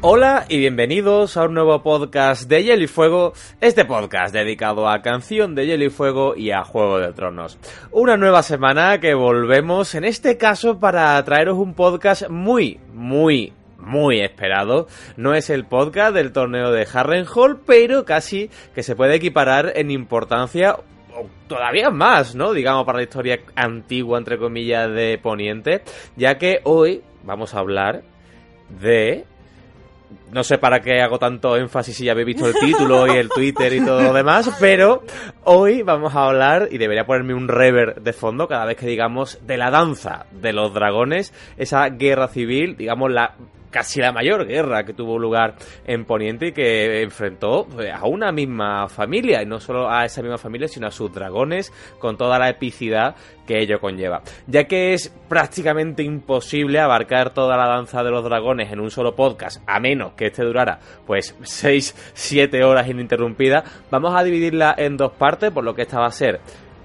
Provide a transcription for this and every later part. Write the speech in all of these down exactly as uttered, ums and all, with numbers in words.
Hola y bienvenidos a un nuevo podcast de Hielo y Fuego, este podcast dedicado a Canción de Hielo y Fuego y a Juego de Tronos. Una nueva semana que volvemos, en este caso para traeros un podcast muy, muy, muy esperado. No es el podcast del torneo de Harrenhal, pero casi que se puede equiparar en importancia, o todavía más, ¿no? Digamos, para la historia antigua, entre comillas, de Poniente, ya que hoy vamos a hablar de... No sé para qué hago tanto énfasis si ya habéis visto el título y el Twitter y todo lo demás, pero hoy vamos a hablar, y debería ponerme un reverb de fondo cada vez que digamos, de la danza de los dragones, esa guerra civil, digamos la casi la mayor guerra que tuvo lugar en Poniente y que enfrentó a una misma familia, y no solo a esa misma familia, sino a sus dragones, con toda la epicidad que ello conlleva. Ya que es prácticamente imposible abarcar toda la danza de los dragones en un solo podcast, a menos que este durara pues seis siete horas ininterrumpidas, vamos a dividirla en dos partes, por lo que esta va a ser,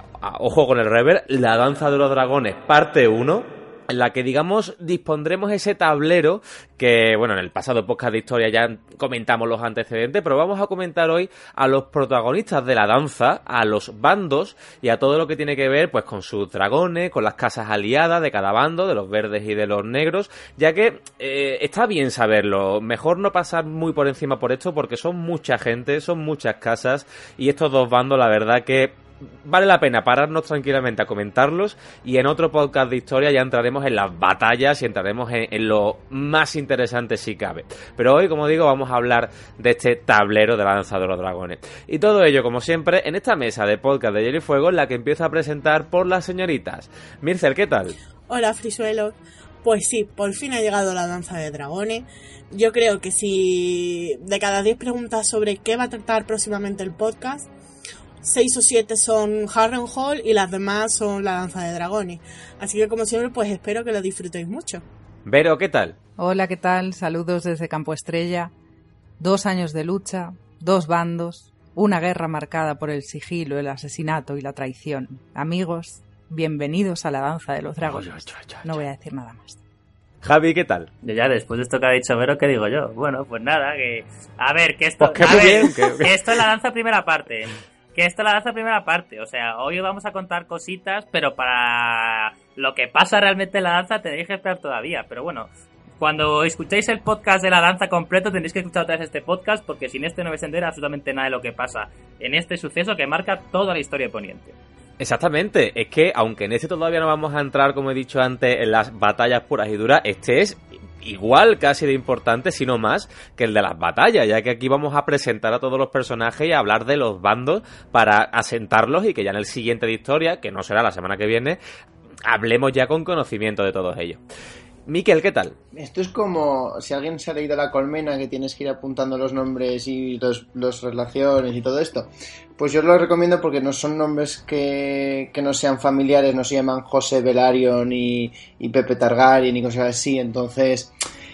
ojo con el rever, la danza de los dragones parte uno, en la que, digamos, dispondremos ese tablero que, bueno, en el pasado podcast de historia ya comentamos los antecedentes, pero vamos a comentar hoy a los protagonistas de la danza, a los bandos y a todo lo que tiene que ver, pues, con sus dragones, con las casas aliadas de cada bando, de los verdes y de los negros, ya que eh, está bien saberlo, mejor no pasar muy por encima por esto, porque son mucha gente, son muchas casas, y estos dos bandos, la verdad que vale la pena pararnos tranquilamente a comentarlos, y en otro podcast de historia ya entraremos en las batallas y entraremos en, en lo más interesante si cabe. Pero hoy, como digo, vamos a hablar de este tablero de la danza de los dragones. Y todo ello, como siempre, en esta mesa de podcast de Hielo y Fuego, en la que empiezo a presentar por las señoritas. Mircel, ¿qué tal? Hola, Frisuelo. Pues sí, por fin ha llegado la danza de dragones. Yo creo que si de cada diez preguntas sobre qué va a tratar próximamente el podcast, seis o siete son Harrenhal y las demás son la danza de dragones. Así que, como siempre, pues espero que lo disfrutéis mucho. Vero, ¿qué tal? Hola, ¿qué tal? Saludos desde Campo Estrella. Dos años de lucha, dos bandos, una guerra marcada por el sigilo, el asesinato y la traición. Amigos, bienvenidos a la danza de los dragones. No voy a decir nada más. Javi, ¿qué tal? Yo ya, después de esto que ha dicho Vero, ¿qué digo yo? Bueno, pues nada, que... A ver, que esto... Pues que a ver, bien, que... que esto es la danza primera parte. Que esto es la danza primera parte. O sea, hoy vamos a contar cositas, pero para lo que pasa realmente en la danza tenéis que esperar todavía. Pero bueno, cuando escuchéis el podcast de la danza completo tenéis que escuchar otra vez este podcast, porque sin este no vais a entender absolutamente nada de lo que pasa en este suceso que marca toda la historia de Poniente. Exactamente, es que aunque en este todavía no vamos a entrar, como he dicho antes, en las batallas puras y duras, este es igual casi de importante, si no más, que el de las batallas, ya que aquí vamos a presentar a todos los personajes y a hablar de los bandos para asentarlos, y que ya en el siguiente de historia, que no será la semana que viene, hablemos ya con conocimiento de todos ellos. Miquel, ¿qué tal? Esto es como si alguien se ha leído La Colmena, que tienes que ir apuntando los nombres y los, los relaciones y todo esto. Pues yo os lo recomiendo porque no son nombres que, que no sean familiares, no se llaman José Velaryon y, y Pepe Targaryen y cosas así. Entonces,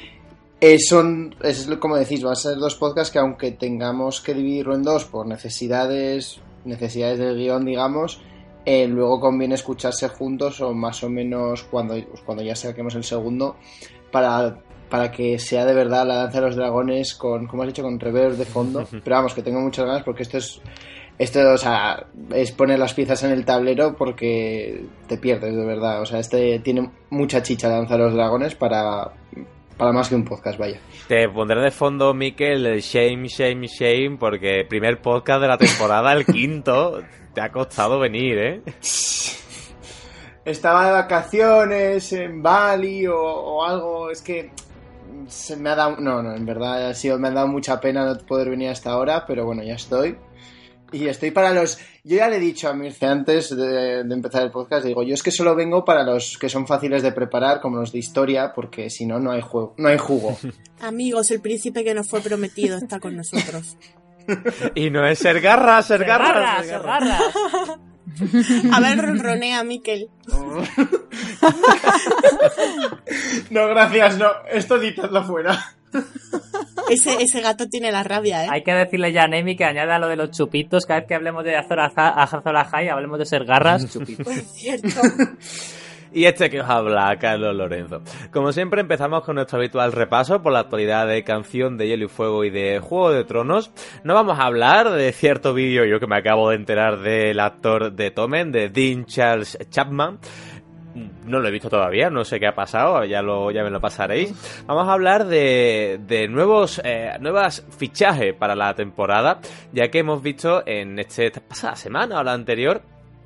eh, son, es como decís, van a ser dos podcasts que, aunque tengamos que dividirlo en dos por necesidades, necesidades del guión, digamos, Eh, luego conviene escucharse juntos, o más o menos cuando, cuando ya saquemos el segundo, para, para que sea de verdad la danza de los dragones con, como has dicho, con reverb de fondo. Pero vamos, que tengo muchas ganas, porque esto es esto, o sea, es poner las piezas en el tablero, porque te pierdes de verdad. O sea, este tiene mucha chicha, la danza de los dragones, para para más que un podcast, vaya. Te pondré de fondo, Miquel, el shame, shame, shame, porque primer podcast de la temporada, el quinto, te ha costado venir, ¿eh? Estaba de vacaciones en Bali o, o algo, es que se me ha dado... No, no, en verdad ha sido, me ha dado mucha pena no poder venir hasta ahora, pero bueno, ya estoy. Y estoy para los... Yo ya le he dicho a Mirce antes de, de empezar el podcast, digo, yo es que solo vengo para los que son fáciles de preparar, como los de historia, porque si no, no hay juego, no hay jugo. Amigos, el príncipe que nos fue prometido está con nosotros. Y no es ser garra, ser garra, ser garra. A ver, ronronea, Miquel. No, gracias, no. Esto editadlo fuera. Ese, ese gato tiene la rabia, ¿eh? Hay que decirle ya a Nemi que añada lo de los chupitos. Cada vez que hablemos de Azor Ahai, hablemos de ser garras, chupitos. Es cierto. Y este que os habla, Carlos Lorenzo. Como siempre, empezamos con nuestro habitual repaso por la actualidad de Canción de Hielo y Fuego y de Juego de Tronos. No vamos a hablar de cierto vídeo, yo que me acabo de enterar del actor de Tommen, de Dean Charles Chapman. No lo he visto todavía, no sé qué ha pasado, ya lo ya me lo pasaréis. Vamos a hablar de, de nuevos eh, nuevas fichajes para la temporada, ya que hemos visto en este, esta pasada semana o la anterior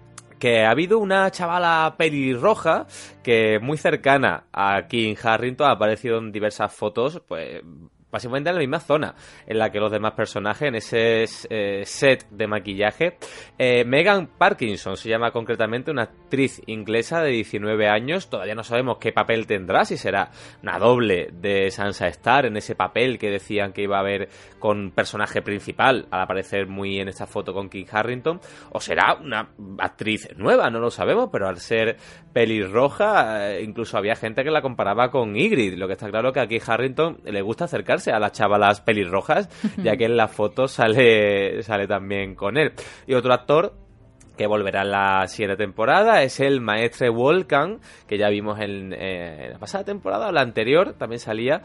que ha habido una chavala pelirroja que muy cercana a Kit Harington ha aparecido en diversas fotos, pues básicamente en la misma zona en la que los demás personajes, en ese eh, set de maquillaje. Eh, Megan Parkinson se llama concretamente, una actriz inglesa de diecinueve años. Todavía no sabemos qué papel tendrá, si será una doble de Sansa Stark en ese papel que decían que iba a haber con personaje principal, al aparecer muy en esta foto con Kit Harington, o será una actriz nueva, no lo sabemos, pero al ser pelirroja, eh, incluso había gente que la comparaba con Ygritte. Lo que está claro que a Kit Harington le gusta acercarse a las chavalas pelirrojas, ya que en la foto sale, sale también con él. Y otro actor que volverá en la siguiente temporada es el maestre Volkan, que ya vimos en, eh, en la pasada temporada o la anterior, también salía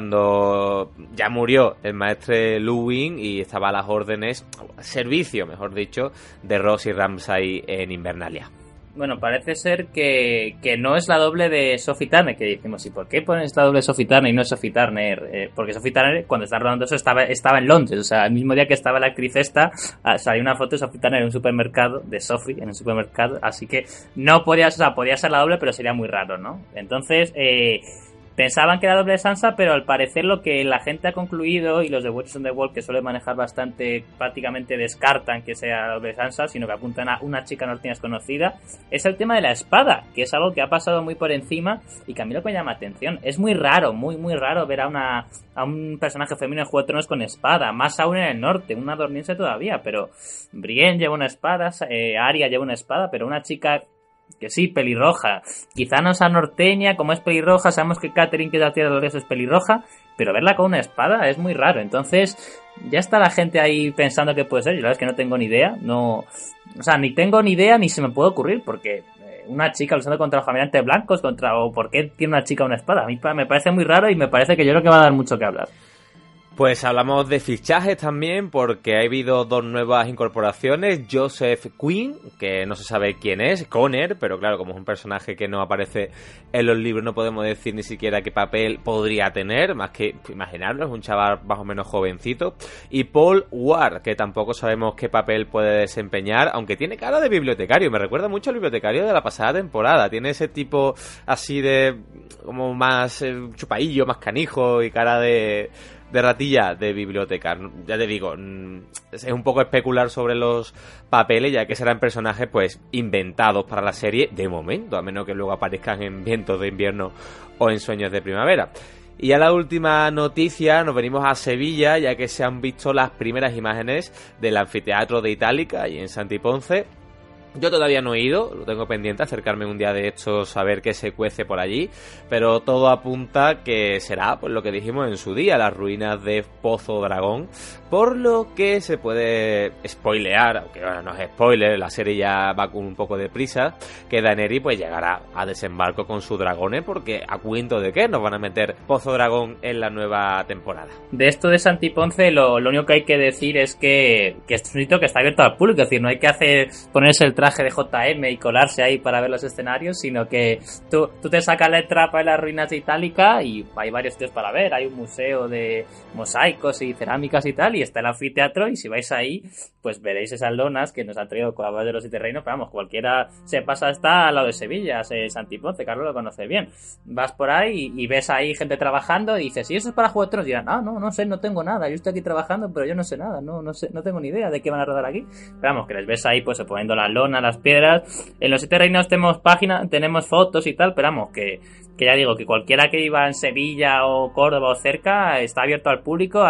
cuando ya murió el maestre Luwin y estaba a las órdenes, servicio, mejor dicho, de Ross y Ramsay en Invernalia. Bueno, parece ser que, que no es la doble de Sophie Turner, que decimos, ¿y por qué pones la doble de Sophie Turner y no es Sophie Turner? Eh, porque Sophie Turner, cuando estaba rodando eso, estaba, estaba en Londres. O sea, el mismo día que estaba la actriz esta, salió una foto de Sophie Turner en un supermercado, de Sophie en un supermercado, así que no podía, o sea, podía ser la doble, pero sería muy raro, ¿no? Entonces, eh... pensaban que era doble de Sansa, pero al parecer lo que la gente ha concluido, y los de Watchers on the Wall, que suelen manejar bastante, prácticamente descartan que sea doble de Sansa, sino que apuntan a una chica norteña desconocida, es el tema de la espada, que es algo que ha pasado muy por encima y que a mí lo que me llama atención. Es muy raro, muy muy raro ver a una a un personaje femenino en Juego de Tronos con espada, más aún en el norte, una dormiense todavía, pero Brienne lleva una espada, eh, Arya lleva una espada, pero una chica que sí, pelirroja, quizá no sea norteña, como es pelirroja, sabemos que Catelyn, que es la tierra de los dioses, es pelirroja, pero verla con una espada es muy raro. Entonces ya está la gente ahí pensando que puede ser. Yo la verdad es que no tengo ni idea, no, o sea, ni tengo ni idea ni se me puede ocurrir, porque eh, una chica luchando contra los caminantes blancos, contra, o por qué tiene una chica una espada, a mí me parece muy raro y me parece que yo creo que va a dar mucho que hablar. Pues hablamos de fichajes también, porque ha habido dos nuevas incorporaciones. Joseph Quinn, que no se sabe quién es, Conner, pero claro, como es un personaje que no aparece en los libros, no podemos decir ni siquiera qué papel podría tener, más que imaginarlo, es un chaval más o menos jovencito. Y Paul Ward, que tampoco sabemos qué papel puede desempeñar, aunque tiene cara de bibliotecario, me recuerda mucho al bibliotecario de la pasada temporada, tiene ese tipo así de, como más eh, chupaillo, más canijo y cara de... de ratilla de biblioteca. Ya te digo, es un poco especular sobre los papeles, ya que serán personajes pues inventados para la serie de momento, a menos que luego aparezcan en Vientos de Invierno o en Sueños de Primavera. Y a la última noticia nos venimos a Sevilla, ya que se han visto las primeras imágenes del anfiteatro de Itálica y en Santi Ponce. Yo todavía no he ido, lo tengo pendiente, acercarme un día de estos a ver qué se cuece por allí, pero todo apunta que será, pues lo que dijimos en su día, las ruinas de Pozo Dragón, por lo que se puede spoilear, aunque bueno, no es spoiler, la serie ya va con un poco de prisa, que Daenerys pues llegará a desembarco con sus dragones, porque a cuento de qué nos van a meter Pozo Dragón en la nueva temporada. De esto de Santi Ponce, lo, lo único que hay que decir es que, que este es un sitio que está abierto al público, es decir, no hay que hacer ponerse el traje de J M y colarse ahí para ver los escenarios, sino que tú, tú te sacas la entrada en las ruinas de Itálica y hay varios sitios para ver, hay un museo de mosaicos y cerámicas y tal, y está el anfiteatro, y si vais ahí pues veréis esas lonas que nos han traído Colaboradores de los Siete Reinos, pero vamos, cualquiera se pasa hasta al lado de Sevilla, Santi Ponce, Carlos lo conoce bien, vas por ahí y, y ves ahí gente trabajando y dices, ¿y eso es para Juego de Tronos? Y dirán, ah, no, no sé, no tengo nada, yo estoy aquí trabajando, pero yo no sé nada, no, no sé, no tengo ni idea de qué van a rodar aquí, pero vamos, que les ves ahí pues poniendo las lonas, las piedras. En los Siete Reinos tenemos página, tenemos fotos y tal, pero vamos, que, que ya digo, que cualquiera que iba en Sevilla o Córdoba o cerca está abierto al público. Además,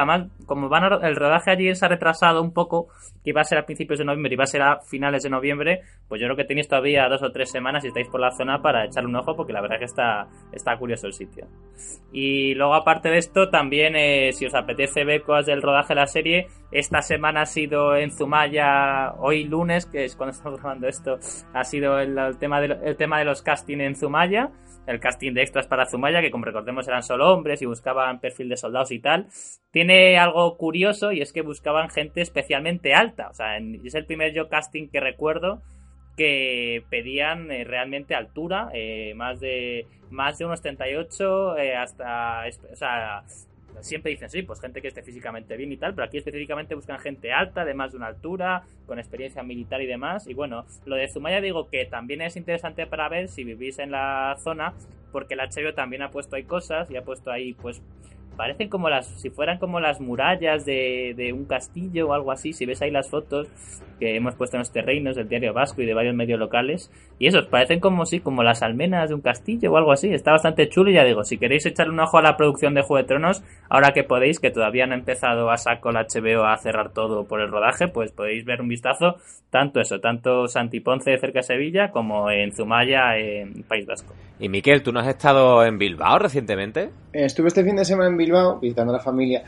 como van a, el rodaje allí se ha retrasado un poco, que iba a ser a principios de noviembre y iba a ser a finales de noviembre, pues yo creo que tenéis todavía dos o tres semanas si estáis por la zona para echarle un ojo, porque la verdad es que está, está curioso el sitio. Y luego, aparte de esto, también eh, si os apetece ver cosas del rodaje de la serie, esta semana ha sido en Zumaya, hoy lunes, que es cuando estamos grabando esto, ha sido el, el, tema, de, el tema de los casting en Zumaya, el casting de extras para Zumaya, que como recordemos eran solo hombres y buscaban perfil de soldados y tal. Tiene algo curioso y es que buscaban gente especialmente alta, o sea, en, es el primer yo casting que recuerdo que pedían eh, realmente altura, eh, más de más de unos treinta y ocho eh, hasta, o sea, siempre dicen sí, pues gente que esté físicamente bien y tal, pero aquí específicamente buscan gente alta, de más de una altura, con experiencia militar y demás. Y bueno, lo de Zumaya digo que también es interesante para ver si vivís en la zona, porque el H B O también ha puesto ahí cosas y ha puesto ahí, pues parecen como las, si fueran como las murallas de, de un castillo o algo así. Si ves ahí las fotos que hemos puesto en los terrenos del Diario Vasco y de varios medios locales, y esos parecen como sí, como las almenas de un castillo o algo así. Está bastante chulo y ya digo, si queréis echarle un ojo a la producción de Juego de Tronos, ahora que podéis, que todavía no ha empezado a saco el H B O a cerrar todo por el rodaje, pues podéis ver un vistazo, tanto eso, tanto Santi Ponce cerca de Sevilla como en Zumaya en País Vasco. Y Miquel, ¿tú no has estado en Bilbao recientemente? Estuve este fin de semana en Bilbao visitando a la familia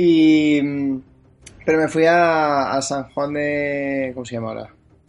y... pero me fui a, a San Juan de... ¿cómo se llama ahora?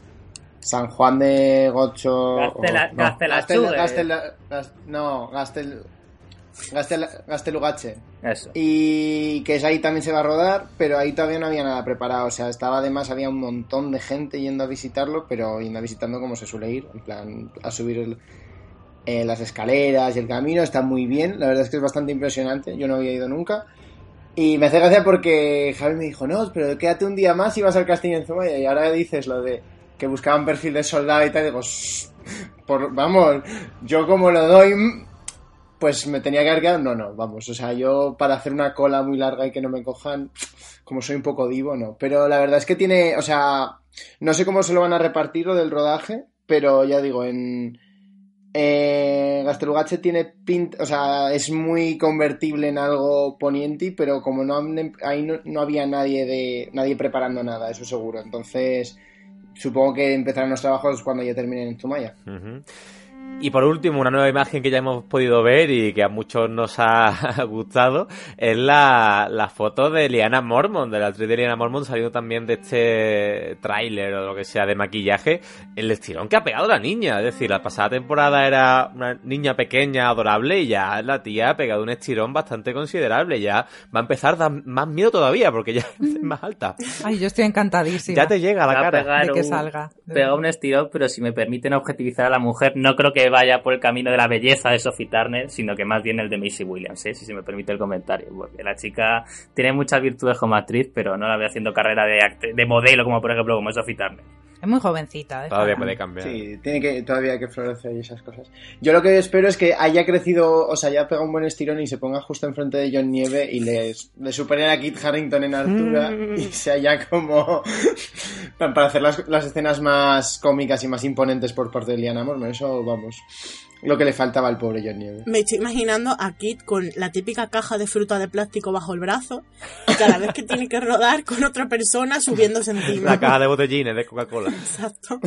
San Juan de Gocho... Gastela, no, Gastelachugue. Gastel, Gastel, Gastel, no, Gastel... Gastel, Gastelugache. Eso. Y que es ahí también se va a rodar, pero ahí todavía no había nada preparado. O sea, estaba además, había un montón de gente yendo a visitarlo, pero yendo a visitando como se suele ir, en plan, a subir el... Eh, las escaleras y el camino. Está muy bien, la verdad es que es bastante impresionante, yo no había ido nunca y me hace gracia porque Javi me dijo, no, pero quédate un día más y vas al castillo en Zumaya, y ahora dices lo de que buscaban perfil de soldado y tal, y digo, por, vamos, yo como lo doy, pues me tenía que haber quedado, no, no, vamos, o sea, yo para hacer una cola muy larga y que no me cojan, como soy un poco divo, no, pero la verdad es que tiene, o sea, no sé cómo se lo van a repartir lo del rodaje, pero ya digo, en Eh, Gastelugache tiene pinta, o sea, es muy convertible en algo poniente, pero como no ahí no, no había nadie de nadie preparando nada, eso seguro. Entonces, supongo que empezarán los trabajos cuando ya terminen en Zumaya. Uh-huh. Y por último, una nueva imagen que ya hemos podido ver y que a muchos nos ha gustado es la, la foto de Lyanna Mormont, de la actriz de Lyanna Mormont, saliendo también de este tráiler o lo que sea de maquillaje, el estirón que ha pegado la niña. Es decir, la pasada temporada era una niña pequeña, adorable, y ya la tía ha pegado un estirón bastante considerable. Ya va a empezar a dar más miedo todavía porque ya es más alta. Ay, yo estoy encantadísima. Ya te llega a la Va cara a de que un, salga. Pega un estirón, pero si me permiten objetivizar a la mujer, no creo que vaya por el camino de la belleza de Sophie Turner, sino que más bien el de Maisie Williams, ¿eh? Si se me permite el comentario, porque la chica tiene muchas virtudes como actriz, pero no la veo haciendo carrera de, act- de modelo, como por ejemplo como Sophie Turner. Es muy jovencita, ¿eh? Todavía puede cambiar. Sí, tiene que, todavía que florecer y esas cosas. Yo lo que espero es que haya crecido, o sea, haya pegado un buen estirón y se ponga justo enfrente de John Nieve y le, le superen a Kit Harington en altura y sea ya como para hacer las, las escenas más cómicas y más imponentes por parte de Lyanna Mormont. Eso, vamos, lo que le faltaba al pobre John Nieve. Me estoy imaginando a Kit con la típica caja de fruta de plástico bajo el brazo y cada vez que tiene que rodar con otra persona subiéndose encima. La caja de botellines de Coca-Cola. Exacto.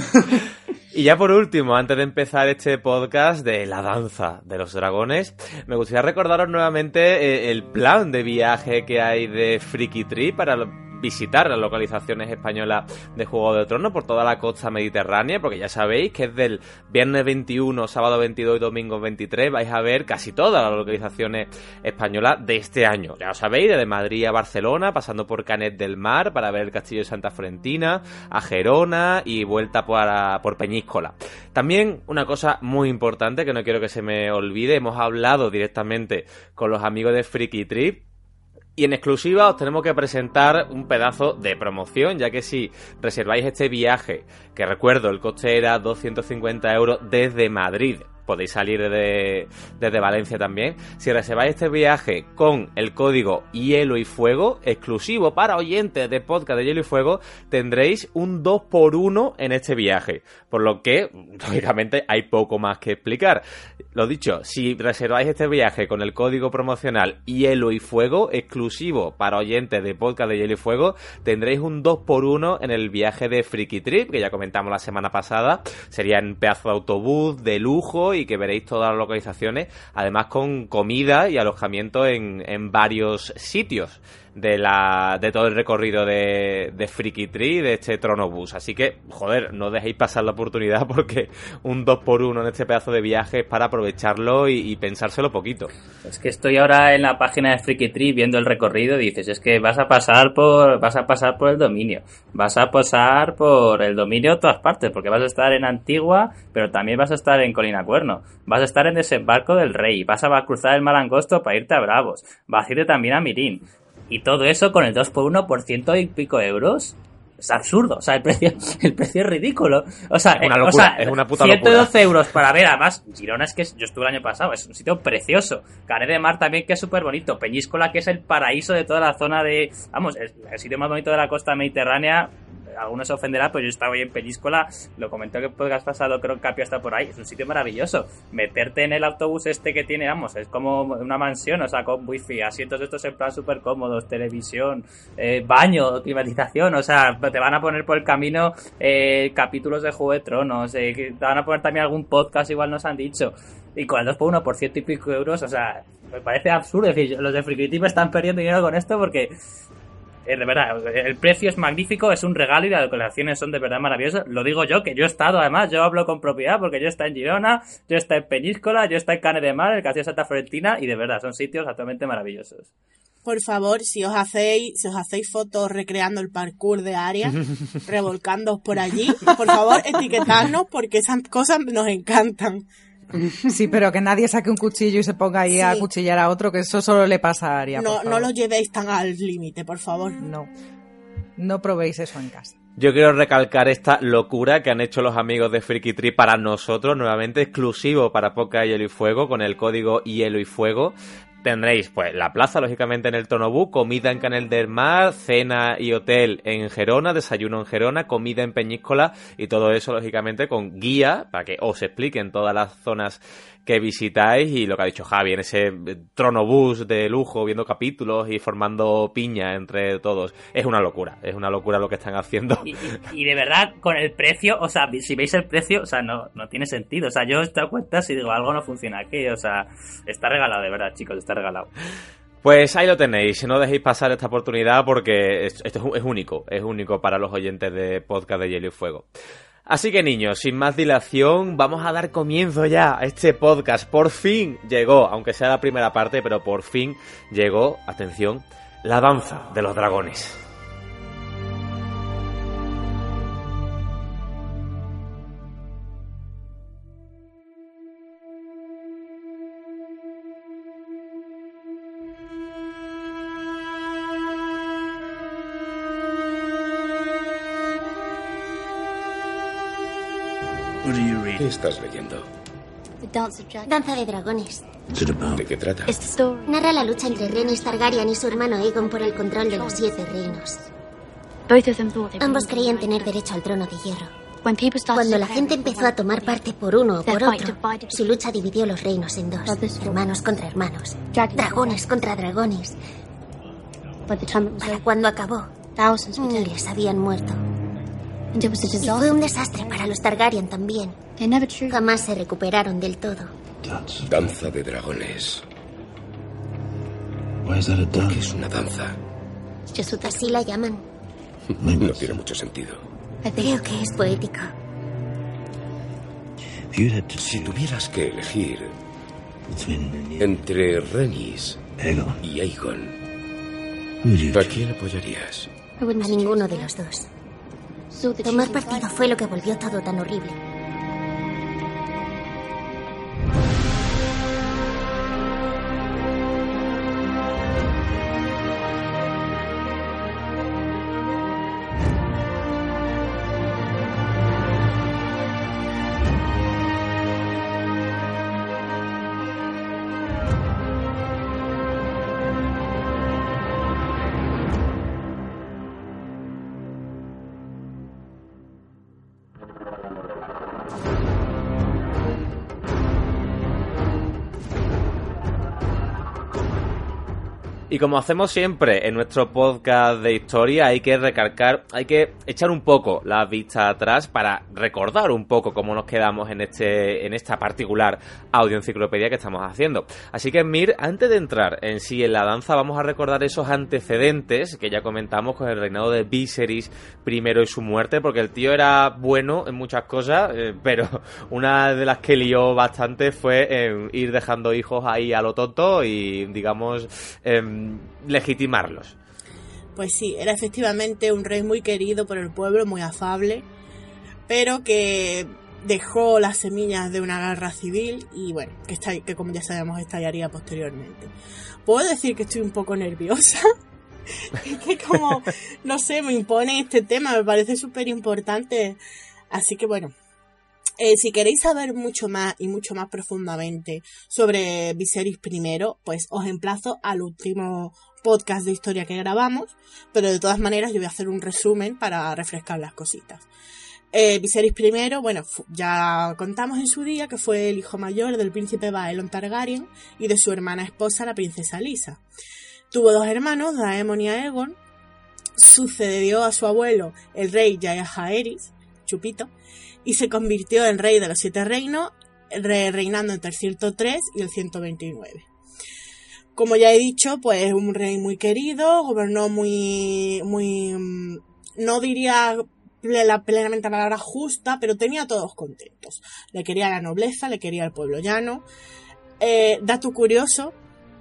Y ya por último, antes de empezar este podcast de la danza de los dragones, me gustaría recordaros nuevamente el plan de viaje que hay de Freaky Tree para visitar las localizaciones españolas de Juego de Tronos por toda la costa mediterránea, porque ya sabéis que es del viernes veintiuno, sábado veintidós y domingo veintitrés vais a ver casi todas las localizaciones españolas de este año. Ya lo sabéis, desde Madrid a Barcelona, pasando por Canet del Mar para ver el Castillo de Santa Florentina, a Gerona y vuelta por, por Peñíscola. También una cosa muy importante que no quiero que se me olvide, hemos hablado directamente con los amigos de Freaky Trip y en exclusiva os tenemos que presentar un pedazo de promoción, ya que si reserváis este viaje, que recuerdo, el coste era doscientos cincuenta euros desde Madrid podéis salir desde, desde Valencia también. Si reserváis este viaje con el código Hielo y Fuego, exclusivo para oyentes de podcast de Hielo y Fuego, tendréis un dos por uno en este viaje. Por lo que, lógicamente, hay poco más que explicar. Lo dicho, si reserváis este viaje con el código promocional Hielo y Fuego, exclusivo para oyentes de podcast de Hielo y Fuego, tendréis un dos por uno en el viaje de Freaky Trip, que ya comentamos la semana pasada. Sería en pedazo de autobús de lujo y que veréis todas las localizaciones, además con comida y alojamiento en, en varios sitios de la de todo el recorrido de, de Freaky Tree, de este Tronobús. Así que, joder, no dejéis pasar la oportunidad, porque un dos por uno en este pedazo de viaje es para aprovecharlo y, y pensárselo poquito. Es que estoy ahora en la página de Freaky Tree viendo el recorrido y dices, es que vas a pasar por vas a pasar por el dominio, vas a pasar por el dominio de todas partes, porque vas a estar en Antigua, pero también vas a estar en Colina Cuerno, vas a estar en Desembarco del Rey, vas a cruzar el Mar Angosto para irte a Bravos, vas a irte también a Mirín. Y todo eso con el dos por uno por ciento y pico euros. Es absurdo, o sea, el precio el precio es ridículo. O sea, una locura, o sea es una puta ciento doce locura. Euros para ver, además, Girona es que yo estuve el año pasado, es un sitio precioso. Canet de Mar también, que es súper bonito. Peñíscola, que es el paraíso de toda la zona de... Vamos, el, el sitio más bonito de la costa mediterránea. Algunos se ofenderán, pero yo estaba hoy en Peñíscola, lo comenté que el podcast pasado, creo que Capio está por ahí, es un sitio maravilloso. Meterte en el autobús este que tiene, vamos, es como una mansión, o sea, con wifi, asientos de estos en plan súper cómodos, televisión, eh, baño, climatización, o sea, te van a poner por el camino eh, capítulos de Juego de Tronos, eh, te van a poner también algún podcast, igual nos han dicho, y con el dos por uno por ciento y pico euros, o sea, me parece absurdo. Es decir, los de Freaky Trip están perdiendo dinero con esto porque... de verdad, el precio es magnífico, es un regalo y las decoraciones son de verdad maravillosas. Lo digo yo, que yo he estado, además, yo hablo con propiedad porque yo he estado en Girona, yo he estado en Peñíscola, yo he estado en Canet de Mar, el Castillo de Santa Florentina, y de verdad, son sitios actualmente maravillosos. Por favor, si os hacéis, si os hacéis fotos recreando el parkour de Aria, revolcándoos por allí, por favor, etiquetadnos porque esas cosas nos encantan. Sí, pero que nadie saque un cuchillo y se ponga ahí sí. a cuchillar a otro, que eso solo le pasa a Aria. No, no lo llevéis tan al límite, por favor. No, no probéis eso en casa. Yo quiero recalcar esta locura que han hecho los amigos de Freaky Tree para nosotros, nuevamente exclusivo para Podcast Hielo y Fuego, con el código Hielo y Fuego. Tendréis, pues, la plaza, lógicamente, en el Tronobús, comida en Canet del Mar, cena y hotel en Gerona, desayuno en Gerona, comida en Peñíscola, y todo eso, lógicamente, con guía, para que os expliquen todas las zonas que visitáis, y lo que ha dicho Javi, en ese Tronobús de lujo, viendo capítulos y formando piña entre todos. Es una locura, es una locura lo que están haciendo. Y, y, y de verdad, con el precio, o sea, si veis el precio, o sea, no, no tiene sentido. O sea, yo he dado cuenta si digo, algo no funciona aquí, o sea, está regalado, de verdad, chicos, está regalado. Pues ahí lo tenéis, no dejéis pasar esta oportunidad porque esto es único, es único para los oyentes de Podcast de Hielo y Fuego. Así que, niños, sin más dilación, vamos a dar comienzo ya a este podcast. Por fin llegó, aunque sea la primera parte, pero por fin llegó, atención, la danza de los dragones. ¿Qué estás leyendo? Danza de dragones. ¿De qué trata? Narra la lucha entre Rhaenys Targaryen y su hermano Aegon por el control de los siete reinos. Ambos creían tener derecho al trono de hierro. Cuando la gente empezó a tomar parte por uno o por otro, su lucha dividió los reinos en dos. Hermanos contra hermanos. Dragones contra dragones. Para cuando acabó, miles habían muerto. Y fue un desastre para los Targaryen también. Jamás se recuperaron del todo. Danza de dragones. ¿Qué es una danza? Así la llaman. No tiene mucho sentido. Creo que es poético. Si tuvieras que elegir entre Rhaenys y Aegon, ¿a quién apoyarías? A ninguno de los dos. Tomar partido fue lo que volvió todo tan horrible. Y como hacemos siempre en nuestro podcast de historia, hay que recalcar, hay que echar un poco la vista atrás para recordar un poco cómo nos quedamos en este en esta particular audioenciclopedia que estamos haciendo. Así que, Mir, antes de entrar en sí en la danza, vamos a recordar esos antecedentes que ya comentamos con el reinado de Viserys primero y su muerte, porque el tío era bueno en muchas cosas, eh, pero una de las que lió bastante fue eh, ir dejando hijos ahí a lo tonto y, digamos, eh, legitimarlos. Pues sí, era efectivamente un rey muy querido por el pueblo, muy afable, pero que dejó las semillas de una guerra civil y bueno, que, está, que como ya sabemos estallaría posteriormente. Puedo decir que estoy un poco nerviosa, que como, no sé, me impone este tema, me parece súper importante, así que bueno. Eh, si queréis saber mucho más y mucho más profundamente sobre Viserys primero, pues os emplazo al último podcast de historia que grabamos, pero de todas maneras yo voy a hacer un resumen para refrescar las cositas. Eh, Viserys primero, bueno, ya contamos en su día que fue el hijo mayor del príncipe Baelon Targaryen y de su hermana esposa, la princesa Lysa. Tuvo dos hermanos, Daemon y Aegon. Sucedió a su abuelo, el rey Jaehaerys, Chupito, y se convirtió en rey de los siete reinos, re reinando entre el ciento tres y el ciento veintinueve. Como ya he dicho, pues un rey muy querido, gobernó muy, muy, no diría la, plenamente la palabra justa, pero tenía a todos contentos. Le quería la nobleza, le quería el pueblo llano. Eh, dato curioso,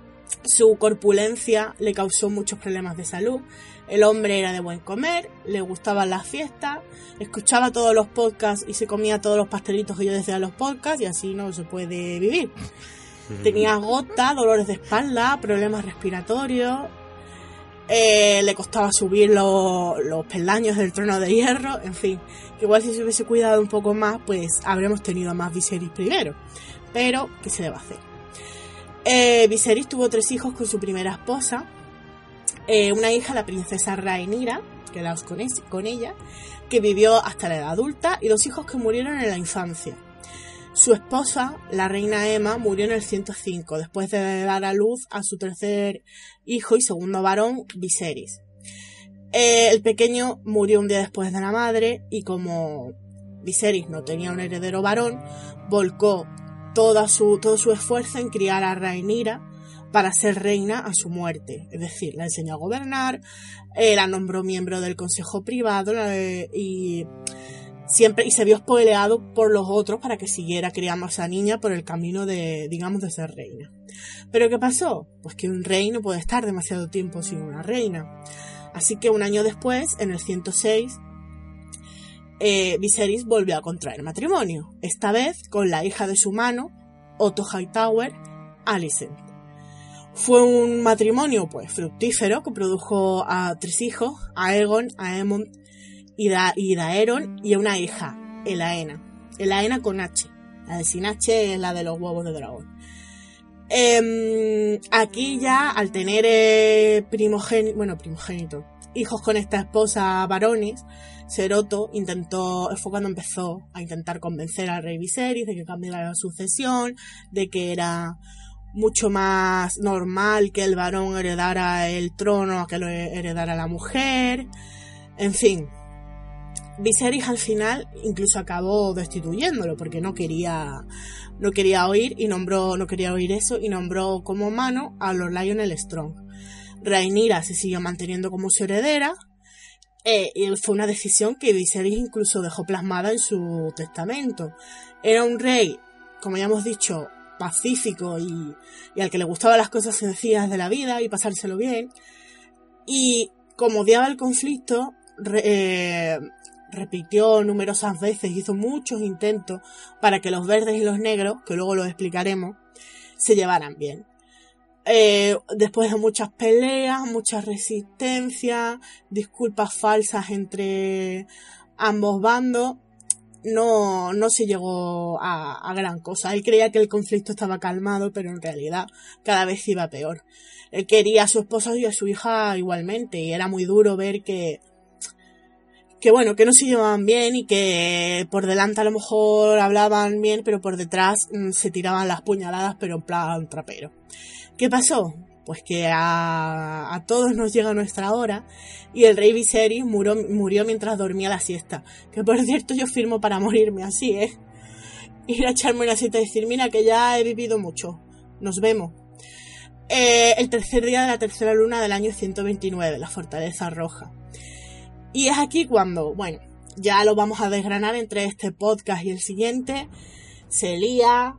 su corpulencia le causó muchos problemas de salud. El hombre era de buen comer, le gustaban las fiestas, escuchaba todos los podcasts y se comía todos los pastelitos que yo decía en los podcasts y así no se puede vivir. Tenía gota, dolores de espalda, problemas respiratorios, eh, le costaba subir lo, los peldaños del trono de hierro, en fin, que igual si se hubiese cuidado un poco más, pues habremos tenido más Viserys primero, pero ¿qué se le va a hacer? Eh, Viserys tuvo tres hijos con su primera esposa. Eh, una hija, la princesa Rhaenyra, quedaos con, es, con ella, que vivió hasta la edad adulta, y dos hijos que murieron en la infancia. Su esposa, la reina Aemma, murió en el ciento cinco, después de dar a luz a su tercer hijo y segundo varón, Viserys. Eh, el pequeño murió un día después de la madre, y como Viserys no tenía un heredero varón, volcó toda su, todo su esfuerzo en criar a Rhaenyra para ser reina a su muerte, es decir, la enseñó a gobernar, eh, la nombró miembro del consejo privado eh, y siempre y se vio spoileado por los otros para que siguiera criando a esa niña por el camino de, digamos, de ser reina. ¿Pero qué pasó? Pues que un rey no puede estar demasiado tiempo sin una reina. Así que un año después, en el ciento seis, eh, Viserys volvió a contraer matrimonio, esta vez con la hija de su mano, Otto Hightower, Alicent. Fue un matrimonio pues fructífero que produjo a tres hijos, a Aegon, a Aemond y, da, y Daeron, y a una hija, Elaena. Elaena con H. La de sin H es la de los huevos de dragón. Eh, aquí ya, al tener eh, primogénito, bueno, primogénito, hijos con esta esposa varones, Ser Otto intentó, fue cuando empezó a intentar convencer al rey Viserys de que cambiara la sucesión, de que era mucho más normal que el varón heredara el trono a que lo heredara la mujer. En fin, Viserys al final incluso acabó destituyéndolo porque no quería no quería oír y nombró no quería oír eso y nombró como mano a Lord Lionel Strong. Rhaenyra se siguió manteniendo como su heredera eh, y fue una decisión que Viserys incluso dejó plasmada en su testamento. Era un rey, como ya hemos dicho, pacífico y, y al que le gustaban las cosas sencillas de la vida y pasárselo bien, y como odiaba el conflicto re, eh, repitió numerosas veces, hizo muchos intentos para que los verdes y los negros, que luego lo explicaremos, se llevaran bien. Eh, después de muchas peleas, mucha resistencia, disculpas falsas entre ambos bandos, No, no se llegó a, a gran cosa. Él creía que el conflicto estaba calmado, pero en realidad cada vez iba peor. Él quería a su esposa y a su hija igualmente, y era muy duro ver que, que bueno, que no se llevaban bien y que por delante a lo mejor hablaban bien, pero por detrás mmm, se tiraban las puñaladas, pero en plan trapero. ¿Qué pasó? pues que a, a todos nos llega nuestra hora y el rey Viserys murió, murió mientras dormía la siesta. Que por cierto yo firmo para morirme así, ¿eh? Ir a echarme una siesta y decir, mira que ya he vivido mucho, nos vemos. Eh, el tercer día de la tercera luna del año ciento veintinueve, la Fortaleza Roja. Y es aquí cuando, bueno, ya lo vamos a desgranar entre este podcast y el siguiente. Se lía,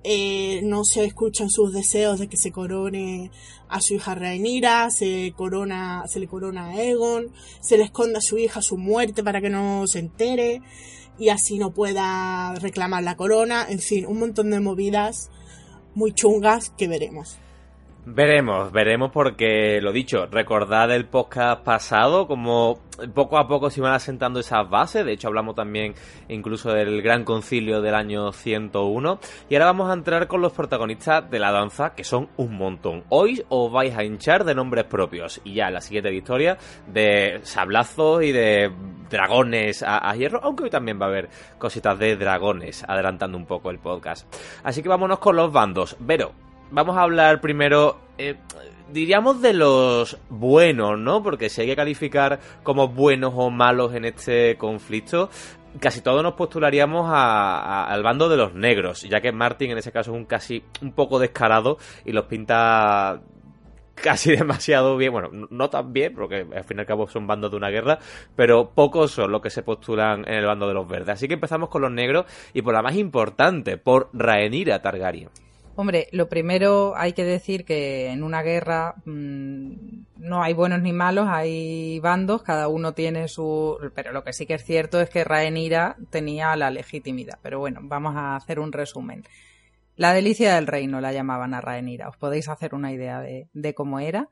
eh, no se escuchan sus deseos de que se corone a su hija Rhaenyra, se corona, se le corona a Aegon, se le esconde a su hija su muerte para que no se entere y así no pueda reclamar la corona. En fin, un montón de movidas muy chungas que veremos. Veremos, veremos porque, lo dicho, recordad el podcast pasado, como poco a poco se iban asentando esas bases. De hecho hablamos también incluso del Gran Concilio del año ciento uno. Y ahora vamos a entrar con los protagonistas de la danza, que son un montón. Hoy os vais a hinchar de nombres propios. Y ya en la siguiente historia de sablazos y de dragones a, a hierro, aunque hoy también va a haber cositas de dragones, adelantando un poco el podcast. Así que vámonos con los bandos. Vero, vamos a hablar primero, eh, diríamos de los buenos, ¿no? Porque si hay que calificar como buenos o malos en este conflicto, casi todos nos postularíamos a, a, al bando de los negros, ya que Martin en ese caso es un casi un poco descarado y los pinta casi demasiado bien, bueno, no tan bien, porque al fin y al cabo son bandos de una guerra, pero pocos son los que se postulan en el bando de los verdes. Así que empezamos con los negros y por la más importante, por Rhaenyra Targaryen. Hombre, lo primero hay que decir que en una guerra mmm, no hay buenos ni malos, hay bandos, cada uno tiene su... Pero lo que sí que es cierto es que Rhaenyra tenía la legitimidad. Pero bueno, vamos a hacer un resumen. La delicia del reino la llamaban a Rhaenyra, os podéis hacer una idea de, de cómo era.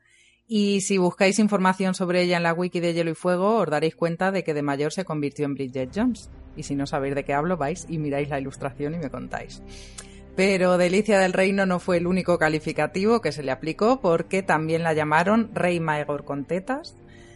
Y si buscáis información sobre ella en la wiki de Hielo y Fuego, os daréis cuenta de que de mayor se convirtió en Bridget Jones. Y si no sabéis de qué hablo, vais y miráis la ilustración y me contáis. Pero delicia del reino no fue el único calificativo que se le aplicó, porque también la llamaron Rey Maegor con tetas.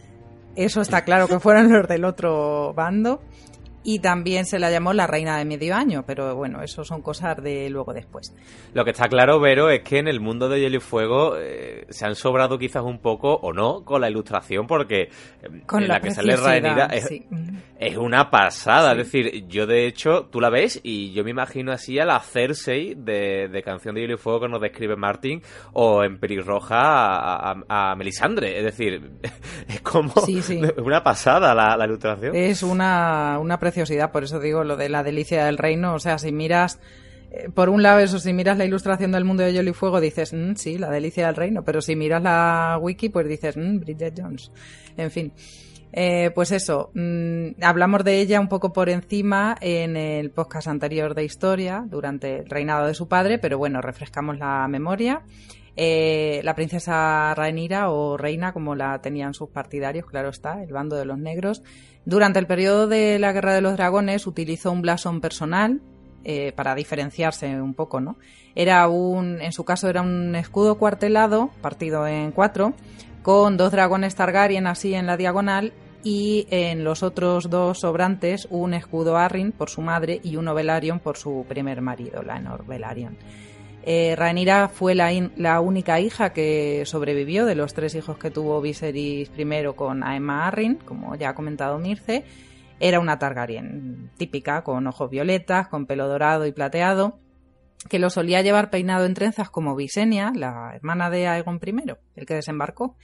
Eso está claro que fueron los del otro bando. Y también se la llamó la reina de medio año, pero bueno, eso son cosas de luego después. Lo que está claro, Vero, es que en el mundo de Hielo y Fuego eh, se han sobrado quizás un poco, o no, con la ilustración, porque con en la, la que sale Rhaenyra es, sí. es una pasada. Sí. Es decir, yo de hecho, tú la ves y yo me imagino así a la Cersei de, de Canción de Hielo y Fuego que nos describe Martin, o en pelirroja a, a, a Melisandre. Es decir, es como sí, sí. una pasada la, la ilustración. Es una, una preciosidad. Por eso digo lo de la delicia del reino. O sea, si miras, eh, por un lado eso, si miras la ilustración del mundo de Hielo y Fuego dices, mmm, sí, la delicia del reino, pero si miras la wiki pues dices, mmm, Bridget Jones. En fin, eh, pues eso, mmm, hablamos de ella un poco por encima en el podcast anterior de historia, durante el reinado de su padre, pero bueno, refrescamos la memoria. Eh, la princesa Rhaenyra, o reina como la tenían sus partidarios, claro está, el bando de los negros, durante el periodo de la Guerra de los Dragones utilizó un blasón personal eh, para diferenciarse un poco, ¿no? Era un, en su caso era un escudo cuartelado, partido en cuatro, con dos dragones Targaryen así en la diagonal, y en los otros dos sobrantes un escudo Arryn por su madre y uno Velaryon por su primer marido, Laenor Velaryon. Eh, Rhaenyra fue la, in, la única hija que sobrevivió de los tres hijos que tuvo Viserys primero con Aemma Arryn, como ya ha comentado Mirce. Era una Targaryen típica, con ojos violetas, con pelo dorado y plateado, que lo solía llevar peinado en trenzas como Visenya, la hermana de Aegon primero, el que desembarcó.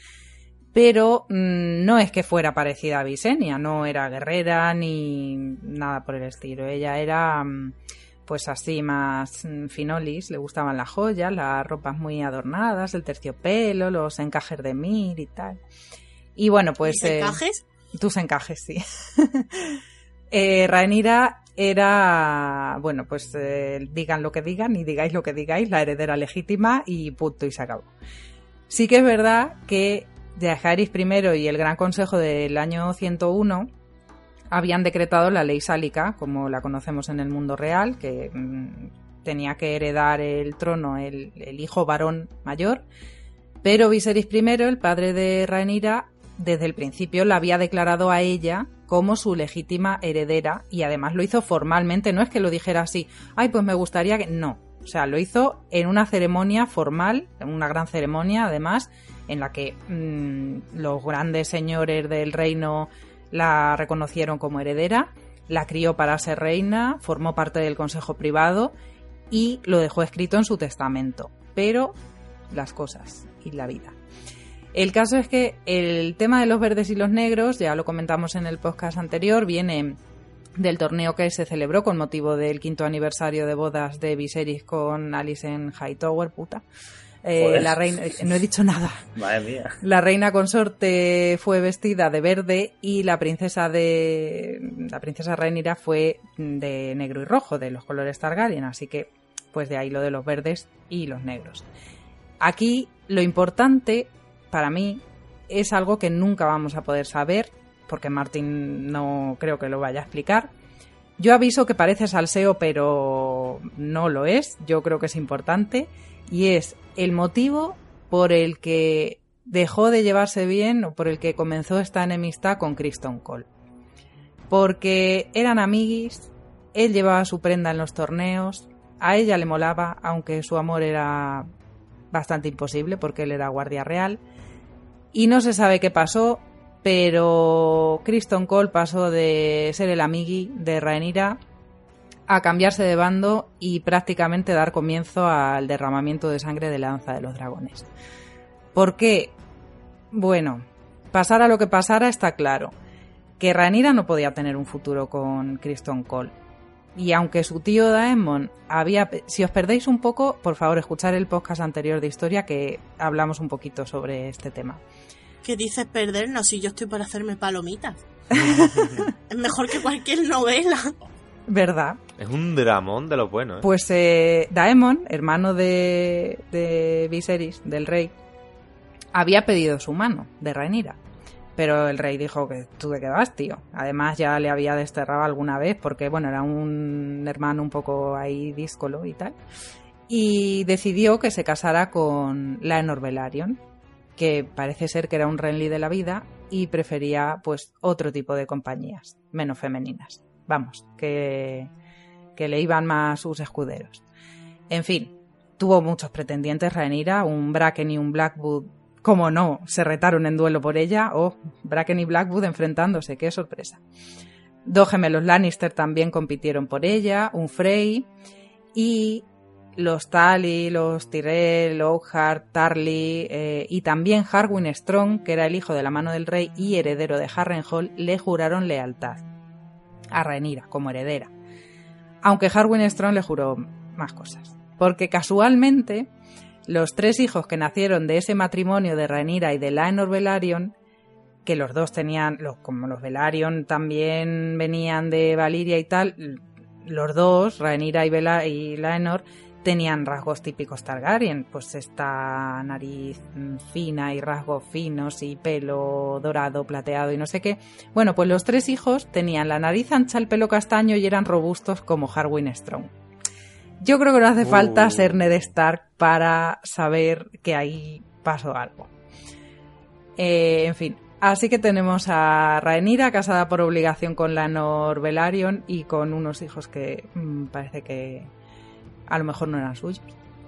Pero mmm, no es que fuera parecida a Visenya, no era guerrera ni nada por el estilo. Ella era... Mmm, pues así más finolis, le gustaban las joyas, las ropas muy adornadas, el terciopelo, los encajes de mir y tal. Y bueno, pues... ¿Tus encajes? Eh, tus encajes, sí. eh, Rhaenyra era, bueno, pues eh, digan lo que digan y digáis lo que digáis, la heredera legítima y punto y se acabó. Sí que es verdad que Jaehaerys primero y el Gran Consejo del año ciento uno habían decretado la ley sálica, como la conocemos en el mundo real, que mmm, tenía que heredar el trono el, el hijo varón mayor, pero Viserys primero, el padre de Rhaenyra, desde el principio la había declarado a ella como su legítima heredera y además lo hizo formalmente, no es que lo dijera así, ay, pues me gustaría que... No, O sea, lo hizo en una ceremonia formal, en una gran ceremonia además, en la que mmm, los grandes señores del reino la reconocieron como heredera, la crió para ser reina, formó parte del consejo privado y lo dejó escrito en su testamento. Pero las cosas y la vida. El caso es que el tema de los verdes y los negros, ya lo comentamos en el podcast anterior, viene del torneo que se celebró con motivo del quinto aniversario de bodas de Viserys con Alicent Hightower, puta. Eh, la reina, no he dicho nada. Madre mía. La reina consorte fue vestida de verde y la princesa de la princesa Rhaenyra fue de negro y rojo, de los colores Targaryen, así que pues de ahí lo de los verdes y los negros. Aquí lo importante para mí es algo que nunca vamos a poder saber, porque Martin no creo que lo vaya a explicar. Yo aviso que parece salseo, pero no lo es. Yo creo que es importante. Y es el motivo por el que dejó de llevarse bien o por el que comenzó esta enemistad con Criston Cole. Porque eran amiguis, él llevaba su prenda en los torneos, a ella le molaba, aunque su amor era bastante imposible porque él era guardia real. Y no se sabe qué pasó, pero Criston Cole pasó de ser el amigui de Rhaenyra a cambiarse de bando y prácticamente dar comienzo al derramamiento de sangre de la danza de los dragones. ¿Por qué? Bueno, pasara lo que pasara está claro que Rhaenyra no podía tener un futuro con Criston Cole. Y aunque su tío Daemon había... Si os perdéis un poco, por favor, escuchar el podcast anterior de historia que hablamos un poquito sobre este tema. ¿Qué dices perdernos si yo estoy para hacerme palomitas? Es mejor que cualquier novela. ¿Verdad? Es un dramón de lo bueno, ¿eh? Pues eh, Daemon, hermano de, de Viserys, del rey, había pedido su mano de Rhaenyra. Pero el rey dijo que tú de qué vas, tío. Además ya le había desterrado alguna vez porque, bueno, era un hermano un poco ahí díscolo y tal. Y decidió que se casara con Laenor Velaryon, que parece ser que era un Renly de la vida y prefería pues otro tipo de compañías, menos femeninas. Vamos, que, que le iban más sus escuderos. En fin, tuvo muchos pretendientes Rhaenyra, un Bracken y un Blackwood. Como no, se retaron en duelo por ella. Oh, Bracken y Blackwood enfrentándose, qué sorpresa. Dos gemelos Lannister también compitieron por ella, un Frey, y los Tully, los Tyrell, Lockhart, Tarly eh, y también Harwin Strong, que era el hijo de la mano del rey y heredero de Harrenhal, le juraron lealtad a Rhaenyra como heredera. Aunque Harwin Strong le juró más cosas, porque casualmente los tres hijos que nacieron de ese matrimonio de Rhaenyra y de Laenor Velaryon, que los dos tenían, los, como los Velaryon también venían de Valyria y tal, los dos, Rhaenyra y, Vela, y Laenor, tenían rasgos típicos Targaryen, pues esta nariz fina y rasgos finos y pelo dorado, plateado y no sé qué. Bueno, pues los tres hijos tenían la nariz ancha, el pelo castaño y eran robustos como Harwin Strong. Yo creo que no hace falta uh. ser Ned Stark para saber que ahí pasó algo. Eh, en fin, así que tenemos a Rhaenyra casada por obligación con Laenor Velaryon y con unos hijos que mmm, parece que a lo mejor no eran suyos.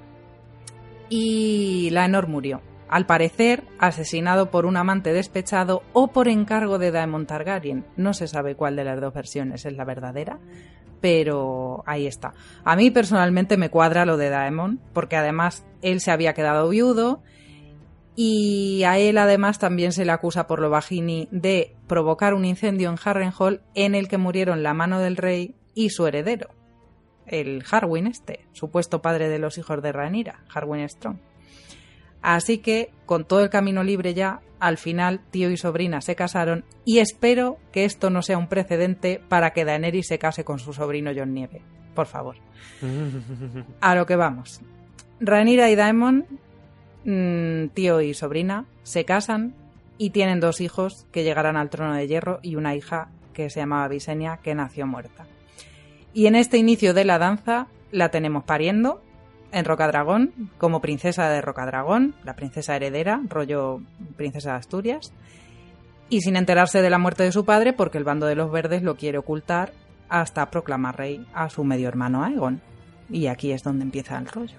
Y Laenor murió, al parecer asesinado por un amante despechado o por encargo de Daemon Targaryen. No se sabe cuál de las dos versiones es la verdadera, pero ahí está. A mí personalmente me cuadra lo de Daemon, porque además él se había quedado viudo y a él además también se le acusa por lo bajini de provocar un incendio en Harrenhal en el que murieron la mano del rey y su heredero, el Harwin este, supuesto padre de los hijos de Rhaenyra, Harwin Strong. Así que, con todo el camino libre ya, al final tío y sobrina se casaron y espero que esto no sea un precedente para que Daenerys se case con su sobrino Jon Nieve. Por favor. A lo que vamos. Rhaenyra y Daemon, mmm, tío y sobrina, se casan y tienen dos hijos que llegarán al trono de hierro y una hija que se llamaba Visenya, que nació muerta. Y en este inicio de la danza la tenemos pariendo en Rocadragón, como princesa de Rocadragón, la princesa heredera, rollo princesa de Asturias, y sin enterarse de la muerte de su padre porque el bando de los verdes lo quiere ocultar hasta proclamar rey a su medio hermano Aegon. Y aquí es donde empieza el rollo.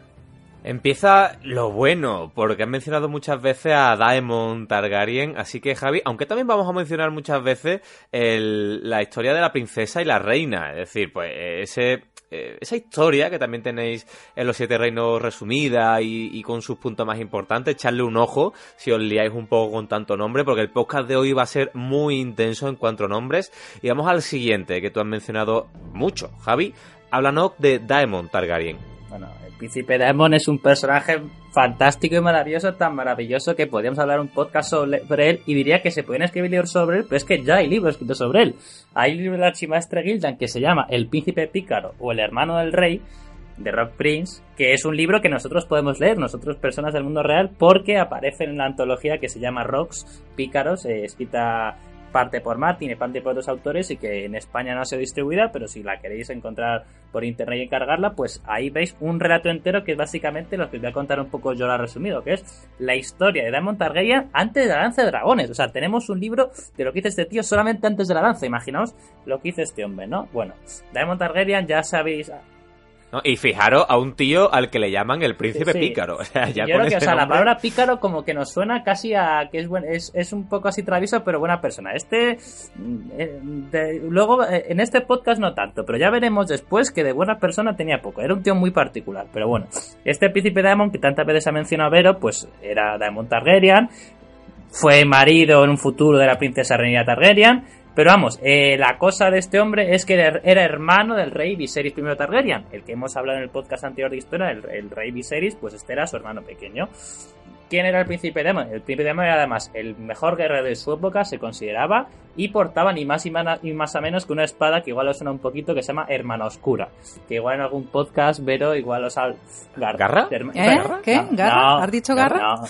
Empieza lo bueno, porque han mencionado muchas veces a Daemon Targaryen, así que Javi, aunque también vamos a mencionar muchas veces el, la historia de la princesa y la reina, es decir, pues ese, esa historia que también tenéis en Los Siete Reinos resumida y, y con sus puntos más importantes, echarle un ojo si os liáis un poco con tanto nombre, porque el podcast de hoy va a ser muy intenso en cuanto a nombres. Y vamos al siguiente, que tú has mencionado mucho, Javi, háblanos de Daemon Targaryen. Bueno, el príncipe Daemon es un personaje fantástico y maravilloso, tan maravilloso que podríamos hablar un podcast sobre él y diría que se pueden escribir libros sobre él, pero es que ya hay libros escritos sobre él. Hay un libro de la archimaestra Gildan que se llama El Príncipe Pícaro o El Hermano del Rey, de Rock Prince, que es un libro que nosotros podemos leer, nosotros personas del mundo real, porque aparece en la antología que se llama Rocks, Pícaros, eh, escrita parte por Martin y parte por otros autores y que en España no ha sido distribuida, pero si la queréis encontrar por internet y encargarla, pues ahí veis un relato entero que es básicamente lo que os voy a contar un poco yo lo resumido, que es la historia de Daemon Targaryen antes de la danza de dragones. O sea, tenemos un libro de lo que hizo este tío solamente antes de la danza. Imaginaos lo que hizo este hombre, ¿no? Bueno, Daemon Targaryen ya sabéis... No, y fijaros a un tío al que le llaman el príncipe sí, sí. pícaro. O sea, ya yo creo que, o sea, nombre... la palabra pícaro como que nos suena casi a que es buen, es, es un poco así travieso, pero buena persona. Este, eh, de, luego, eh, en este podcast no tanto, pero ya veremos después que de buena persona tenía poco. Era un tío muy particular, pero bueno. Este príncipe Daemon, que tantas veces ha mencionado Vero, pues era Daemon Targaryen, fue marido en un futuro de la princesa Rhaenyra Targaryen. Pero vamos, eh, la cosa de este hombre es que era, era hermano del rey Viserys primero Targaryen, el que hemos hablado en el podcast anterior de historia, el, el rey Viserys, pues este era su hermano pequeño. ¿Quién era el príncipe Daemon? El príncipe Daemon era además el mejor guerrero de su época, se consideraba, y portaba ni más y, man, y más a menos que una espada que igual os suena un poquito, que se llama Hermana Oscura, que igual en algún podcast, Vero, igual os ha... ¿Garra? ¿Garra? ¿Eh? ¿Garra? ¿Qué? ¿Garra? No, ¿Has dicho Garra? No.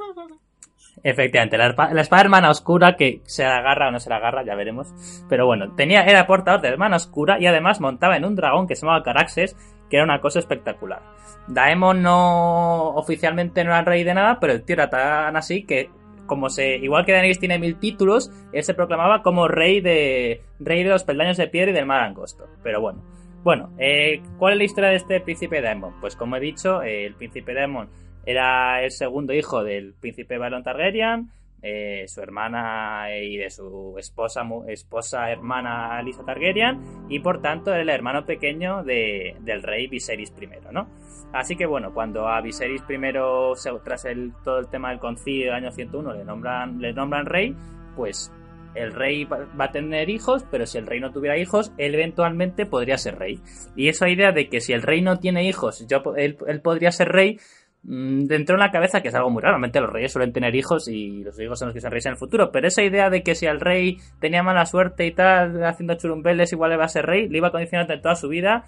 Efectivamente, la, la espada hermana oscura, que se la agarra o no se la agarra, ya veremos. Pero bueno, tenía, era portador de hermana oscura y además montaba en un dragón que se llamaba Caraxes, que era una cosa espectacular. Daemon no oficialmente no era rey de nada, pero el tío era tan así que, como se, igual que Daenerys tiene mil títulos, él se proclamaba como rey de rey de los peldaños de piedra y del mar angosto. Pero bueno, bueno, eh, ¿cuál es la historia de este príncipe Daemon? Pues como he dicho, eh, el príncipe Daemon era el segundo hijo del príncipe Baelon Targaryen, eh, su hermana y de su esposa esposa hermana Alyssa Targaryen, y por tanto era el hermano pequeño de, del rey Viserys primero, ¿no? Así que bueno, cuando a Viserys primero, tras el, todo el tema del concilio del año ciento uno, le nombran, le nombran rey, pues el rey va a tener hijos, pero si el rey no tuviera hijos, él eventualmente podría ser rey. Y esa idea de que si el rey no tiene hijos, yo, él, él podría ser rey, dentro en la cabeza, que es algo muy raro. Realmente los reyes suelen tener hijos y los hijos son los que se reyes en el futuro, pero esa idea de que si el rey tenía mala suerte y tal, haciendo churumbeles, igual le iba a ser rey, le iba a condicionar toda su vida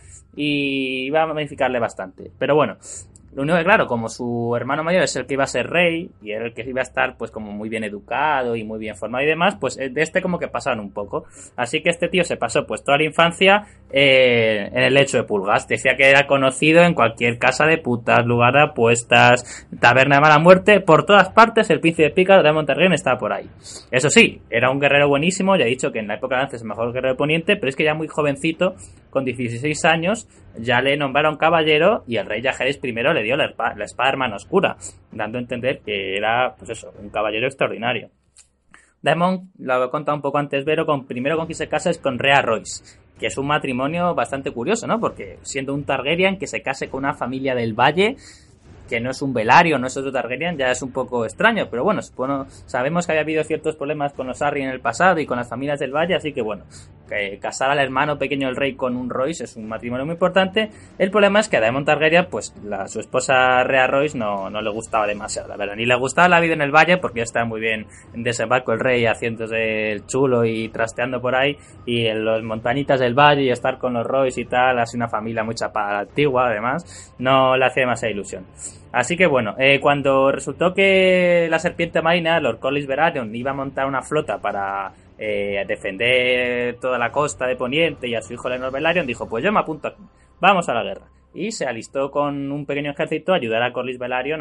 y iba a modificarle bastante. Pero bueno, lo único que claro, como su hermano mayor es el que iba a ser rey y era el que iba a estar pues como muy bien educado y muy bien formado y demás, pues de este como que pasaron un poco. Así que este tío se pasó pues toda la infancia eh, en el lecho de pulgas. Decía que era conocido en cualquier casa de putas, lugar de apuestas, taberna de mala muerte, por todas partes el príncipe pícaro de Daemon Targaryen estaba por ahí. Eso sí, era un guerrero buenísimo, ya he dicho que en la época de Lance es el mejor guerrero de Poniente, pero es que ya muy jovencito, con dieciséis años, ya le nombraron caballero y el rey Jaehaerys primero le dio la espada, la espada hermana oscura, dando a entender que era, pues eso, un caballero extraordinario. Daemon, lo he contado un poco antes, Vero, con, primero con quien se casa es con Rhea Royce, que es un matrimonio bastante curioso, ¿no? Porque siendo un Targaryen que se case con una familia del Valle, que no es un Velaryon, no es otro Targaryen, ya es un poco extraño, pero bueno, supongo, sabemos que había habido ciertos problemas con los Arryn en el pasado y con las familias del Valle, así que bueno, que casar al hermano pequeño del rey con un Royce es un matrimonio muy importante. El problema es que a Daemon Targaryen, pues la, su esposa Rhea Royce no, no le gustaba demasiado, la verdad, ni le gustaba la vida en el Valle porque ya estaba muy bien en desembarco el rey haciéndose el chulo y trasteando por ahí, y en las montañitas del Valle y estar con los Royce y tal, así una familia muy chapada a la antigua, además, no le hacía demasiada ilusión. Así que bueno, eh, cuando resultó que la serpiente marina, Lord Corlys Velaryon, iba a montar una flota para eh, defender toda la costa de Poniente y a su hijo Laenor Velaryon, dijo, pues yo me apunto aquí, vamos a la guerra. Y se alistó con un pequeño ejército a ayudar a Corlys Velaryon a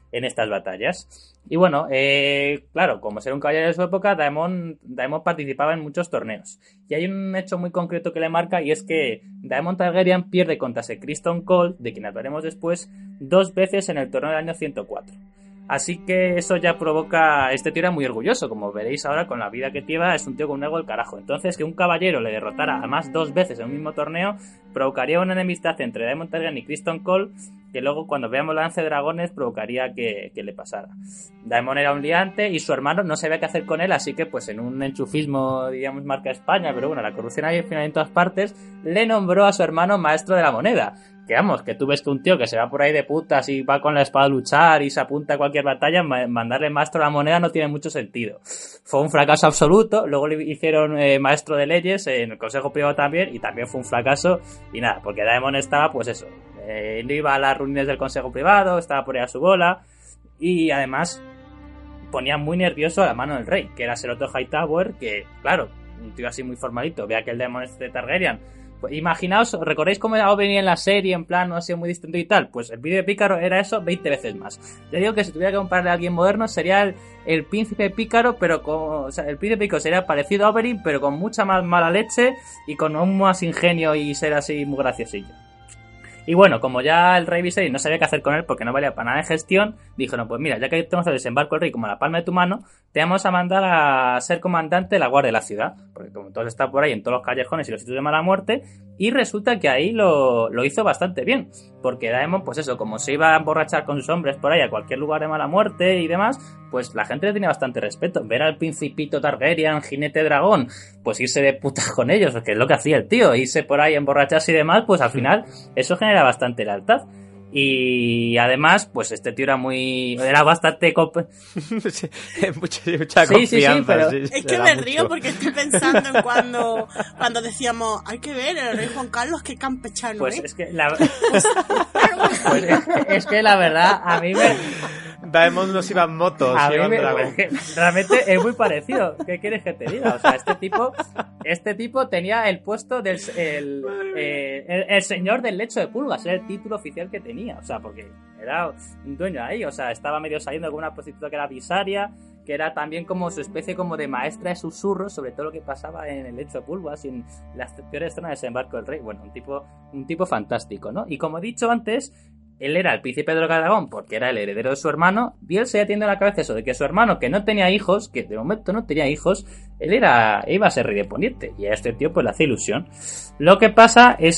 en estas batallas. Y bueno, eh, claro, como ser un caballero de su época, Daemon, Daemon participaba en muchos torneos. Y hay un hecho muy concreto que le marca, y es que Daemon Targaryen pierde contra ese Criston Cole, de quien hablaremos después, dos veces en el torneo del año ciento cuatro. Así que eso ya provoca... Este tío era muy orgulloso, como veréis ahora con la vida que lleva, es un tío con un ego del carajo. Entonces que un caballero le derrotara además dos veces en un mismo torneo provocaría una enemistad entre Daemon Targaryen y Criston Cole, que luego cuando veamos la danza de dragones provocaría que, que le pasara. Daemon era un liante y su hermano no sabía qué hacer con él, así que pues en un enchufismo, digamos, marca España, pero bueno, la corrupción hay al final en todas partes, le nombró a su hermano maestro de la moneda. Que vamos, que tú ves que un tío que se va por ahí de putas y va con la espada a luchar y se apunta a cualquier batalla, mandarle maestro a la moneda no tiene mucho sentido. Fue un fracaso absoluto, luego le hicieron eh, maestro de leyes en el Consejo Privado también, y también fue un fracaso, y nada, porque Daemon estaba, pues eso, eh, no iba a las reuniones del Consejo Privado, estaba por ahí a su bola, y además ponía muy nervioso a la mano del rey, que era Ser Otto Hightower, que, claro, un tío así muy formalito, vea que el Daemon es de Targaryen. Pues imaginaos, ¿recordáis cómo era venía en la serie, en plan, no ha sido muy distinto y tal? Pues el príncipe pícaro era eso veinte veces más. Ya digo que si tuviera que compararle a alguien moderno, sería el, el príncipe pícaro, pero con... O sea, el príncipe pícaro sería parecido a Oberyn, pero con mucha más mala leche y con aún más ingenio y ser así muy graciosillo. Y bueno, como ya el rey Viserys no sabía qué hacer con él porque no valía para nada de gestión, dijo, no, pues mira, ya que tenemos el desembarco del rey como la palma de tu mano, te vamos a mandar a ser comandante de la guardia de la ciudad, porque como todos están por ahí en todos los callejones y los sitios de mala muerte, y resulta que ahí lo, lo hizo bastante bien, porque Daemon, pues eso, como se iba a emborrachar con sus hombres por ahí a cualquier lugar de mala muerte y demás, pues la gente le tenía bastante respeto. Ver al principito Targaryen, jinete dragón, pues irse de putas con ellos, que es lo que hacía el tío, irse por ahí a emborracharse y demás, pues al final eso genera bastante lealtad. Y además, pues este tío era muy... Era bastante... Comp- sí, mucha, mucha sí, sí, sí, pero... Sí, es que me río mucho. Porque estoy pensando en cuando, cuando decíamos, hay que ver, el rey Juan Carlos, qué campechano, Pues ¿eh? es que la... pues es, es que la verdad, a mí me... Daemon nos iba en motos, a mí iba en me, dragón. Es que realmente es muy parecido. ¿Qué quieres que te diga? O sea, este tipo, este tipo tenía el puesto del el, eh, el, el señor del lecho de pulgas, era el título oficial que tenía. O sea, porque era un dueño ahí. O sea, estaba medio saliendo con una prostituta que era Visaria, que era también como su especie como de maestra de susurros sobre todo lo que pasaba en el lecho de pulgas y en las peores zonas de desembarco del rey. Bueno, un tipo, un tipo fantástico, ¿no? Y como he dicho antes, él era el príncipe de dragón porque era el heredero de su hermano, y él se había tenido en la cabeza eso de que su hermano, que no tenía hijos, que de momento no tenía hijos, él era iba a ser rey de Poniente, y a este tío pues le hace ilusión. Lo que pasa es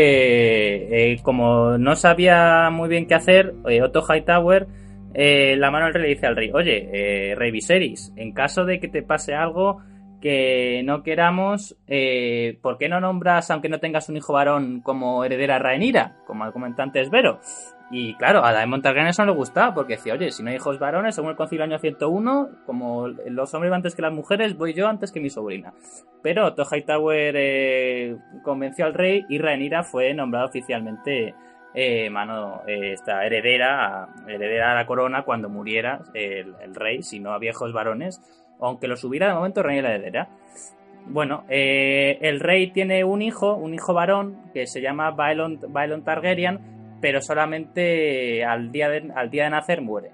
que eh, como no sabía muy bien qué hacer, eh, Otto Hightower, eh, la mano del rey le dice al rey, oye, eh, rey Viserys, en caso de que te pase algo que no queramos, eh, ¿por qué no nombras, aunque no tengas un hijo varón, como heredera a Rhaenyra, como comentó antes Vero? Y claro, a Daemon Targaryen eso no le gustaba, porque decía, oye, si no hay hijos varones, según el concilio año ciento uno, como los hombres van antes que las mujeres, voy yo antes que mi sobrina. Pero Otto Hightower eh, convenció al rey, y Rhaenyra fue nombrada oficialmente eh, mano eh, esta heredera, heredera a la corona cuando muriera el, el rey, si no había hijos varones. Aunque los hubiera, de momento Rhaenyra la heredera. Bueno, eh, el rey tiene un hijo, un hijo varón, que se llama Baelon, Baelon Targaryen, pero solamente al día, de, al día de nacer muere.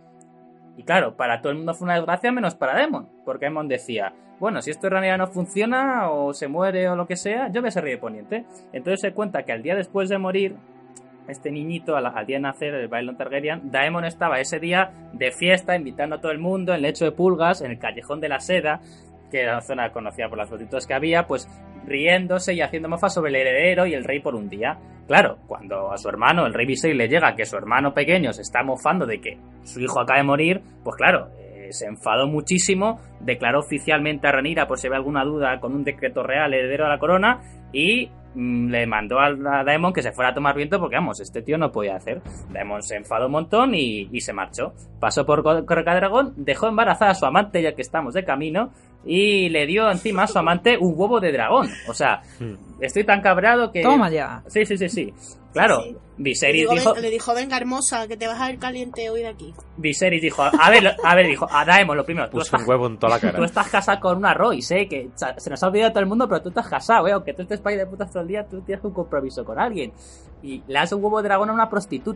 Y claro, para todo el mundo fue una desgracia, menos para Daemon, porque Daemon decía, bueno, si esto de Rhaenyra no funciona, o se muere, o lo que sea, yo voy a ser rey de Poniente. Entonces se cuenta que al día después de morir, este niñito, al, al día de nacer, el Baelon Targaryen, Daemon estaba ese día de fiesta, invitando a todo el mundo en el lecho de pulgas, en el callejón de la seda, que era una zona conocida por las prostitutas que había, pues riéndose y haciendo mofa sobre el heredero y el rey por un día. Claro, cuando a su hermano, el rey Viserys, le llega que su hermano pequeño se está mofando de que su hijo acaba de morir, pues claro, eh, se enfadó muchísimo, declaró oficialmente a Rhaenyra, por si había alguna duda, con un decreto real heredero a la corona, y le mandó a Daemon que se fuera a tomar viento porque, vamos, este tío no podía hacer. Daemon se enfadó un montón y, y se marchó. Pasó por Correcadragón, dejó embarazada a su amante, ya que estamos de camino, y le dio encima a su amante un huevo de dragón. O sea, estoy tan cabreado que... Toma ya. Sí, sí, sí, sí. Claro, sí, sí. Viserys le dijo... Ven, le dijo, venga, hermosa, que te vas a ver caliente hoy de aquí. Viserys dijo, a ver, a ver, dijo, a Daemon, lo primero. Puso estás, un huevo en toda la cara. Tú estás casado con una Royce, eh, que se nos ha olvidado todo el mundo, pero tú estás casado, eh, aunque tú estés país de putas todo el día, tú tienes un compromiso con alguien. Y le das un huevo de dragón a una prostituta.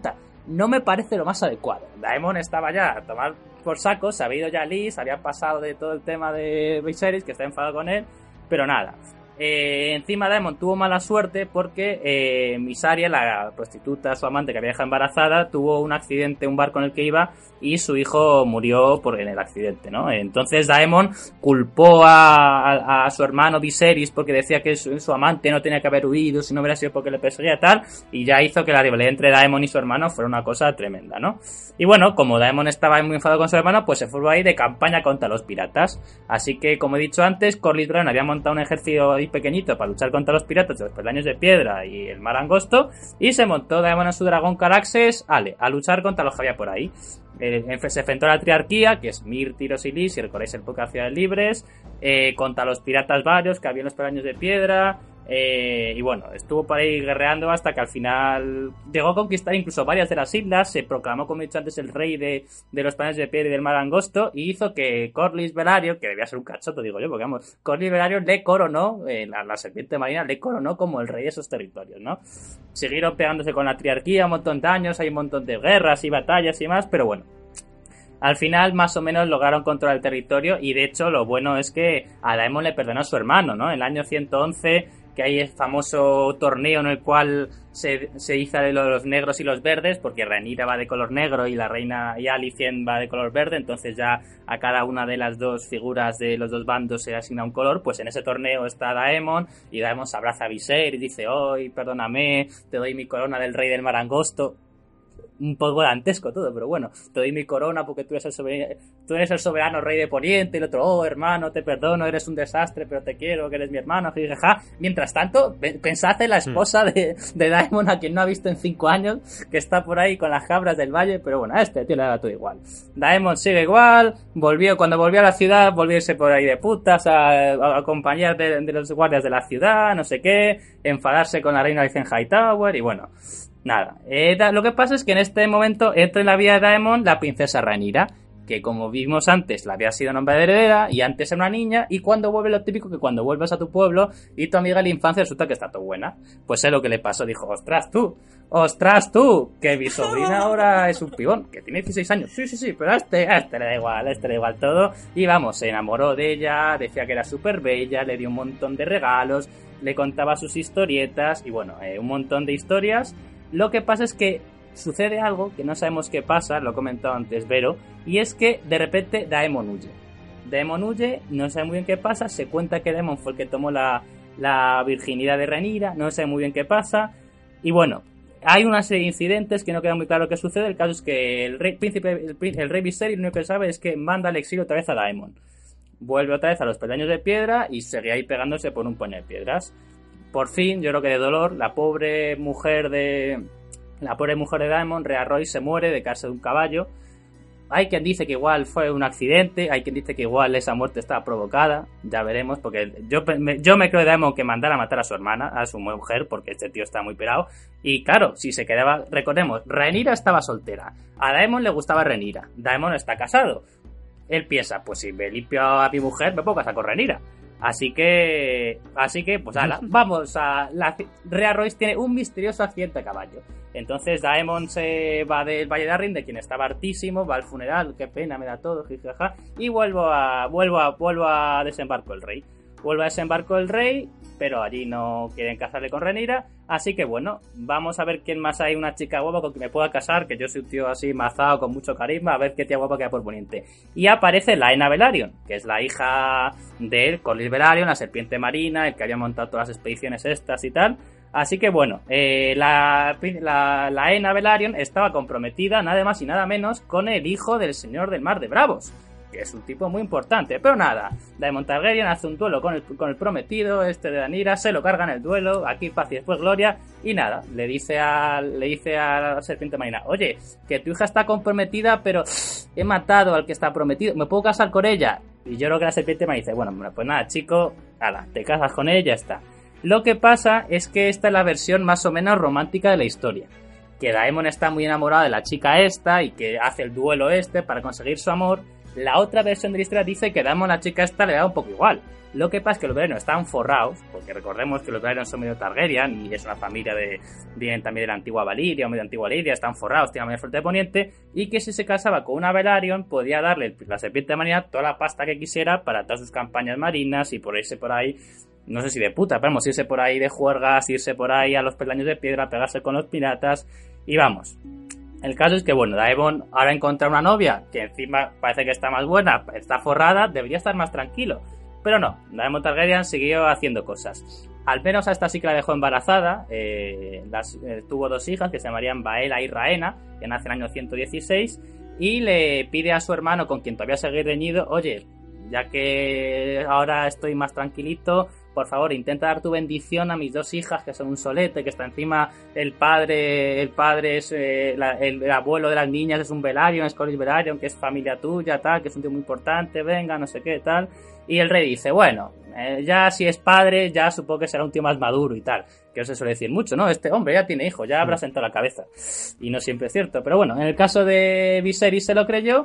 no me parece lo más adecuado. Daemon estaba ya a tomar por saco, se había ido ya Lee, se había pasado de todo el tema de Viserys, que está enfadado con él, pero nada. Eh, encima Daemon tuvo mala suerte porque eh, Mysaria, la prostituta, su amante que había dejado embarazada, tuvo un accidente, un barco en el que iba, y su hijo murió por, en el accidente, ¿no? Entonces Daemon culpó a, a, a su hermano Viserys porque decía que su, su amante no tenía que haber huido si no hubiera sido porque le perseguía tal, y ya hizo que la rivalidad entre Daemon y su hermano fuera una cosa tremenda, ¿no? Y bueno, como Daemon estaba muy enfadado con su hermano, pues se fue ahí de campaña contra los piratas. Así que, como he dicho antes, Corlys Bran había montado un ejército ahí pequeñito para luchar contra los piratas de los peldaños de piedra y el mar angosto, y se montó Daemon a su dragón Caraxes, ale, a luchar contra los que había por ahí. Eh, se enfrentó a la triarquía, que es Mir, Tyros y Lee, si recordáis el podcast de Ciudades Libres, eh, contra los piratas varios que había en los peldaños de piedra, eh, y bueno, estuvo por ahí guerreando hasta que al final llegó a conquistar incluso varias de las islas, se proclamó, como he dicho antes, el rey de, de los peldaños de piedra y del mar angosto, y hizo que Corlys Velario, que debía ser un cachoto, digo yo, porque vamos, Corlys Velario le coronó, eh, la, la serpiente marina le coronó como el rey de esos territorios, ¿no? Siguieron pegándose con la triarquía un montón de años, hay un montón de guerras y batallas y más, pero bueno, al final más o menos lograron controlar el territorio, y de hecho lo bueno es que a Daemon le perdonó a su hermano, ¿no? En el año ciento once, que hay el famoso torneo en el cual se, se hizo de los negros y los verdes, porque Rhaenyra va de color negro y la reina y Alicent va de color verde, entonces ya a cada una de las dos figuras de los dos bandos se asigna un color. Pues en ese torneo está Daemon, y Daemon se abraza a Viserys y dice: hoy, perdóname, te doy mi corona del rey del mar angosto. Un poco dantesco todo, pero bueno, te doy mi corona porque tú eres el soberano, tú eres el soberano rey de Poniente. Y el otro: oh, hermano, te perdono, eres un desastre, pero te quiero, que eres mi hermano, jajaja. Mientras tanto, pensad en la esposa de, de Daemon, a quien no ha visto en cinco años, que está por ahí con las cabras del valle, pero bueno, a este tío le da todo igual. Daemon sigue igual, volvió, cuando volvió a la ciudad, volvió a irse por ahí de putas, a, a acompañar de, de los guardias de la ciudad, no sé qué, enfadarse con la reina Alicent Hightower, y bueno, nada, eh, da, lo que pasa es que en este momento entra en la vida de Daemon la princesa Rhaenyra, que como vimos antes la había sido nombrada heredera y antes era una niña, y cuando vuelve, lo típico que cuando vuelves a tu pueblo y tu amiga de la infancia resulta que está todo buena. Pues es lo que le pasó, dijo: ostras tú, ostras tú, que mi sobrina ahora es un pibón, que tiene dieciséis años, sí, sí, sí, pero a este, a este le da igual, a este le da igual todo, y vamos, se enamoró de ella, decía que era súper bella, le dio un montón de regalos, le contaba sus historietas, y bueno, eh, un montón de historias. Lo que pasa es que sucede algo que no sabemos qué pasa, lo he comentado antes Vero, y es que de repente Daemon huye. Daemon huye, no sabe muy bien qué pasa, se cuenta que Daemon fue el que tomó la, la virginidad de Rhaenyra, no sabe muy bien qué pasa, y bueno, hay una serie de incidentes que no queda muy claro qué sucede. El caso es que el rey príncipe, el, el rey Viserys, lo único que sabe es que manda al exilio otra vez a Daemon. Vuelve otra vez a los peldaños de piedra y sigue ahí pegándose por un puño de piedras. Por fin, yo creo que de dolor, la pobre mujer de la pobre mujer de Daemon, Rhea Royce, se muere de caerse de un caballo. Hay quien dice que igual fue un accidente, hay quien dice que igual esa muerte estaba provocada, ya veremos, porque yo me, yo me creo de Daemon que mandara a matar a su hermana, a su mujer, porque este tío está muy pirado. Y claro, si se quedaba, recordemos, Rhaenyra estaba soltera, a Daemon le gustaba Rhaenyra, Daemon está casado. Él piensa: pues si me limpio a mi mujer, me puedo casar con Rhaenyra. Así que, así que, pues ala, vamos a... La, Rhea Royce tiene un misterioso accidente a caballo. Entonces Daemon se va del Valle de Arryn, de quien estaba hartísimo, va al funeral, qué pena, me da todo, jijaja, y vuelvo a, vuelvo a, vuelvo a desembarco el rey. Vuelve a desembarco el rey, pero allí no quieren casarle con Rhaenyra, así que bueno, vamos a ver quién más hay, una chica guapa con quien me pueda casar, que yo soy un tío así mazado con mucho carisma, a ver qué tía guapa queda por Poniente. Y aparece Laena Velaryon, que es la hija de Corlys Velaryon, la serpiente marina, el que había montado todas las expediciones estas y tal. Así que bueno, eh, la, la, la Laena Velaryon estaba comprometida nada más y nada menos con el hijo del señor del Mar de Bravos, que es un tipo muy importante, pero nada, Daemon Targaryen hace un duelo con el, con el prometido este de Rhaenyra, se lo carga en el duelo, aquí paz y después gloria, y nada, le dice a, le dice a la serpiente marina: oye, que tu hija está comprometida, pero he matado al que está prometido, ¿me puedo casar con ella? Y yo creo que la serpiente marina dice: bueno, pues nada, chico, ala, te casas con ella y ya está. Lo que pasa es que esta es la versión más o menos romántica de la historia, que Daemon está muy enamorado de la chica esta y que hace el duelo este para conseguir su amor. La otra versión de la historia dice que Daemon a la chica esta le da un poco igual, Lo que pasa es que los Velaryon están forrados, porque recordemos que los Velaryon son medio Targaryen y es una familia de vienen también de la antigua Valiria o medio antigua Lidia, están forrados, tienen la mayor fuerte de Poniente, y que si se casaba con una Velaryon podía darle la serpiente de Marina toda la pasta que quisiera para todas sus campañas marinas y por irse por ahí, no sé si de puta, pero vamos, irse por ahí de juergas, irse por ahí a los peldaños de piedra, pegarse con los piratas, y vamos. El caso es que, bueno, Daemon ahora encuentra una novia que encima parece que está más buena, está forrada, debería estar más tranquilo. Pero no, Daemon Targaryen siguió haciendo cosas. Al menos a esta sí que la dejó embarazada. Eh, las, eh, tuvo dos hijas que se llamarían Baela y Rhaena, que nacen en el año ciento dieciséis. Y le pide a su hermano, con quien todavía sigue reñido, oye, ya que ahora estoy más tranquilito, por favor, intenta dar tu bendición a mis dos hijas, que son un solete, que está encima el padre, el padre es eh, la, el, el abuelo de las niñas es un Velaryon, es Corlys Velaryon, que es familia tuya, tal, que es un tío muy importante, venga, no sé qué, tal. Y el rey dice, bueno, eh, ya si es padre, ya supongo que será un tío más maduro y tal. Que no se suele decir mucho, ¿no? Este hombre ya tiene hijos, ya habrá sentado la cabeza. Y no siempre es cierto. Pero bueno, en el caso de Viserys se lo creyó.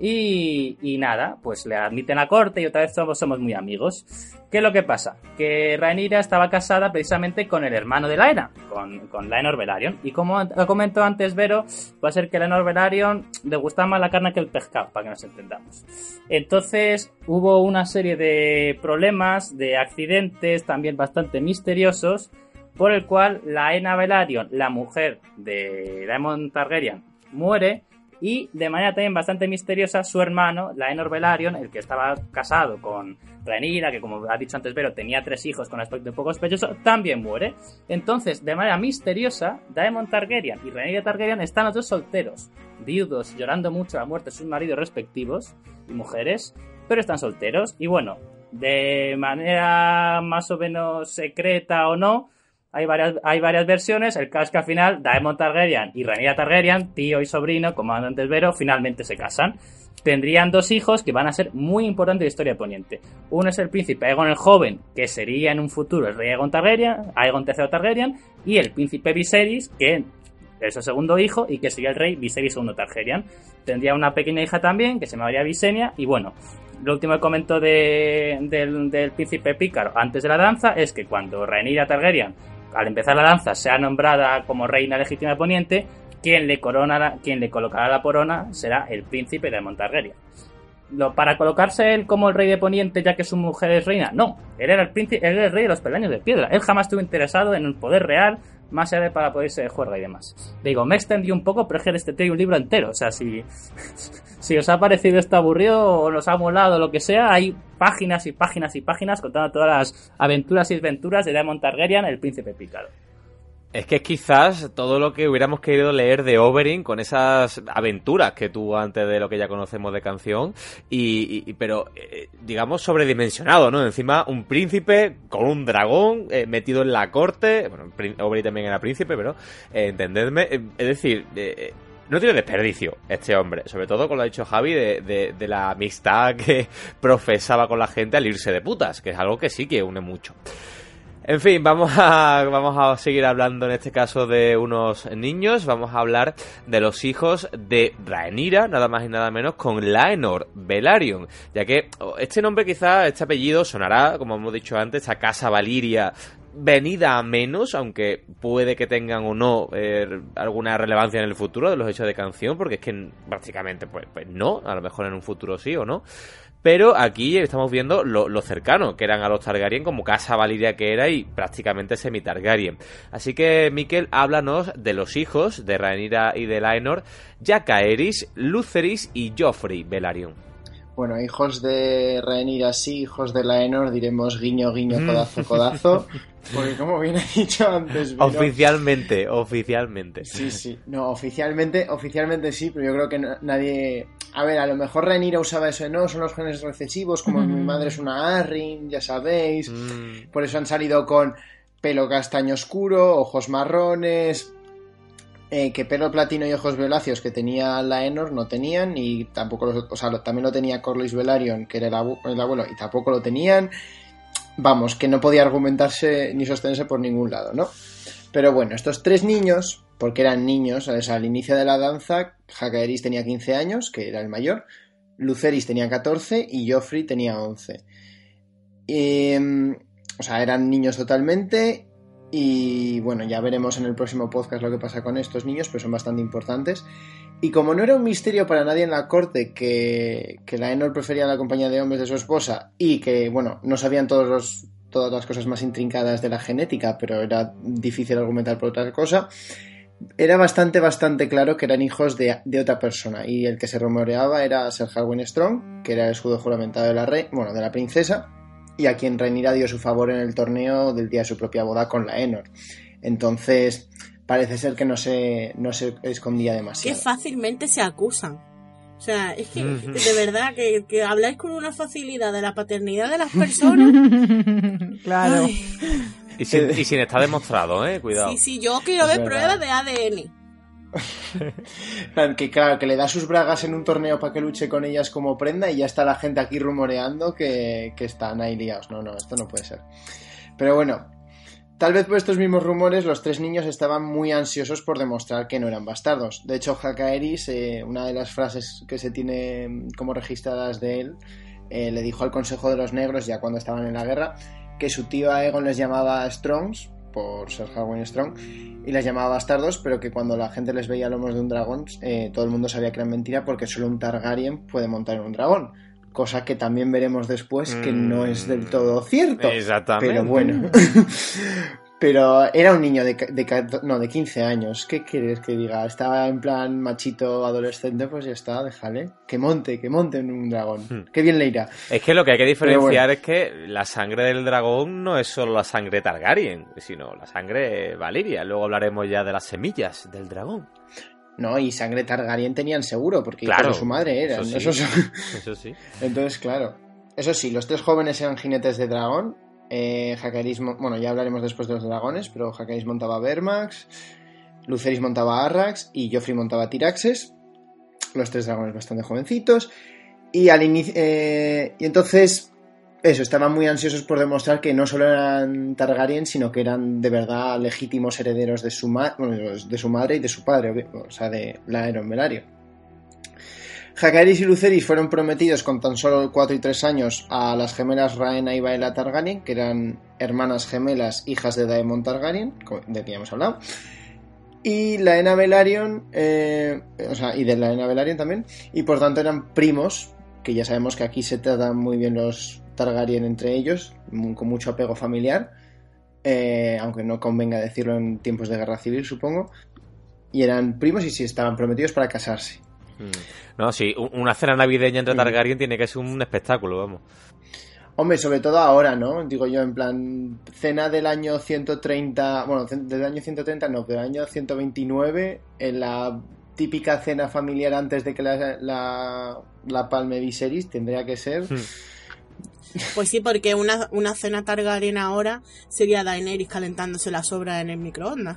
Y, y nada, pues le admiten a corte y otra vez somos, somos muy amigos. ¿Qué es lo que pasa? Que Rhaenyra estaba casada precisamente con el hermano de Laena, con, con Laenor Velaryon. Y como comentó antes Vero, va a ser que Laenor Velaryon le gustaba más la carne que el pescado, para que nos entendamos. Entonces hubo una serie de problemas, de accidentes también bastante misteriosos, por el cual Laena Velaryon, la mujer de Daemon Targaryen, muere. Y de manera también bastante misteriosa, su hermano, Laenor Velaryon, el que estaba casado con Rhaenyra, que como ha dicho antes Vero, tenía tres hijos con aspecto poco sospechoso, también muere. Entonces, de manera misteriosa, Daemon Targaryen y Rhaenyra Targaryen están los dos solteros, viudos, llorando mucho la muerte de sus maridos respectivos y mujeres, pero están solteros. Y bueno, de manera más o menos secreta o no, Hay varias, hay varias versiones. El caso es que al final Daemon Targaryen y Rhaenyra Targaryen, tío y sobrino, como antes Vero, finalmente se casan. Tendrían dos hijos que van a ser muy importantes en la historia de Poniente. Uno es el príncipe Aegon el Joven, que sería en un futuro el rey Aegon Targaryen, Aegon tercero Targaryen, y el príncipe Viserys, que es su segundo hijo y que sería el rey Viserys segundo Targaryen. Tendría una pequeña hija también, que se llamaría Visenya, y bueno, lo último que comento de, del, del príncipe pícaro antes de la danza es que cuando Rhaenyra Targaryen, al empezar la danza, sea nombrada como reina legítima de Poniente, quien le corona, quien le colocará la corona será el príncipe de Daemon Targaryen. Lo, para colocarse él como el rey de Poniente, ya que su mujer es reina, no, él era el príncipe, él era el rey de los peldaños de piedra. Él jamás estuvo interesado en el poder real, más allá de para poder ser de juerga y demás. Digo, me extendí un poco, pero es que de este tengo un libro entero. O sea, si, si os ha parecido esto aburrido o nos ha molado o lo que sea, hay páginas y páginas y páginas contando todas las aventuras y desventuras de Daemon Targaryen, el príncipe pícaro. Es que es quizás todo lo que hubiéramos querido leer de Oberyn con esas aventuras que tuvo antes de lo que ya conocemos de canción, y, y pero eh, digamos sobredimensionado, ¿no? Encima un príncipe con un dragón eh, metido en la corte. Bueno, Oberyn también era príncipe, pero eh, entendedme, eh, es decir, eh, no tiene desperdicio este hombre, sobre todo con lo ha dicho Javi de, de, de la amistad que profesaba con la gente al irse de putas, que es algo que sí que une mucho. En fin, vamos a, vamos a seguir hablando en este caso de unos niños. Vamos a hablar de los hijos de Rhaenyra, nada más y nada menos, con Laenor Velaryon, ya que este nombre quizás, este apellido sonará, como hemos dicho antes, esta casa Valiria venida a menos, aunque puede que tengan o no eh, alguna relevancia en el futuro de los hechos de canción, porque es que prácticamente pues, pues no, a lo mejor en un futuro sí o no. Pero aquí estamos viendo lo, lo cercano que eran a los Targaryen, como casa Valiria que era y prácticamente semi-Targaryen. Así que, Miquel, háblanos de los hijos de Rhaenyra y de Laenor, Jacaerys, Lucerys y Joffrey Velaryon. Bueno, hijos de Rhaenyra sí, hijos de Laenor diremos guiño, guiño, codazo, codazo. Porque como bien he dicho antes... Vino... Oficialmente, oficialmente. Sí, sí. No, oficialmente, oficialmente sí, pero yo creo que no, nadie... A ver, a lo mejor Rhaenyra usaba eso de no, son los genes recesivos, como mm. mi madre es una Arryn, ya sabéis. Mm. Por eso han salido con pelo castaño oscuro, ojos marrones... Eh, que pelo platino y ojos violáceos que tenía Laenor no tenían, y tampoco los, o sea, lo, también lo tenía Corlys Velaryon, que era el, abu, el abuelo, y tampoco lo tenían. Vamos, que no podía argumentarse ni sostenerse por ningún lado, ¿no? Pero bueno, estos tres niños, porque eran niños, ¿sabes? Al inicio de la danza, Jacaerys tenía quince años, que era el mayor, Lucerys tenía catorce y Joffrey tenía once. Y, o sea, eran niños totalmente. Y bueno, ya veremos en el próximo podcast lo que pasa con estos niños, pero son bastante importantes. Y como no era un misterio para nadie en la corte que, que la Aenor prefería la compañía de hombres de su esposa y que, bueno, no sabían todos los, todas las cosas más intrincadas de la genética, pero era difícil argumentar por otra cosa, era bastante, bastante claro que eran hijos de, de otra persona. Y el que se rumoreaba era Ser Harwin Strong, que era el escudo juramentado de la rey, bueno, de la princesa, y a quien Rhaenyra dio su favor en el torneo del día de su propia boda con la Aenor. Entonces, parece ser que no se, no se escondía demasiado. Que fácilmente se acusan. O sea, es que, de verdad, que, que habláis con una facilidad de la paternidad de las personas. Claro. Y sin, y sin estar demostrado, ¿eh? Cuidado. Sí, sí, yo quiero Es ver verdad. pruebas de A D N. Que claro, que le da sus bragas en un torneo para que luche con ellas como prenda y ya está la gente aquí rumoreando que, que están ahí liados. No, no, esto no puede ser. Pero bueno, tal vez por estos mismos rumores los tres niños estaban muy ansiosos por demostrar que no eran bastardos. De hecho, Jacaerys, eh, una de las frases que se tiene como registradas de él, eh, le dijo al Consejo de los Negros, ya cuando estaban en la guerra, que su tío Aegon les llamaba Strongs, por Ser Harwin Strong, y les llamaba bastardos, pero que cuando la gente les veía lomos de un dragón, eh, todo el mundo sabía que era mentira porque solo un Targaryen puede montar en un dragón. Cosa que también veremos después que mm, no es del todo cierto. Exactamente. Pero bueno. Pero era un niño de, de, no, de quince años. ¿Qué quieres que diga? Estaba en plan machito adolescente, pues ya está, déjale. Que monte, que monte en un dragón. Hmm. Qué bien le irá. Es que lo que hay que diferenciar bueno. es que la sangre del dragón no es solo la sangre Targaryen, sino la sangre Valyria. Luego hablaremos ya de las semillas del dragón. No, y sangre Targaryen tenían seguro, porque claro, hijos de su madre eran. Eso sí. Eso, son... eso sí. Entonces, claro. Eso sí, los tres jóvenes eran jinetes de dragón. Eh, Jacaerys, bueno, ya hablaremos después de los dragones, pero Jacaerys montaba Vermax, Lucerys montaba Arrax y Joffrey montaba Tyraxes. Los tres dragones bastante jovencitos. Y al inicio. Eh, y entonces. Eso, estaban muy ansiosos por demostrar que no solo eran Targaryen, sino que eran de verdad legítimos herederos de su, ma- bueno, de su madre y de su padre, o sea, de la Aeron Velaryon. Jacaerys y Lucerys fueron prometidos con tan solo cuatro y tres años a las gemelas Rhaena y Baela Targaryen, que eran hermanas gemelas, hijas de Daemon Targaryen, de que ya hemos hablado. Y la Aena Velaryon, eh, o sea, y de la Aena Velaryon también, y por tanto eran primos, que ya sabemos que aquí se tratan muy bien los Targaryen entre ellos, con mucho apego familiar, eh, aunque no convenga decirlo en tiempos de guerra civil, supongo, y eran primos y sí estaban prometidos para casarse. No, sí, una cena navideña entre Targaryen tiene que ser un espectáculo, vamos. Hombre, sobre todo ahora, ¿no? Digo yo, en plan, cena del año ciento treinta, bueno, del año ciento treinta no, del año ciento veintinueve, en la típica cena familiar antes de que la, la, la palme Viserys, tendría que ser... Hmm. Pues sí, porque una, una cena Targaryen ahora sería Daenerys calentándose las sobras en el microondas.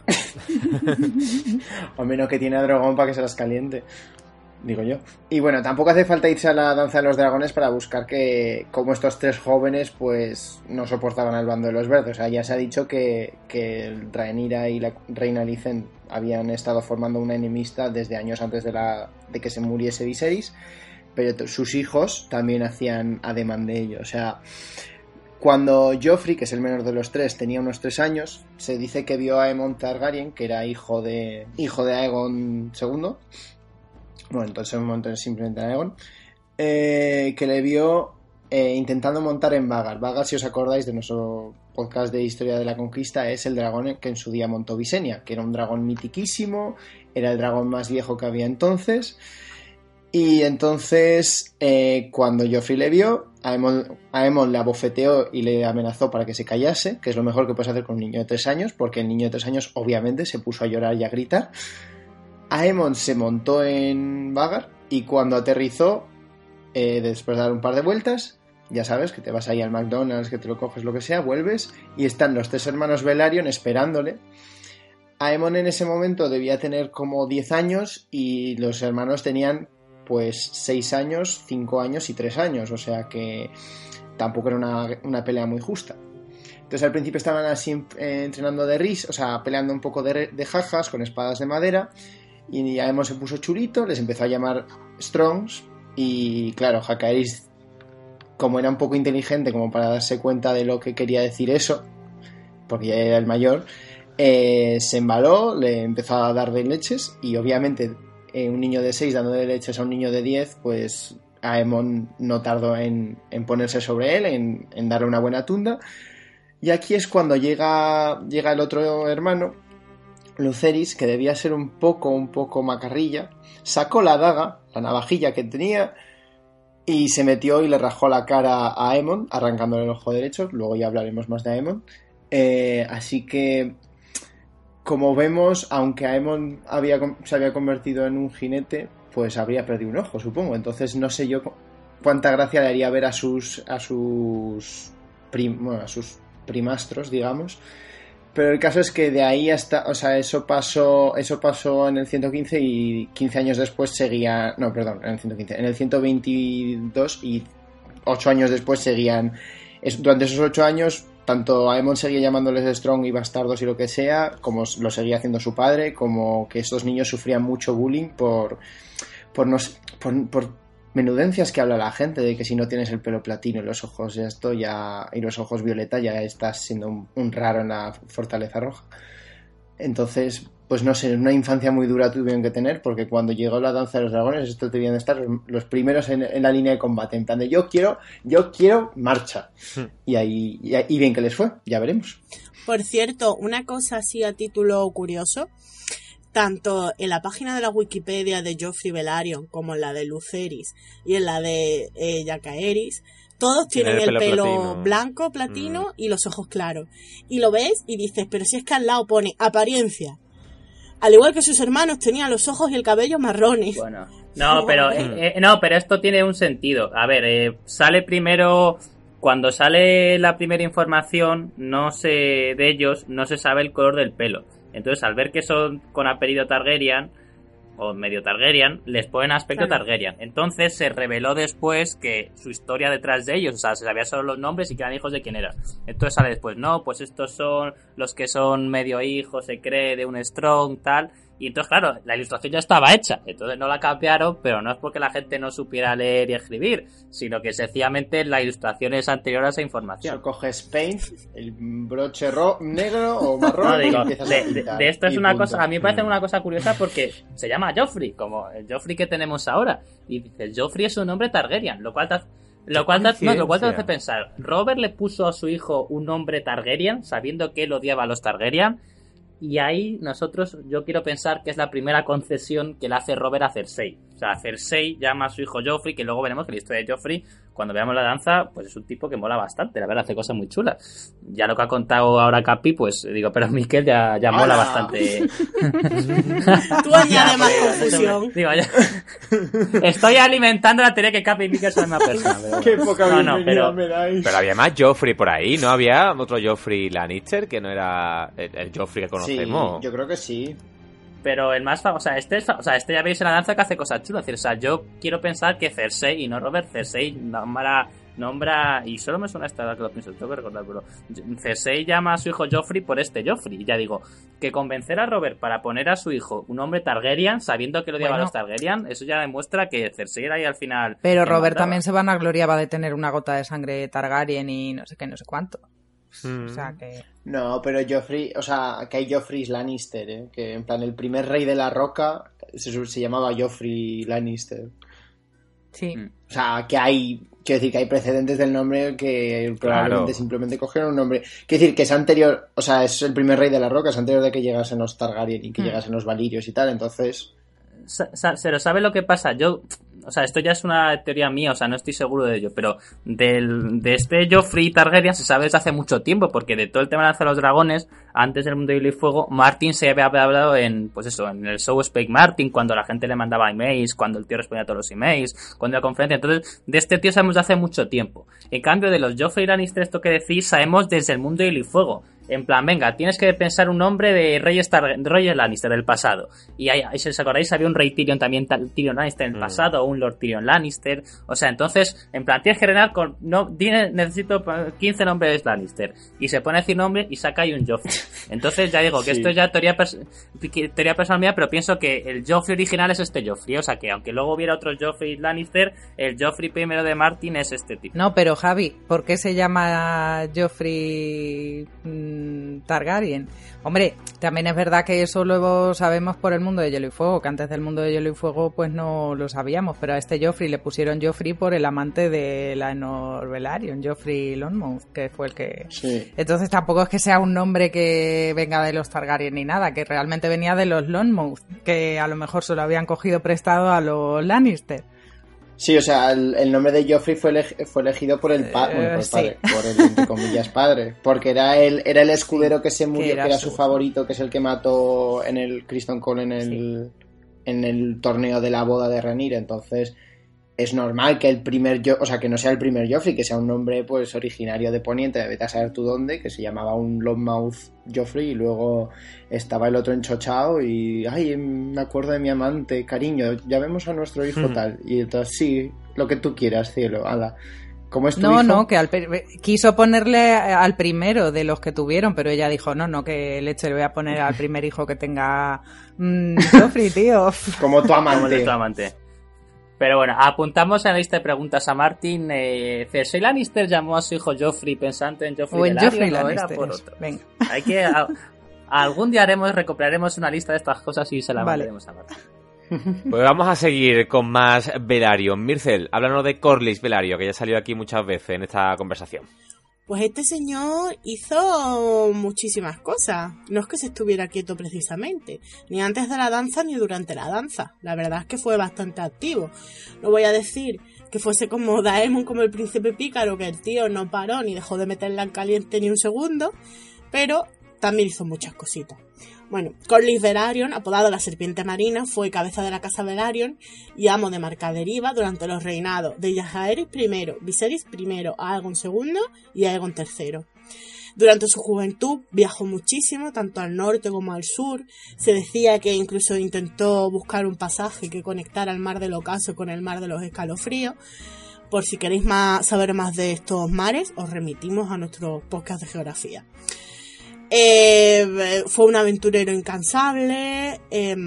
O menos que tiene a dragón para que se las caliente, digo yo. Y bueno, tampoco hace falta irse a la danza de los dragones para buscar que, como estos tres jóvenes, pues no soportaban al bando de los verdes. O sea, ya se ha dicho que, que Rhaenyra y la reina Alicent habían estado formando una enemistad desde años antes de, la, de que se muriese Viserys. Pero sus hijos también hacían ademán de ello. O sea, cuando Joffrey, que es el menor de los tres, tenía unos tres años, se dice que vio a Aemon Targaryen, que era hijo de hijo de Aegon segundo. Bueno, entonces en un momento simplemente Aegon. Eh, que le vio eh, intentando montar en Vhagar. Vhagar, si os acordáis de nuestro podcast de Historia de la Conquista, es el dragón que en su día montó Visenya, que era un dragón mitiquísimo, era el dragón más viejo que había entonces... Y entonces, eh, cuando Joffrey le vio, Aemon, Aemon le abofeteó y le amenazó para que se callase, que es lo mejor que puedes hacer con un niño de tres años, porque el niño de tres años obviamente se puso a llorar y a gritar. Aemon se montó en Vhagar y cuando aterrizó, eh, después de dar un par de vueltas, ya sabes, que te vas ahí al McDonald's, que te lo coges, lo que sea, vuelves y están los tres hermanos Velaryon esperándole. Aemon en ese momento debía tener como diez años y los hermanos tenían pues seis años, cinco años y tres años, o sea que tampoco era una, una pelea muy justa. Entonces al principio estaban así eh, entrenando de ris, o sea, peleando un poco de, de jajas con espadas de madera, y Aemon se puso churito, les empezó a llamar Strongs, y claro, Jacaerys como era un poco inteligente como para darse cuenta de lo que quería decir eso, porque ya era el mayor, eh, se embaló, le empezó a dar de leches y obviamente eh, un niño de seis dando de leches a un niño de diez, pues Aemon no tardó en, en ponerse sobre él, en, en darle una buena tunda. Y aquí es cuando llega, llega el otro hermano, Lucerys, que debía ser un poco, un poco macarrilla, sacó la daga, la navajilla que tenía, y se metió y le rajó la cara a Aemon, arrancándole el ojo derecho. Luego ya hablaremos más de Aemon. Eh, así que, como vemos, aunque Aemon había, se había convertido en un jinete, pues habría perdido un ojo, supongo. Entonces no sé yo cuánta gracia le haría ver a sus a sus, prim, bueno, a sus primastros, digamos. Pero el caso es que de ahí hasta, o sea, eso pasó, eso pasó en el ciento quince y quince años después seguía, no, perdón, en el ciento quince, en el ciento veintidós y ocho años después seguían, es, durante esos ocho años, tanto Aemon seguía llamándoles Strong y bastardos y lo que sea, como lo seguía haciendo su padre, como que estos niños sufrían mucho bullying por, por, no, por, por menudencias que habla la gente, de que si no tienes el pelo platino y los ojos esto ya y los ojos violeta ya estás siendo un, un raro en la Fortaleza Roja. Entonces, pues no sé, una infancia muy dura tuvieron que tener, porque cuando llegó la Danza de los Dragones, estos debían de estar los, los primeros en, en la línea de combate, en plan de yo quiero, yo quiero marcha. Y ahí, y, y bien que les fue, ya veremos. Por cierto, una cosa así a título curioso, tanto en la página de la Wikipedia de Joffrey Velaryon como en la de Lucerys y en la de eh, Jacaerys, todos tienen el, el pelo, pelo platino. blanco, platino mm. y los ojos claros. Y lo ves y dices, pero si es que al lado pone apariencia. Al igual que sus hermanos tenían los ojos y el cabello marrones. Bueno, no, pero eh, eh, no, pero esto tiene un sentido. A ver, eh, sale primero, cuando sale la primera información, no se de ellos, no se sabe el color del pelo. Entonces, al ver que son con apellido Targaryen, o medio Targaryen, les ponen aspecto claro. Targaryen. Entonces, se reveló después que su historia detrás de ellos, o sea, se sabía solo los nombres y que eran hijos de quién eran. Entonces sale después, no, pues estos son los que son medio hijos, se cree, de un Strong, tal. Y entonces, claro, la ilustración ya estaba hecha, entonces no la cambiaron, pero no es porque la gente no supiera leer y escribir, sino que sencillamente la ilustración es anterior a esa información. O coges paint, el broche ro- negro o marrón, no, digo, y empiezas de, a pintar, de esto es una punto. cosa, a mí me parece una cosa curiosa porque se llama Joffrey, como el Joffrey que tenemos ahora, y dices, Joffrey es un nombre Targaryen, lo cual te hace... Lo cual, no, lo cual te hace pensar, Robert le puso a su hijo un nombre Targaryen, sabiendo que él odiaba a los Targaryen, y ahí nosotros, yo quiero pensar que es la primera concesión que le hace Robert a Cersei. O sea, Cersei llama a su hijo Joffrey, que luego veremos que la historia de Joffrey, cuando veamos la danza, pues es un tipo que mola bastante, la verdad, hace cosas muy chulas. Ya lo que ha contado ahora Capi, pues digo, pero Miquel ya, ya mola bastante. Tú añades más confusión. Digo, ya... Estoy alimentando la teoría que Capi y Miquel son la misma persona. Pero... Qué poca no, no, pero... me dais. Pero había más Joffrey por ahí, ¿no? Había otro Joffrey Lannister que no era el, el Joffrey que conocemos. Sí, yo creo que sí. Pero el más famoso, o sea, este, o sea, este ya veis en la danza que hace cosas chulas. Es decir, o sea, yo quiero pensar que Cersei y no Robert, Cersei nombra, nombra, y solo me suena esta edad que lo pienso, tengo que recordar, pero Cersei llama a su hijo Joffrey por este Joffrey. Y ya digo, que convencer a Robert para poner a su hijo un nombre Targaryen, sabiendo que lo odiaba bueno. a los Targaryen, eso ya demuestra que Cersei era ahí al final. Pero Robert también se vanagloriaba de tener una gota de sangre Targaryen y no sé qué, no sé cuánto. Mm. O sea que... No, pero Joffrey, o sea, que hay Joffrey Lannister, ¿eh? Que en plan el primer rey de la roca se, se llamaba Joffrey Lannister. Sí. O sea, que hay, quiero decir, que hay precedentes del nombre que probablemente claro. simplemente cogieron un nombre. Quiero decir, que es anterior, o sea, es el primer rey de la roca, es anterior de que llegasen los Targaryen y que mm. llegasen los Valirios y tal, entonces... Se lo sabe lo que pasa, yo... O sea, esto ya es una teoría mía, o sea, no estoy seguro de ello, pero del, de este Joffrey Targaryen se sabe desde hace mucho tiempo, porque de todo el tema de Danza de los Dragones, antes del Mundo de Hielo y Fuego, Martin se había hablado en, pues eso, en el show Spake Martin, cuando la gente le mandaba emails, cuando el tío respondía a todos los emails, cuando la conferencia, entonces, de este tío sabemos de hace mucho tiempo. En cambio, de los Joffrey Lannister, esto que decís, sabemos desde el Mundo de Hielo y Fuego, En plan, venga, tienes que pensar un nombre de Reyes, Tar- Reyes Lannister del pasado. Y ahí, ahí, si os acordáis, había un Rey Tyrion también, Tyrion Lannister en el pasado, o un Lord Tyrion Lannister. O sea, entonces, en plan, tienes que reinar con... No, tiene, necesito quince nombres Lannister. Y se pone a decir nombre y saca ahí un Joffrey. Entonces, ya digo, que sí. Esto es ya teoría, pers- teoría personal mía, pero pienso que el Joffrey original es este Joffrey. O sea, que aunque luego hubiera otro Joffrey Lannister, el Joffrey primero de Martin es este tipo. No, pero Javi, ¿por qué se llama Joffrey mmm, Targaryen? Hombre, también es verdad que eso luego sabemos por el Mundo de Hielo y Fuego, que antes del Mundo de Hielo y Fuego pues no lo sabíamos, pero a este Joffrey le pusieron Joffrey por el amante de Laenor Velaryon, Joffrey Lonmouth, que fue el que... Sí. Entonces tampoco es que sea un nombre que venga de los Targaryen ni nada, que realmente venía de los Lonmouth, que a lo mejor se lo habían cogido prestado a los Lannister. Sí, o sea, el, el nombre de Joffrey fue, eleg- fue elegido por el, pa- bueno, por el padre, sí. por el, entre comillas, padre, porque era el, era el escudero que se murió, que era, que era su... su favorito, que es el que mató en el Criston Cole en el, sí. en el torneo de la boda de Rhaenyra. Entonces es normal que el primer, jo- o sea, que no sea el primer Joffrey, que sea un nombre pues originario de Poniente, vete a saber tú dónde, que se llamaba un Lonmouth Joffrey, y luego estaba el otro enchochado y ay, me acuerdo de mi amante, cariño, ya vemos a nuestro hijo mm. tal, y entonces sí, lo que tú quieras, cielo, ala. ¿Cómo es tu no, hijo? no, que al per- quiso ponerle al primero de los que tuvieron, pero ella dijo, no, no, que leche le voy a poner al primer hijo que tenga mmm, Joffrey, tío. Como tu amante. Como tu amante. Pero bueno, apuntamos en la lista de preguntas a Martin. Eh, Cersei Lannister llamó a su hijo Joffrey pensando en Joffrey o en Velaryon, Joffrey ¿no? Lannister. Era por otro. Venga. Hay que... A, algún día haremos, recopilaremos una lista de estas cosas y se la vale. mandaremos a Martin. Pues vamos a seguir con más Velaryon. Mircel, háblanos de Corlys Velaryon, que ya salió aquí muchas veces en esta conversación. Pues este señor hizo muchísimas cosas. No es que se estuviera quieto precisamente, ni antes de la danza ni durante la danza. La verdad es que fue bastante activo. No voy a decir que fuese como Daemon, como el príncipe pícaro, que el tío no paró ni dejó de meterla en caliente ni un segundo, pero también hizo muchas cositas. Bueno, Corlys Velaryon, apodado la Serpiente Marina, fue cabeza de la casa Velaryon y amo de Marcaderiva durante los reinados de Jaehaerys primero, Viserys primero, Aegon segundo y Aegon tercero. Durante su juventud viajó muchísimo, tanto al norte como al sur. Se decía que incluso intentó buscar un pasaje que conectara el mar del Ocaso con el mar de los Escalofríos. Por si queréis más, saber más de estos mares, os remitimos a nuestro podcast de geografía. Eh, fue un aventurero incansable, eh,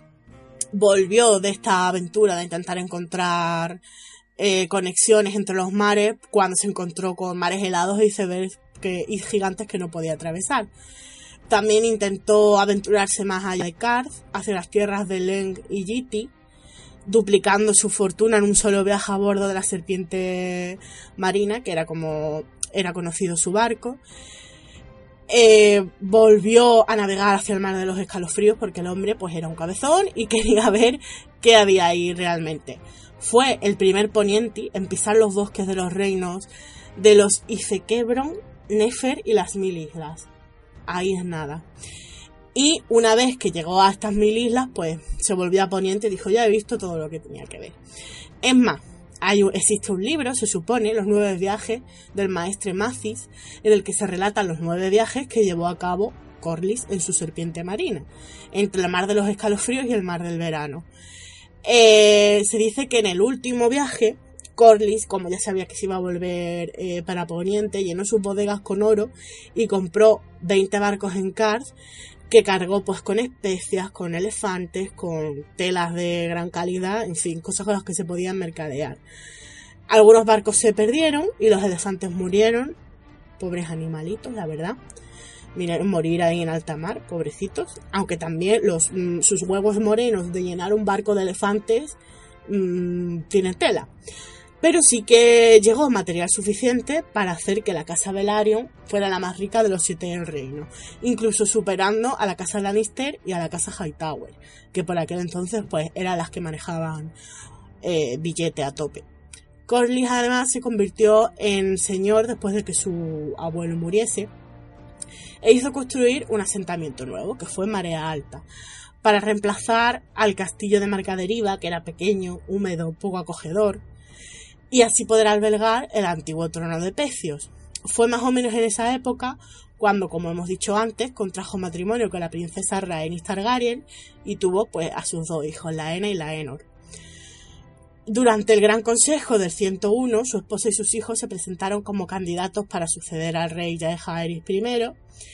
volvió de esta aventura de intentar encontrar eh, conexiones entre los mares cuando se encontró con mares helados y icebergs que, y gigantes que no podía atravesar. También intentó aventurarse más allá de Karth, hacia las tierras de Leng y Yiti, duplicando su fortuna en un solo viaje a bordo de la Serpiente Marina, que era como era conocido su barco. Eh, volvió a navegar hacia el mar de los Escalofríos porque el hombre pues era un cabezón y quería ver qué había ahí realmente. Fue el primer poniente en pisar los bosques de los reinos de los Icequebron, Nefer y las Mil Islas. Ahí es nada. Y una vez que llegó a estas mil islas, pues se volvió a poniente y dijo, ya he visto todo lo que tenía que ver. Es más, Hay un, existe un libro, se supone, Los nueve viajes del maestre Macis, en el que se relatan los nueve viajes que llevó a cabo Corlys en su serpiente marina, entre el mar de los escalofríos y el mar del verano. Eh, se dice que en el último viaje, Corlys, como ya sabía que se iba a volver eh, para Poniente, llenó sus bodegas con oro y compró veinte barcos en Karth, que cargó pues con especias, con elefantes, con telas de gran calidad, en fin, cosas con las que se podían mercadear. Algunos barcos se perdieron y los elefantes murieron, pobres animalitos, la verdad. Miren, morir ahí en alta mar, pobrecitos. Aunque también los mmm, sus huevos morenos de llenar un barco de elefantes mmm, tienen tela. Pero sí que llegó material suficiente para hacer que la casa Velaryon fuera la más rica de los siete del reino, incluso superando a la casa Lannister y a la casa Hightower, que por aquel entonces pues eran las que manejaban eh, billete a tope. Corlys además se convirtió en señor después de que su abuelo muriese e hizo construir un asentamiento nuevo, que fue Marea Alta, para reemplazar al castillo de Marcaderiva, que era pequeño, húmedo, poco acogedor, y así poder albergar el antiguo trono de Pecios. Fue más o menos en esa época cuando, como hemos dicho antes, contrajo matrimonio con la princesa Rhaenys Targaryen y tuvo pues a sus dos hijos, Laena y Laenor. Durante el Gran Consejo del ciento uno, su esposa y sus hijos se presentaron como candidatos para suceder al rey Jaehaerys primero,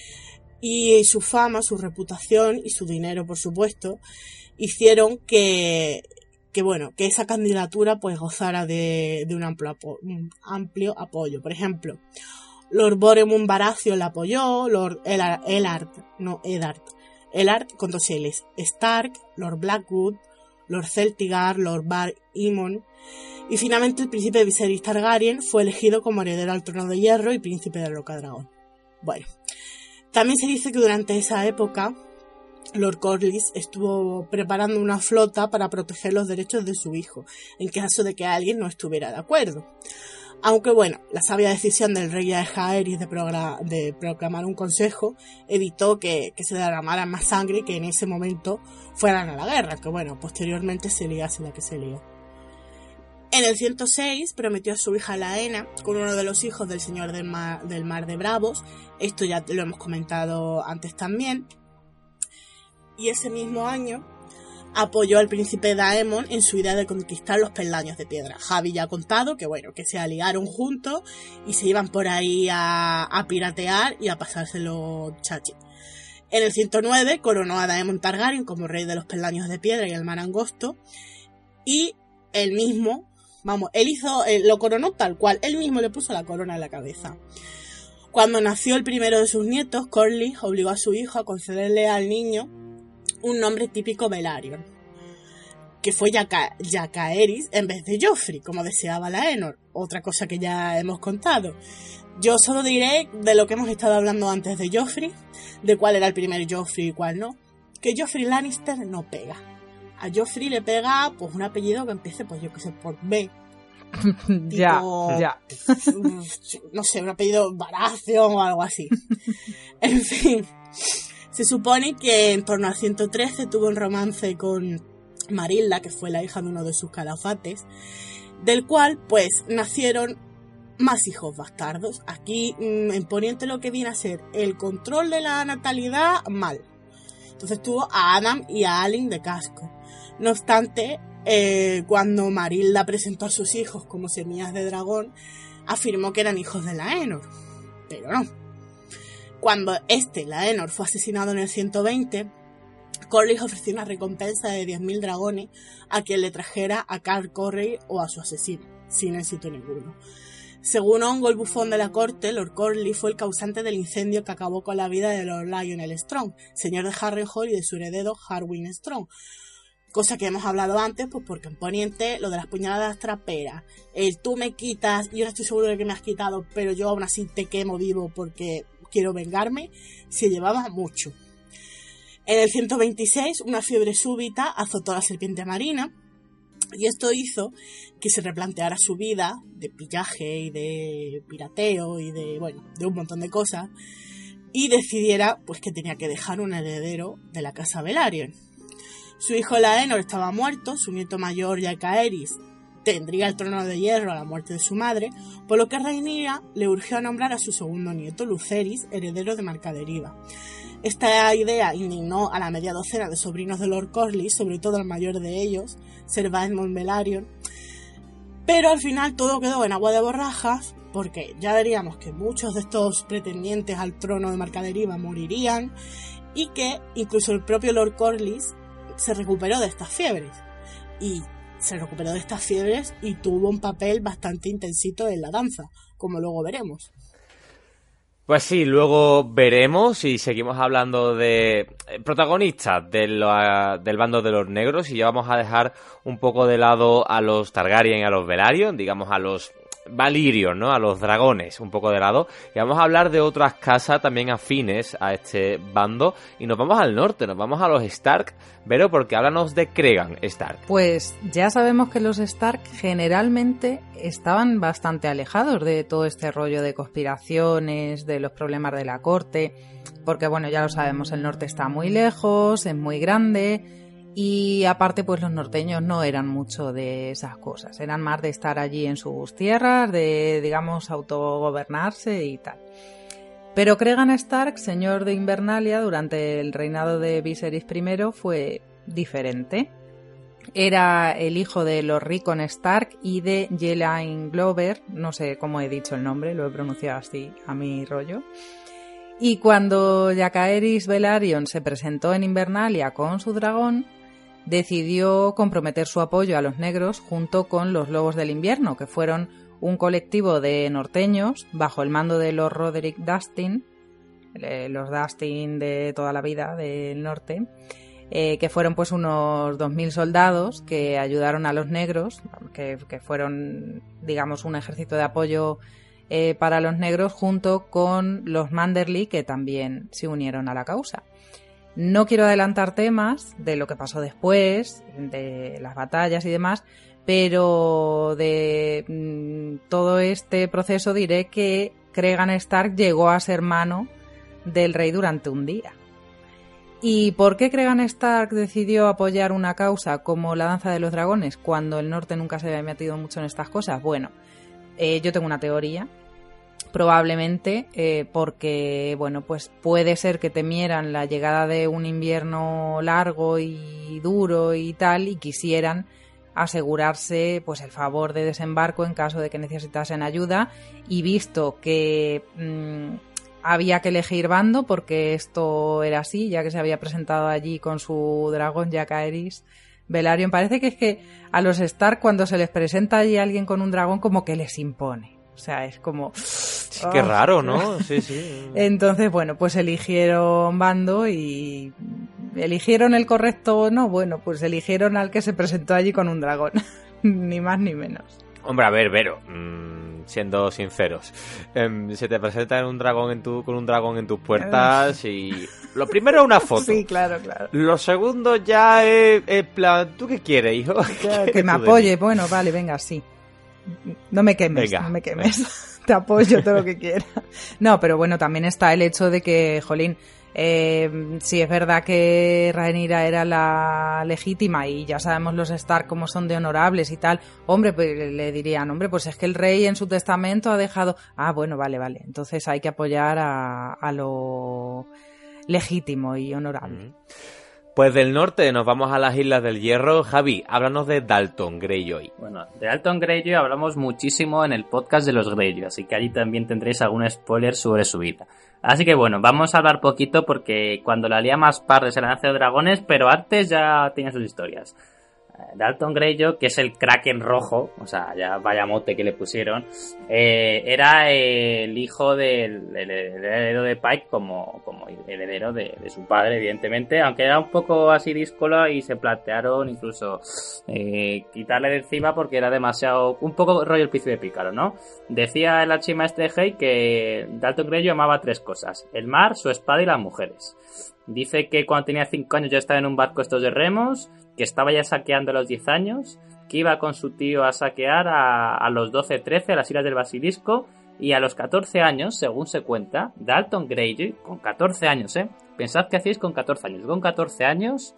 y su fama, su reputación y su dinero, por supuesto, hicieron que, que bueno, que esa candidatura pues gozara de, de un, amplio apo- un amplio apoyo. Por ejemplo, Lord Boremund Baratheon la apoyó, Lord Elar- Eddard, no Eddard, Eddard con dos L's, Stark, Lord Blackwood, Lord Celtigar, Lord Bar Aemon, y finalmente el príncipe Viserys Targaryen fue elegido como heredero al trono de hierro y príncipe de Rocadragón. Bueno, también se dice que durante esa época Lord Corlys estuvo preparando una flota para proteger los derechos de su hijo, en caso de que alguien no estuviera de acuerdo. Aunque bueno, la sabia decisión del rey Jaehaerys de, de proclamar un consejo evitó que, que se derramara más sangre y que en ese momento fueran a la guerra, que bueno, posteriormente se liase la que se lió. En el ciento seis prometió a su hija Laena con uno de los hijos del señor del mar, del mar de Bravos. Esto ya lo hemos comentado antes también. Y ese mismo año apoyó al príncipe Daemon en su idea de conquistar los peldaños de piedra. Javi ya ha contado que bueno, que se aliaron juntos y se iban por ahí a, a piratear y a pasárselo chachi. En el ciento nueve coronó a Daemon Targaryen como rey de los peldaños de piedra y el mar angosto, y él mismo, vamos, él hizo, él lo coronó tal cual, él mismo le puso la corona en la cabeza. Cuando nació el primero de sus nietos, Corlys obligó a su hijo a concederle al niño un nombre típico Velaryon, que fue Yaka- Jaehaerys en vez de Joffrey, como deseaba Laenor, otra cosa que ya hemos contado. Yo solo diré de lo que hemos estado hablando antes de Joffrey, de cuál era el primer Joffrey y cuál no, que Joffrey Lannister no pega. A Joffrey le pega pues un apellido que empiece, pues yo que sé, por B. ya, Tipo, ya. No sé, un apellido Baratheon o algo así. En fin, se supone que en torno al ciento trece tuvo un romance con Marilla, que fue la hija de uno de sus calafates, del cual pues nacieron más hijos bastardos. Aquí en Poniente lo que viene a ser el control de la natalidad mal. Entonces tuvo a Adam y a Alyn de casco. No obstante, eh, cuando Marilla presentó a sus hijos como semillas de dragón, afirmó que eran hijos de Laenor, pero no. Cuando este, Laenor, fue asesinado en el ciento veinte, Corlys ofreció una recompensa de diez mil dragones a quien le trajera a Carl Corley o a su asesino, sin éxito ninguno. Según Ongo, el bufón de la corte, Lord Corlys fue el causante del incendio que acabó con la vida de Lord Lionel Strong, señor de Harrenhal, y de su heredero Harwin Strong. Cosa que hemos hablado antes, pues porque en Poniente lo de las puñaladas traperas, el tú me quitas, y yo no estoy seguro de que me has quitado, pero yo aún así te quemo vivo porque quiero vengarme, se llevaba mucho. En el ciento veintiséis, una fiebre súbita azotó a la serpiente marina, y esto hizo que se replanteara su vida de pillaje y de pirateo y de, bueno, de un montón de cosas, y decidiera pues que tenía que dejar un heredero de la casa Velaryon. Su hijo Laenor estaba muerto, su nieto mayor Jaehaerys tendría el trono de hierro a la muerte de su madre, por lo que Rhaenyra le urgió a nombrar a su segundo nieto, Lucerys, heredero de Marcaderiva. Esta idea indignó a la media docena de sobrinos de Lord Corlys, sobre todo al mayor de ellos, Ser Baemon Velaryon, pero al final todo quedó en agua de borrajas, porque ya veríamos que muchos de estos pretendientes al trono de Marcaderiva morirían, y que incluso el propio Lord Corlys se recuperó de estas fiebres, y se recuperó de estas fiebres y tuvo un papel bastante intensito en la danza, como luego veremos. Pues sí, luego veremos y seguimos hablando de protagonistas de la, del bando de los negros, y ya vamos a dejar un poco de lado a los Targaryen y a los Velaryon, digamos a los Valyrion, ¿no? A los dragones, un poco de lado, y vamos a hablar de otras casas también afines a este bando, y nos vamos al norte, nos vamos a los Stark, Vero, porque háblanos de Cregan Stark. Pues ya sabemos que los Stark generalmente estaban bastante alejados de todo este rollo de conspiraciones, de los problemas de la corte, porque bueno, ya lo sabemos, el norte está muy lejos, es muy grande. Y aparte, pues los norteños no eran mucho de esas cosas, eran más de estar allí en sus tierras, de, digamos, autogobernarse y tal. Pero Cregan Stark, señor de Invernalia, durante el reinado de Viserys primero fue diferente. Era el hijo de Lord Rickon Stark y de Yelaine Glover, no sé cómo he dicho el nombre, lo he pronunciado así a mi rollo. Y cuando Jacaerys Velaryon se presentó en Invernalia con su dragón, decidió comprometer su apoyo a los negros junto con los Lobos del Invierno, que fueron un colectivo de norteños bajo el mando de Lord Roderick Dustin, eh, los Dustin de toda la vida del norte, eh, que fueron pues unos dos mil soldados que ayudaron a los negros, que, que fueron, digamos, un ejército de apoyo eh, para los negros junto con los Manderly, que también se unieron a la causa. No quiero adelantar temas de lo que pasó después, de las batallas y demás, pero de mmm, todo este proceso diré que Cregan Stark llegó a ser mano del rey durante un día. ¿Y por qué Cregan Stark decidió apoyar una causa como la Danza de los Dragones cuando el norte nunca se había metido mucho en estas cosas? Bueno, eh, yo tengo una teoría. Probablemente eh, porque, bueno, pues puede ser que temieran la llegada de un invierno largo y duro y tal, y quisieran asegurarse pues el favor de desembarco en caso de que necesitasen ayuda, y visto que mmm, había que elegir bando porque esto era así, ya que se había presentado allí con su dragón Jacaerys Velaryon, parece que es que a los Stark cuando se les presenta allí alguien con un dragón como que les impone. O sea, es como... Sí, qué oh, raro, ¿no? Sí, sí. Entonces, bueno, pues eligieron bando y... ¿Eligieron el correcto o no? Bueno, pues eligieron al que se presentó allí con un dragón. Ni más ni menos. Hombre, a ver, Vero, mmm, siendo sinceros, eh, se te presenta un dragón en tu, con un dragón en tus puertas y... Lo primero es una foto. Sí, claro, claro. Lo segundo ya es, es plan... ¿Tú qué quieres, hijo? ¿Qué que me apoye. Bueno, vale, venga, sí. No me quemes, venga, no me quemes. Te apoyo todo lo que quieras. No, pero bueno, también está el hecho de que, jolín, eh, sí es verdad que Rhaenyra era la legítima y ya sabemos los Stark como son de honorables y tal. Hombre, pues le dirían, hombre, pues es que el rey en su testamento ha dejado... Ah, bueno, vale, vale. Entonces hay que apoyar a, a lo legítimo y honorable. Mm. Pues del norte nos vamos a las Islas del Hierro. Javi, háblanos de Dalton Greyjoy. Bueno, de Dalton Greyjoy hablamos muchísimo en el podcast de los Greyjoy, así que allí también tendréis algún spoiler sobre su vida. Así que bueno, vamos a hablar poquito porque cuando la lía más parda se la Danza de Dragones, pero antes ya tiene sus historias. Dalton Greyjoy, que es el Kraken rojo, o sea, ya vaya mote que le pusieron, eh, era el hijo del el, el heredero de Pike como, como heredero de, de su padre, evidentemente, aunque era un poco así díscolo y se plantearon incluso eh, quitarle de encima porque era demasiado, un poco rollo el príncipe pícaro, ¿no? Decía el archimaestre Hay que Dalton Greyjoy amaba tres cosas: el mar, su espada y las mujeres. Dice que cuando tenía cinco años ya estaba en un barco estos de remos, que estaba ya saqueando a los diez años, que iba con su tío a saquear a, a los doce trece a las Islas del Basilisco, y a los catorce años, según se cuenta, Dalton Greyjoy, con catorce años, ¿eh? Pensad qué hacéis con catorce años. Con catorce años,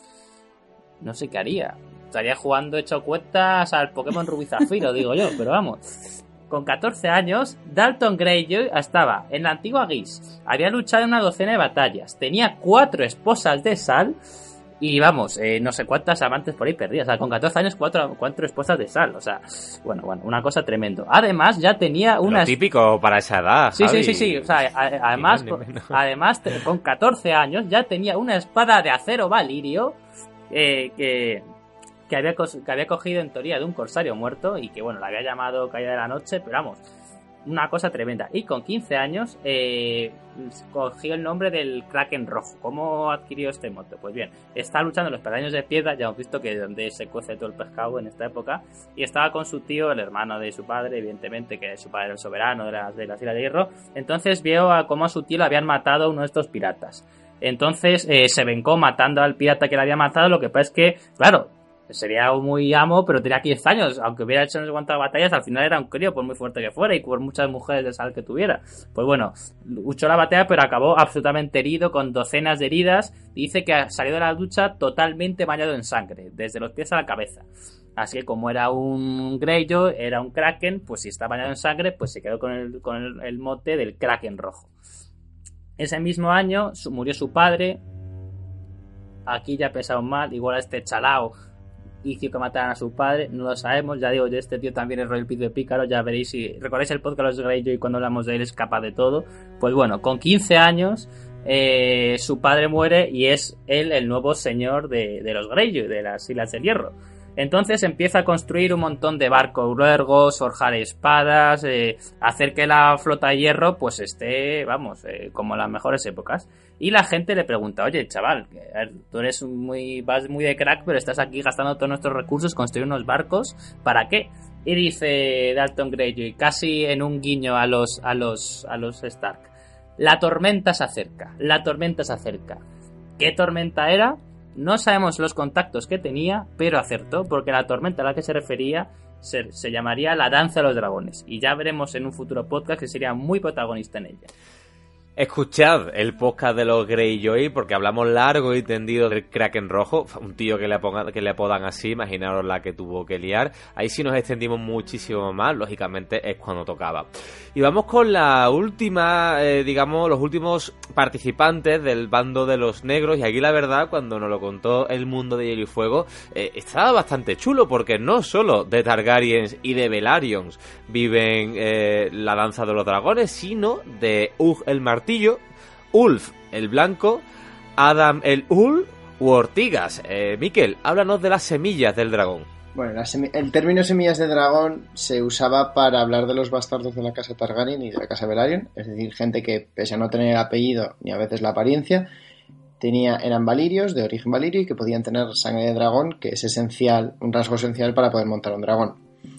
no sé qué haría. Estaría jugando hecho cuentas al Pokémon Rubí Zafiro, digo yo, pero vamos... Con catorce años, Dalton Greyjoy estaba en la antigua Guise, había luchado en una docena de batallas, tenía cuatro esposas de sal y vamos, eh, no sé cuántas amantes por ahí perdidas. O sea, con catorce años, cuatro, cuatro esposas de sal, o sea, bueno, bueno, una cosa tremendo. Además, ya tenía una... Lo típico para esa edad, Sí, Javi. sí, sí, sí, o sea, a, además, con, además, con catorce años ya tenía una espada de acero valirio eh, que... Que había, que había cogido en teoría de un corsario muerto y que bueno, la había llamado Caída de la Noche, pero vamos, una cosa tremenda. Y con quince años eh, cogió el nombre del Kraken Rojo. ¿Cómo adquirió este mote? Pues bien, está luchando en los peldaños de piedra, ya hemos visto que es donde se cuece todo el pescado en esta época, y estaba con su tío, el hermano de su padre, evidentemente, que su padre era el soberano de las, de las Islas de Hierro. Entonces vio a cómo a su tío le habían matado a uno de estos piratas. Entonces eh, se vengó matando al pirata que le había matado. Lo que pasa es que, claro, sería muy amo, pero tenía quince años, aunque hubiera hecho no sé cuántas batallas, al final era un crío, por muy fuerte que fuera y por muchas mujeres de sal que tuviera. Pues bueno, luchó la batalla, pero acabó absolutamente herido, con docenas de heridas, y dice que salió de la ducha totalmente bañado en sangre, desde los pies a la cabeza. Así que como era un Greyjoy, era un Kraken, pues si está bañado en sangre, pues se quedó con el, con el, el mote del Kraken rojo. Ese mismo año su, murió su padre. Aquí ya pensado mal, igual a este chalao hizo que mataran a su padre, no lo sabemos. Ya digo, yo este tío también es rollo de pícaro, ya veréis, si recordáis el podcast de los Greyjoy cuando hablamos de él es capaz de todo. Pues bueno, con quince años eh, su padre muere y es él el nuevo señor de, de los Greyjoy, de las Islas del Hierro. Entonces empieza a construir un montón de barcos largos, forjar espadas, eh, hacer que la flota de hierro pues esté, vamos, eh, como en las mejores épocas. Y la gente le pregunta, oye, chaval, a ver, tú eres muy, vas muy de crack, pero estás aquí gastando todos nuestros recursos, construir unos barcos, ¿para qué? Y dice Dalton Greyjoy, casi en un guiño a los, a los, a los Stark, la tormenta se acerca, la tormenta se acerca. ¿Qué tormenta era? No sabemos los contactos que tenía, pero acertó, porque la tormenta a la que se refería se, se llamaría la danza de los dragones. Y ya veremos en un futuro podcast que sería muy protagonista en ella. Escuchad el podcast de los Greyjoy, porque hablamos largo y tendido del Kraken Rojo, un tío que le, aponga, que le apodan así, imaginaros la que tuvo que liar. Ahí sí nos extendimos muchísimo más, lógicamente es cuando tocaba. Y vamos con la última, eh, digamos, los últimos participantes del bando de los negros, y aquí la verdad, cuando nos lo contó el mundo de Hielo y Fuego, eh, estaba bastante chulo, porque no solo de Targaryens y de Velaryons viven eh, la danza de los dragones, sino de Hugh el Martillo, Ulf el Blanco, Adam el Ul u Ortigas. Eh, Miquel, háblanos de las semillas del dragón. Bueno, la semi- el término semillas de dragón se usaba para hablar de los bastardos de la casa Targaryen y de la casa Velaryon, es decir, gente que, pese a no tener el apellido ni a veces la apariencia, tenía, eran valirios, de origen valirio, y que podían tener sangre de dragón, que es esencial, un rasgo esencial para poder montar un dragón.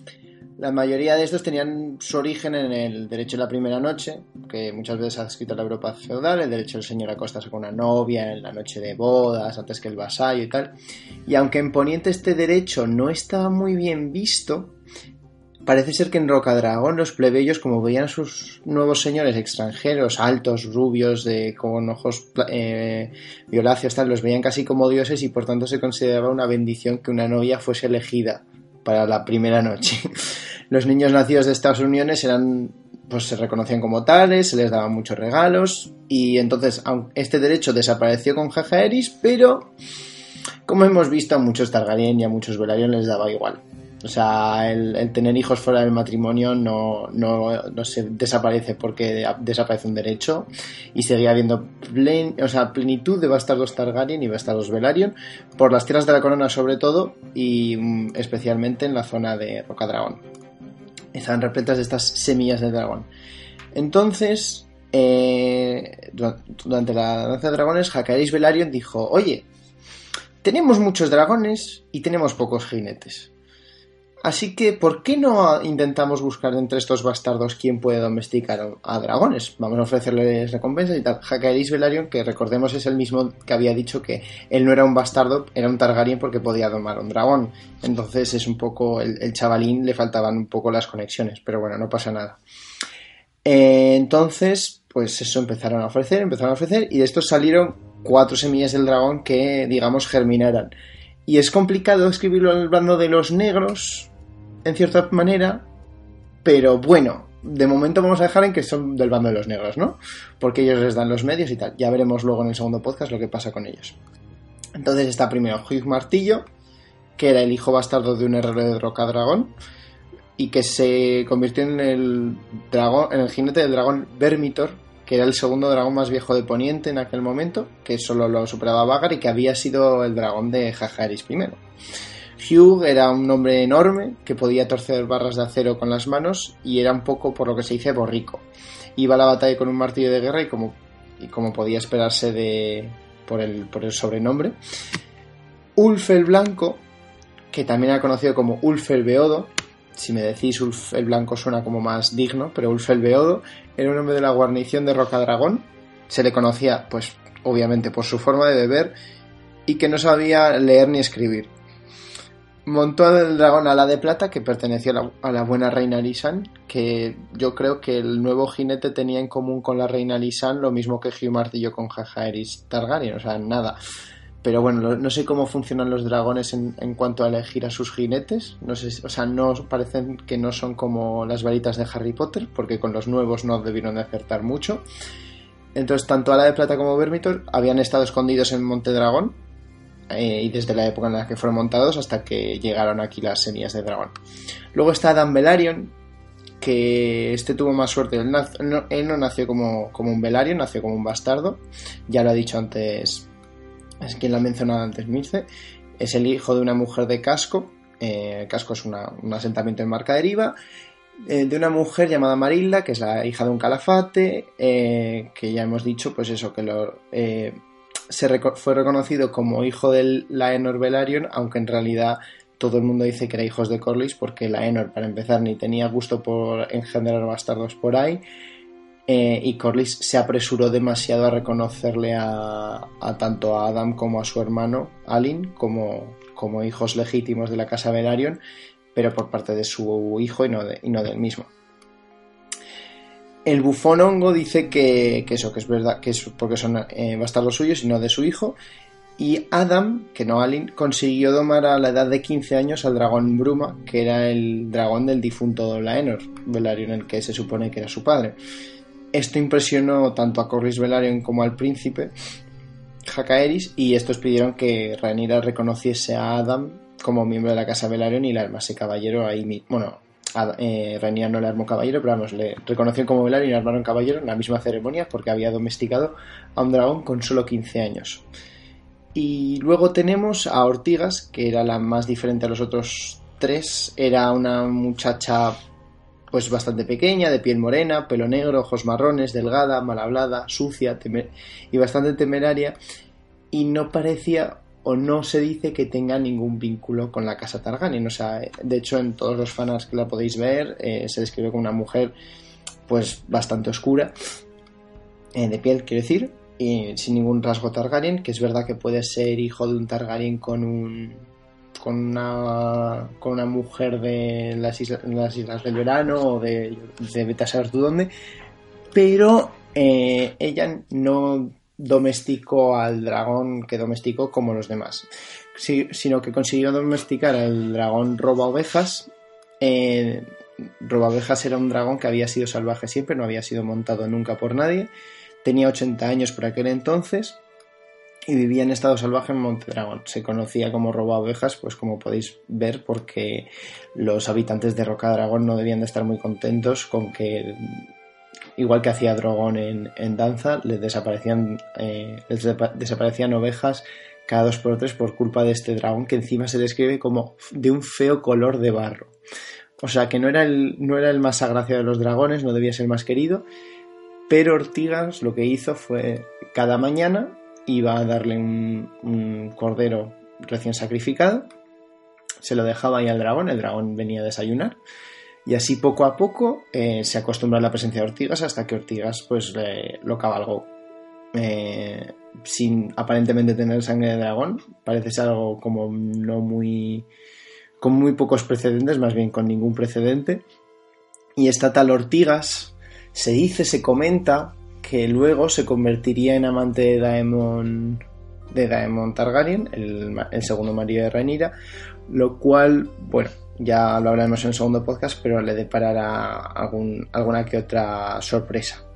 La mayoría de estos tenían su origen en el derecho de la primera noche, que muchas veces ha escrito la Europa feudal, el derecho del señor a acostarse con una novia en la noche de bodas, antes que el vasallo y tal. Y aunque en Poniente este derecho no estaba muy bien visto, parece ser que en Rocadragón los plebeyos, como veían a sus nuevos señores extranjeros, altos, rubios, de con ojos eh, violáceos, tal, los veían casi como dioses, y por tanto se consideraba una bendición que una novia fuese elegida para la primera noche. Los niños nacidos de estas uniones eran, pues se reconocían como tales, se les daban muchos regalos, y entonces este derecho desapareció con Jaehaerys, pero como hemos visto, a muchos Targaryen y a muchos Velaryon les daba igual. O sea, el, el tener hijos fuera del matrimonio no, no, no se desaparece porque desaparece un derecho, y seguía habiendo plen, o sea, plenitud de bastardos Targaryen y bastardos Velaryon por las tierras de la corona sobre todo, y um, especialmente en la zona de Rocadragón. Estaban repletas de estas semillas de dragón. Entonces, eh, durante la danza de dragones, Jaehaerys Velaryon dijo: oye, tenemos muchos dragones y tenemos pocos jinetes. Así que, ¿por qué no intentamos buscar entre estos bastardos quién puede domesticar a dragones? Vamos a ofrecerles recompensas y tal. Jaehaerys Velaryon, que recordemos es el mismo que había dicho que él no era un bastardo, era un Targaryen porque podía domar un dragón. Entonces es un poco, el, el chavalín le faltaban un poco las conexiones, pero bueno, no pasa nada. Eh, entonces, pues eso empezaron a ofrecer, empezaron a ofrecer, y de estos salieron cuatro semillas del dragón que, digamos, germinaran. Y es complicado escribirlo en el bando de los negros, en cierta manera, pero bueno, de momento vamos a dejar en que son del bando de los negros, ¿no? Porque ellos les dan los medios y tal. Ya veremos luego en el segundo podcast lo que pasa con ellos. Entonces está primero Hugh Martillo, que era el hijo bastardo de un herrero de Rocadragón, y que se convirtió en el dragón, en el jinete del dragón Vermitor, que era el segundo dragón más viejo de Poniente en aquel momento, que solo lo superaba Vhagar y que había sido el dragón de Jaehaerys primero. Hugh era un hombre enorme que podía torcer barras de acero con las manos y era un poco, por lo que se dice, borrico. Iba a la batalla con un martillo de guerra y como, y como podía esperarse de por el, por el sobrenombre. Ulf el Blanco, que también era conocido como Ulf el Beodo. Si me decís Ulf el Blanco suena como más digno, pero Ulf el Beodo era un hombre de la guarnición de Rocadragón. Se le conocía, pues, obviamente por su forma de beber y que no sabía leer ni escribir. Montó el dragón ala de plata que pertenecía a la, a la buena reina Lisanne, que yo creo que el nuevo jinete tenía en común con la reina Lisanne lo mismo que Hugh Martillo con Jaehaerys Targaryen, o sea, nada. Pero bueno, no sé cómo funcionan los dragones en, en cuanto a elegir a sus jinetes. No sé, o sea, no parecen que no son como las varitas de Harry Potter, porque con los nuevos no debieron de acertar mucho. Entonces, tanto Ala de Plata como Vermithor habían estado escondidos en Monte Dragón, eh, y desde la época en la que fueron montados hasta que llegaron aquí las semillas de dragón. Luego está Adam Velaryon, que este tuvo más suerte. Él, nac- no, él no nació como, como un Velaryon, nació como un bastardo. Ya lo ha dicho antes, es quien lo ha mencionado antes, Mirce. Es el hijo de una mujer de Casco. Eh, Casco es una, un asentamiento en Marca Deriva. Eh, de una mujer llamada Marilda, que es la hija de un calafate, eh, que ya hemos dicho, pues eso, que lo, eh, se reco- fue reconocido como hijo del Laenor Velaryon, aunque en realidad todo el mundo dice que era hijos de Corlys, porque Laenor, para empezar, ni tenía gusto por engendrar bastardos por ahí, eh, y Corlys se apresuró demasiado a reconocerle a, a tanto a Adam como a su hermano Alyn como, como hijos legítimos de la casa Velaryon, pero por parte de su hijo y no, de, y no del mismo. El bufón hongo dice que, que eso, que es verdad, que es porque son eh, bastardos suyos y no de su hijo. Y Adam, que no Alyn, consiguió domar a la edad de quince años al dragón Bruma, que era el dragón del difunto Laenor Velaryon, el que se supone que era su padre. Esto impresionó tanto a Corlys Velaryon como al príncipe Jacaerys, y estos pidieron que Rhaenyra reconociese a Adam como miembro de la casa Velaryon y la armase caballero ahí mismo. Bueno, eh, Rhaenyra no le armó caballero, pero vamos, le reconoció como Velaryon y le armaron caballero en la misma ceremonia porque había domesticado a un dragón con solo quince años. Y luego tenemos a Ortigas, que era la más diferente a los otros tres. Era una muchacha pues bastante pequeña, de piel morena, pelo negro, ojos marrones, delgada, mal hablada, sucia temer- y bastante temeraria, y no parecía o no se dice que tenga ningún vínculo con la casa Targaryen. O sea, de hecho, en todos los fanarts que la podéis ver, eh, se describe como una mujer pues bastante oscura, eh, de piel, quiero decir, y sin ningún rasgo Targaryen, que es verdad que puede ser hijo de un Targaryen con un con una con una mujer de las islas, las islas del verano o de, de vete a saber tú dónde, pero eh, ella no domesticó al dragón que domesticó como los demás, sí, sino que consiguió domesticar al dragón roba ovejas. eh, roba ovejas era un dragón que había sido salvaje siempre, no había sido montado nunca por nadie, tenía ochenta años por aquel entonces y vivía en estado salvaje en Monte Dragón. Se conocía como roba ovejas, pues como podéis ver, porque los habitantes de Roca Dragón no debían de estar muy contentos con que, igual que hacía Drogon en, en Danza, les desaparecían, eh, les desaparecían ovejas cada dos por tres por culpa de este dragón, que encima se describe como de un feo color de barro. O sea que no era el, no era el más agraciado de los dragones, no debía ser más querido, pero Ortigas lo que hizo fue, cada mañana iba a darle un, un cordero recién sacrificado, se lo dejaba ahí al dragón, el dragón venía a desayunar, y así poco a poco eh, se acostumbró a la presencia de Ortigas hasta que Ortigas pues eh, lo cabalgó. Eh, sin aparentemente tener sangre de dragón, parece ser algo como no muy, con muy pocos precedentes, más bien con ningún precedente. Y esta tal Ortigas se dice, se comenta que luego se convertiría en amante de Daemon, de Daemon Targaryen, el, el segundo marido de Rhaenyra, lo cual, bueno, ya lo hablaremos en el segundo podcast, pero le deparará algún, alguna que otra sorpresa.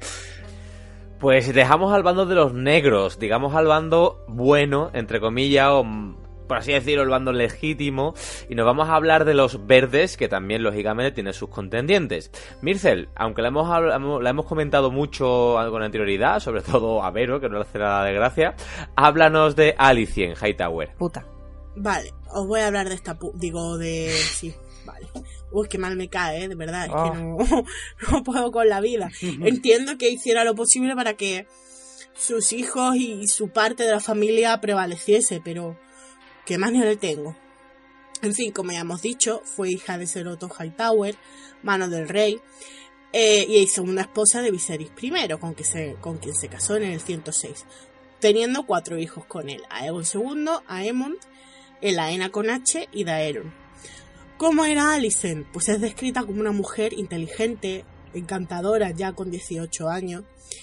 Pues dejamos al bando de los negros, digamos al bando bueno, entre comillas, o por así decirlo, el bando legítimo, y nos vamos a hablar de los verdes, que también lógicamente tienen sus contendientes. Myrcel, aunque la hemos, la hemos comentado mucho con anterioridad, sobre todo a Vero, que no le hace nada de gracia, háblanos de Alicent Hightower. Puta. Vale, os voy a hablar de esta pu- digo de... sí, vale. Uy, qué mal me cae, ¿eh? De verdad, es oh. que no, no puedo con la vida. Entiendo que hiciera lo posible para que sus hijos y su parte de la familia prevaleciese, pero ¿qué más no le tengo? En fin, como ya hemos dicho, fue hija de Ser Otto Hightower, mano del rey, eh, y segunda esposa de Viserys primero, con, que se, con quien se casó en el ciento seis, teniendo cuatro hijos con él, Aegon segundo, Aemond, Elaena con H y Daeron. ¿Cómo era Alicent? Pues es descrita como una mujer inteligente, encantadora ya con dieciocho años,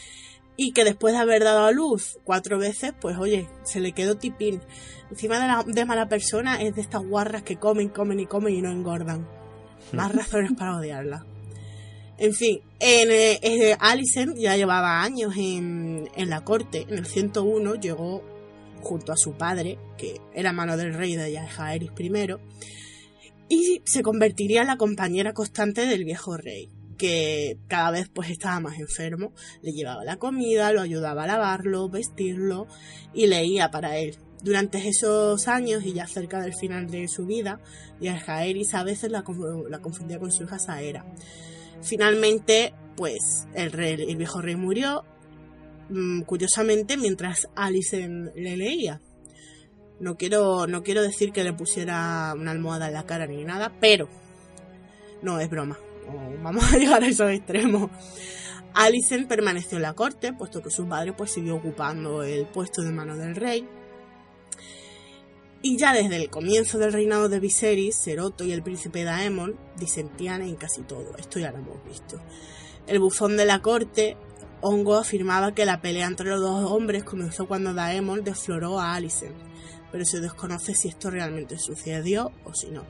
y que después de haber dado a luz cuatro veces, pues oye, se le quedó tipín. Encima de, la, de mala persona, es de estas guarras que comen, comen y comen y no engordan. Más razones para odiarla. En fin, en, en, Alicent ya llevaba años en, en la corte. En el ciento uno llegó junto a su padre, que era mano del rey de Jaehaerys primero, y se convertiría en la compañera constante del viejo rey, que cada vez pues estaba más enfermo. Le llevaba la comida, lo ayudaba a lavarlo, vestirlo y leía para él. Durante esos años y ya cerca del final de su vida, Jaehaerys a veces la, la confundía con su hija Saera. Finalmente, pues el, rey, el viejo rey murió, mmm, curiosamente, mientras Alicent le leía. No quiero, no quiero decir que le pusiera una almohada en la cara ni nada, pero no, es broma. No, vamos a llegar a esos extremos. Alicent permaneció en la corte, puesto que su padre pues siguió ocupando el puesto de mano del rey. Y ya desde el comienzo del reinado de Viserys, Ser-Otto y el príncipe Daemon disentían en casi todo. Esto ya lo hemos visto. El bufón de la corte, Hongo, afirmaba que la pelea entre los dos hombres comenzó cuando Daemon desfloró a Alicent, pero se desconoce si esto realmente sucedió o si no.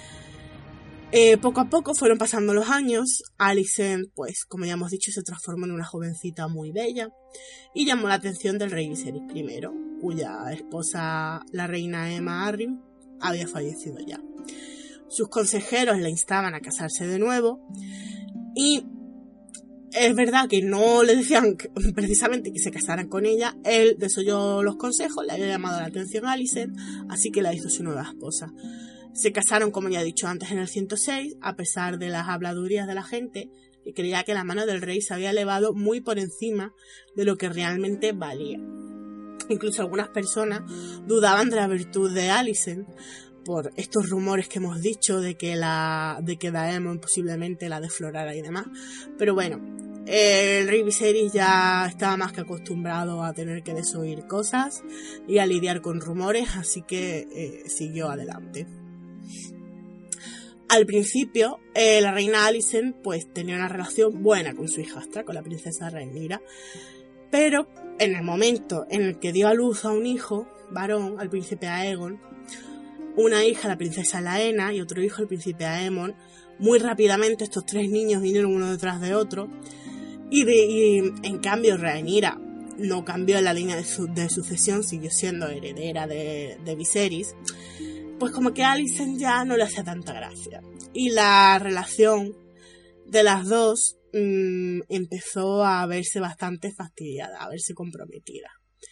Eh, poco a poco fueron pasando los años. Alicent, pues como ya hemos dicho, se transformó en una jovencita muy bella y llamó la atención del rey Viserys primero, cuya esposa, la reina Aemma Arryn, había fallecido ya. Sus consejeros le instaban a casarse de nuevo y es verdad que no le decían que, precisamente que se casaran con ella. Él desoyó los consejos, le había llamado la atención a Alicent, así que la hizo su nueva esposa. Se casaron, como ya he dicho antes, en el ciento seis, a pesar de las habladurías de la gente, que creía que la mano del rey se había elevado muy por encima de lo que realmente valía. Incluso algunas personas dudaban de la virtud de Alicent por estos rumores que hemos dicho de que la de que Daemon posiblemente la desflorara y demás. Pero bueno, el rey Viserys ya estaba más que acostumbrado a tener que desoír cosas y a lidiar con rumores, así que eh, siguió adelante. Al principio, eh, la reina Alicent pues tenía una relación buena con su hijastra, con la princesa Rhaenyra, pero en el momento en el que dio a luz a un hijo varón, al príncipe Aegon, una hija, la princesa Laena, y otro hijo, el príncipe Aemon, muy rápidamente estos tres niños vinieron uno detrás de otro, y, de, y en cambio Rhaenyra no cambió la línea de, su, de sucesión, siguió siendo heredera de, de Viserys. Pues como que a Alicent ya no le hacía tanta gracia. Y la relación de las dos mmm, empezó a verse bastante fastidiada, a verse comprometida.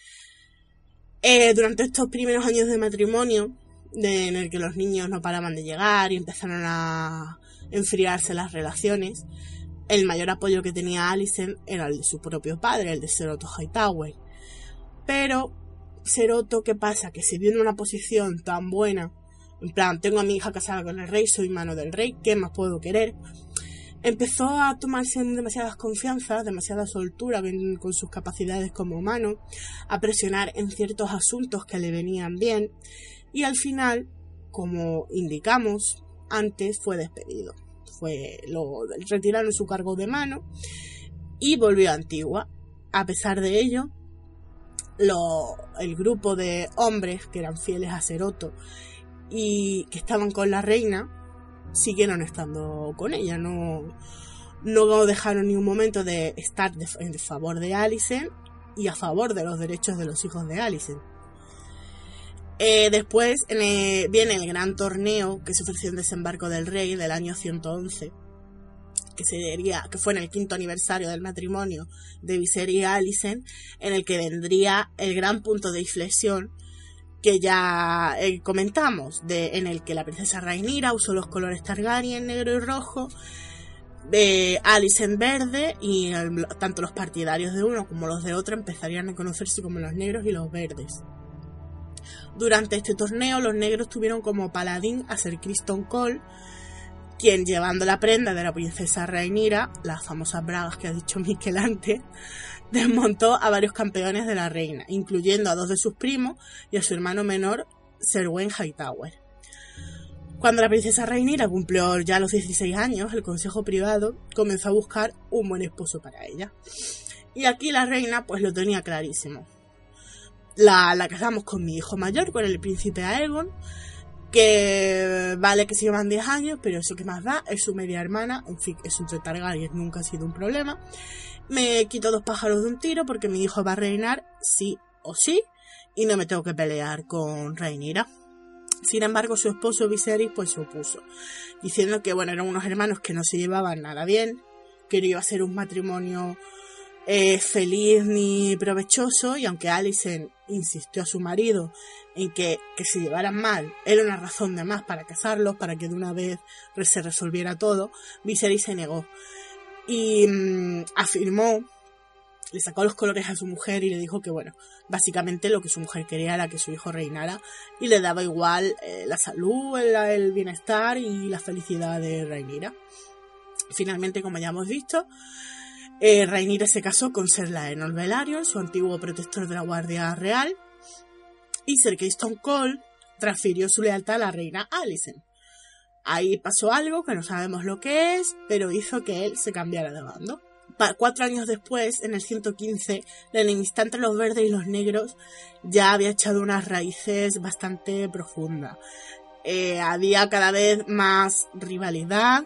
Eh, durante estos primeros años de matrimonio, de, en el que los niños no paraban de llegar y empezaron a enfriarse las relaciones, el mayor apoyo que tenía Alicent era el de su propio padre, el de Ser-Otto Hightower. Pero Ser-Otto, ¿qué pasa? Que se vio en una posición tan buena, en plan, tengo a mi hija casada con el rey, soy mano del rey, ¿qué más puedo querer? Empezó a tomarse demasiadas confianzas, demasiada soltura con, con sus capacidades como humano, a presionar en ciertos asuntos que le venían bien, y al final, como indicamos antes, fue despedido. Fue, lo retiraron su cargo de mano y volvió a Antigua. A pesar de ello, Lo, el grupo de hombres que eran fieles a Ser-Otto y que estaban con la reina siguieron estando con ella, no, no dejaron ni un momento de estar de, en favor de Alicent y a favor de los derechos de los hijos de Alicent. Eh, después en el, viene el gran torneo que se ofreció en Desembarco del Rey del año ciento once, que sería, que fue en el quinto aniversario del matrimonio de Viserys y Alicent, en el que vendría el gran punto de inflexión que ya eh, comentamos, de, en el que la princesa Rhaenyra usó los colores Targaryen, negro y rojo, de Alicent verde, y el, tanto los partidarios de uno como los de otro empezarían a conocerse como los negros y los verdes. Durante este torneo, los negros tuvieron como paladín a Ser Criston Cole, quien, llevando la prenda de la princesa Rhaenyra, las famosas bragas que ha dicho Miquel antes, desmontó a varios campeones de la reina, incluyendo a dos de sus primos y a su hermano menor, Serwyn Hightower. Cuando la princesa Rhaenyra cumplió ya los dieciséis años, el consejo privado comenzó a buscar un buen esposo para ella. Y aquí la reina pues lo tenía clarísimo. La, la casamos con mi hijo mayor, con el príncipe Aegon, que vale que se llevan diez años, pero eso que más da, es su media hermana, en fin, es un Targaryen, nunca ha sido un problema. Me quito dos pájaros de un tiro porque mi hijo va a reinar sí o sí, y no me tengo que pelear con Rhaenyra. Sin embargo, su esposo Viserys pues se opuso, diciendo que bueno, eran unos hermanos que no se llevaban nada bien, que no iba a ser un matrimonio eh, feliz ni provechoso, y aunque Alicent insistió a su marido en que, que se llevaran mal era una razón de más para casarlos, para que de una vez se resolviera todo, Viserys se negó y mmm, afirmó, le sacó los colores a su mujer y le dijo que bueno, básicamente lo que su mujer quería era que su hijo reinara y le daba igual eh, la salud, el, el bienestar y la felicidad de Rhaenyra. Finalmente, como ya hemos visto, eh, Rhaenyra se casó con Ser Laenor Velaryon, su antiguo protector de la Guardia Real, y Ser Criston Cole transfirió su lealtad a la reina Alicent. Ahí pasó algo que no sabemos lo que es, pero hizo que él se cambiara de bando. Pa- cuatro años después, en el ciento quince, la enemistad entre los verdes y los negros ya había echado unas raíces bastante profundas. Eh, había cada vez más rivalidad,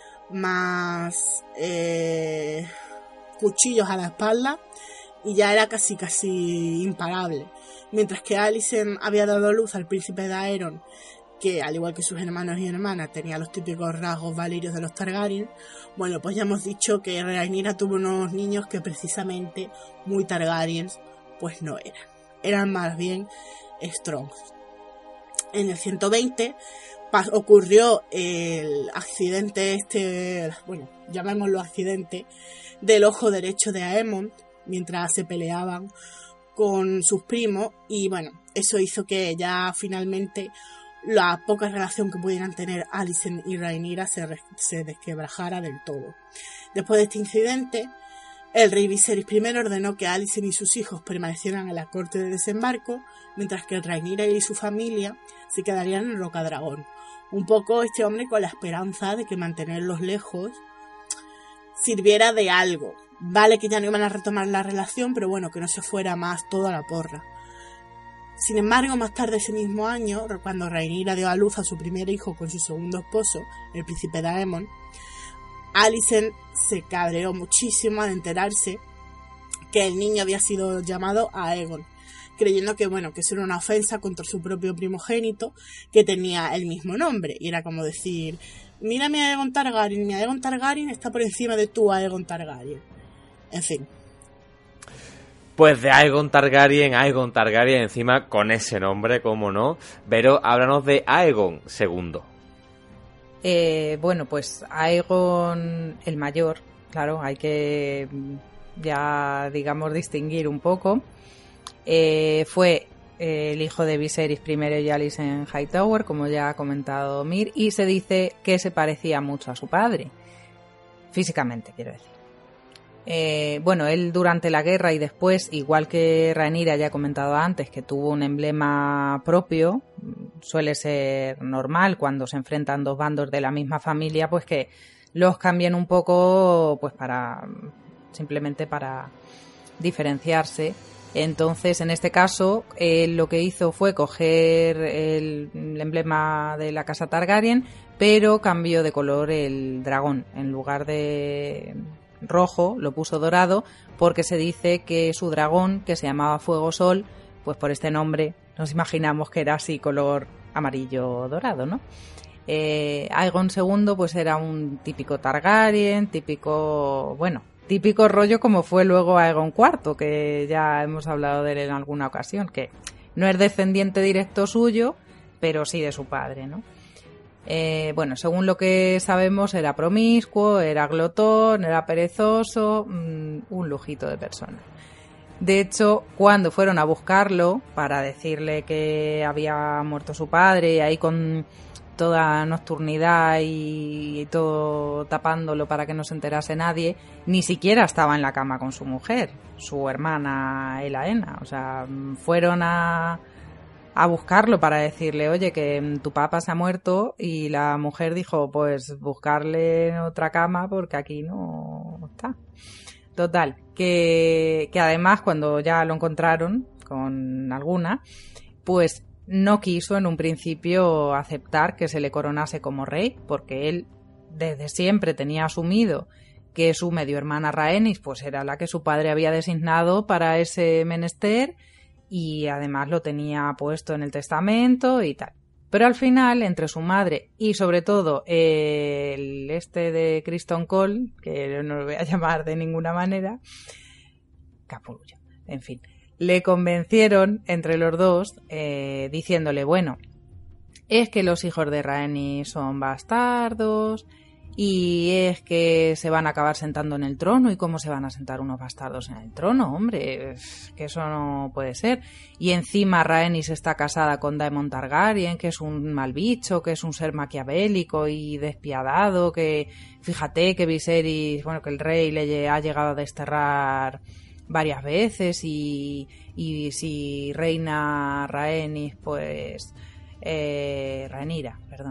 más eh, cuchillos a la espalda, y ya era casi casi imparable. Mientras que Alicent había dado luz al príncipe Daeron, que al igual que sus hermanos y hermanas tenía los típicos rasgos valirios de los Targaryen, bueno, pues ya hemos dicho que Rhaenyra tuvo unos niños que precisamente muy Targaryens pues no eran, eran más bien Strongs. En el ciento veinte pa- ocurrió el accidente este, bueno, llamémoslo accidente, del ojo derecho de Aemond mientras se peleaban con sus primos, y bueno, eso hizo que ya finalmente la poca relación que pudieran tener Alicent y Rhaenyra se, re- se desquebrajara del todo. Después de este incidente, el rey Viserys primero ordenó que Alicent y sus hijos permanecieran en la corte de desembarco, mientras que Rhaenyra y su familia se quedarían en Rocadragón. Un poco este hombre con la esperanza de que mantenerlos lejos sirviera de algo. Vale que ya no iban a retomar la relación, pero bueno, que no se fuera más toda la porra. Sin embargo, más tarde ese mismo año, cuando Rhaenyra dio a luz a su primer hijo con su segundo esposo, el príncipe Daemon, Alicent se cabreó muchísimo al enterarse que el niño había sido llamado Aegon, creyendo que bueno, que eso era una ofensa contra su propio primogénito, que tenía el mismo nombre, y era como decir, mira mi Aegon Targaryen, mi Aegon Targaryen está por encima de tu Aegon Targaryen. En fin. Pues de Aegon Targaryen, Aegon Targaryen, encima con ese nombre, cómo no. Pero háblanos de Aegon segundo. Eh, bueno, pues Aegon el mayor, claro, hay que ya, digamos, distinguir un poco. Eh, fue eh, el hijo de Viserys primero y Alicent Hightower, como ya ha comentado Mir, y se dice que se parecía mucho a su padre, físicamente, quiero decir. Eh, bueno, él durante la guerra y después, igual que Rhaenyra ya he comentado antes, que tuvo un emblema propio, suele ser normal cuando se enfrentan dos bandos de la misma familia, pues que los cambien un poco, pues para simplemente para diferenciarse. Entonces, en este caso, él lo que hizo fue coger el, el emblema de la casa Targaryen, pero cambió de color el dragón. En lugar de rojo, lo puso dorado, porque se dice que su dragón, que se llamaba Fuego Sol, pues por este nombre nos imaginamos que era así color amarillo dorado, ¿no? Eh, Aegon segundo pues era un típico Targaryen, típico, bueno, típico rollo como fue luego Aegon cuarto, que ya hemos hablado de él en alguna ocasión, que no es descendiente directo suyo, pero sí de su padre, ¿no? Eh, bueno, según lo que sabemos, era promiscuo, era glotón, era perezoso, mmm, un lujito de persona. De hecho, cuando fueron a buscarlo para decirle que había muerto su padre, ahí con toda nocturnidad y, y todo tapándolo para que no se enterase nadie, ni siquiera estaba en la cama con su mujer, su hermana Elaena. O sea, fueron a... a buscarlo para decirle, oye, que tu papá se ha muerto, y la mujer dijo, pues buscarle en otra cama porque aquí no está. Total, que, que además cuando ya lo encontraron con alguna, pues no quiso en un principio aceptar que se le coronase como rey, porque él desde siempre tenía asumido que su medio hermana Rhaenys pues era la que su padre había designado para ese menester y además lo tenía puesto en el testamento y tal. Pero al final, entre su madre y sobre todo el este de Criston Cole, que no lo voy a llamar de ninguna manera, Capullo, en fin, le convencieron entre los dos eh, diciéndole, bueno, es que los hijos de Rhaenys son bastardos y es que se van a acabar sentando en el trono. ¿Y cómo se van a sentar unos bastardos en el trono? Hombre, que eso no puede ser. Y encima Rhaenys está casada con Daemon Targaryen, que es un mal bicho, que es un ser maquiavélico y despiadado, que fíjate que Viserys, bueno, que el rey le ha llegado a desterrar varias veces y, y si reina Rhaenys, pues... Eh, Rhaenyra, perdón.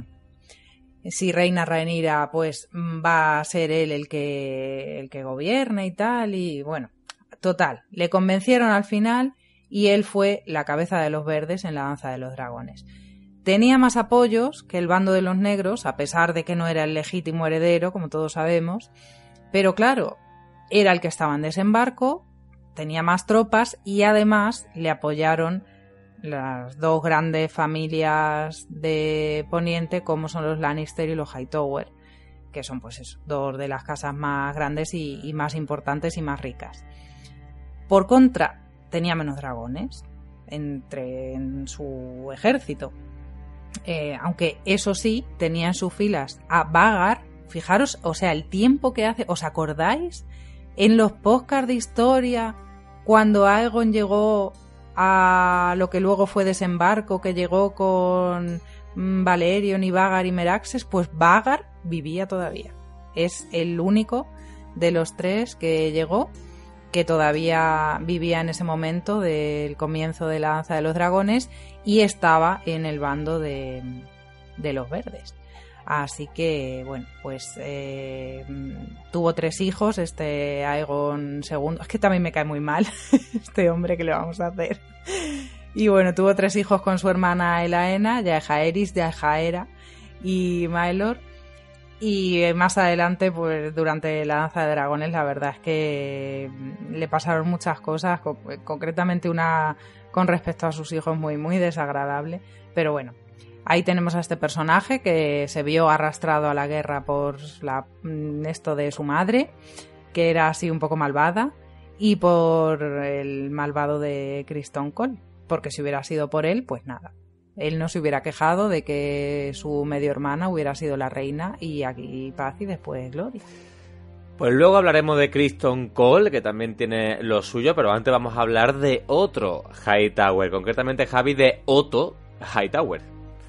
Si reina Rhaenyra, pues va a ser él el que el que gobierne y tal, y bueno, total, le convencieron al final y él fue la cabeza de los verdes en la danza de los dragones. Tenía más apoyos que el bando de los negros, a pesar de que no era el legítimo heredero, como todos sabemos, pero claro, era el que estaba en desembarco, tenía más tropas y además le apoyaron las dos grandes familias de Poniente, como son los Lannister y los Hightower, que son pues eso, dos de las casas más grandes y, y más importantes y más ricas. Por contra, tenía menos dragones entre en su ejército, eh, aunque eso sí, tenía en sus filas a Vhagar. Fijaros, o sea, el tiempo que hace, ¿os acordáis? En los podcasts de historia, cuando Aegon llegó a lo que luego fue desembarco, que llegó con Valerion y Vhagar y Meraxes, pues Vhagar vivía todavía. Es el único de los tres que llegó que todavía vivía en ese momento del comienzo de la danza de los dragones y estaba en el bando de, de los verdes. Así que, bueno, pues eh, tuvo tres hijos, este Aegon segundo. Es que también me cae muy mal este hombre, que le vamos a hacer. Y bueno, tuvo tres hijos con su hermana Elaena, Jaehaerys, Jaehaera y Maelor. Y más adelante, pues durante la danza de dragones, la verdad es que le pasaron muchas cosas, concretamente una con respecto a sus hijos muy, muy desagradable. Pero bueno, ahí tenemos a este personaje que se vio arrastrado a la guerra por la, esto de su madre, que era así un poco malvada, y por el malvado de Criston Cole, porque si hubiera sido por él, pues nada. Él no se hubiera quejado de que su medio hermana hubiera sido la reina y aquí paz y después gloria. Pues luego hablaremos de Criston Cole, que también tiene lo suyo, pero antes vamos a hablar de otro Hightower, concretamente, Javi, de Otto Hightower.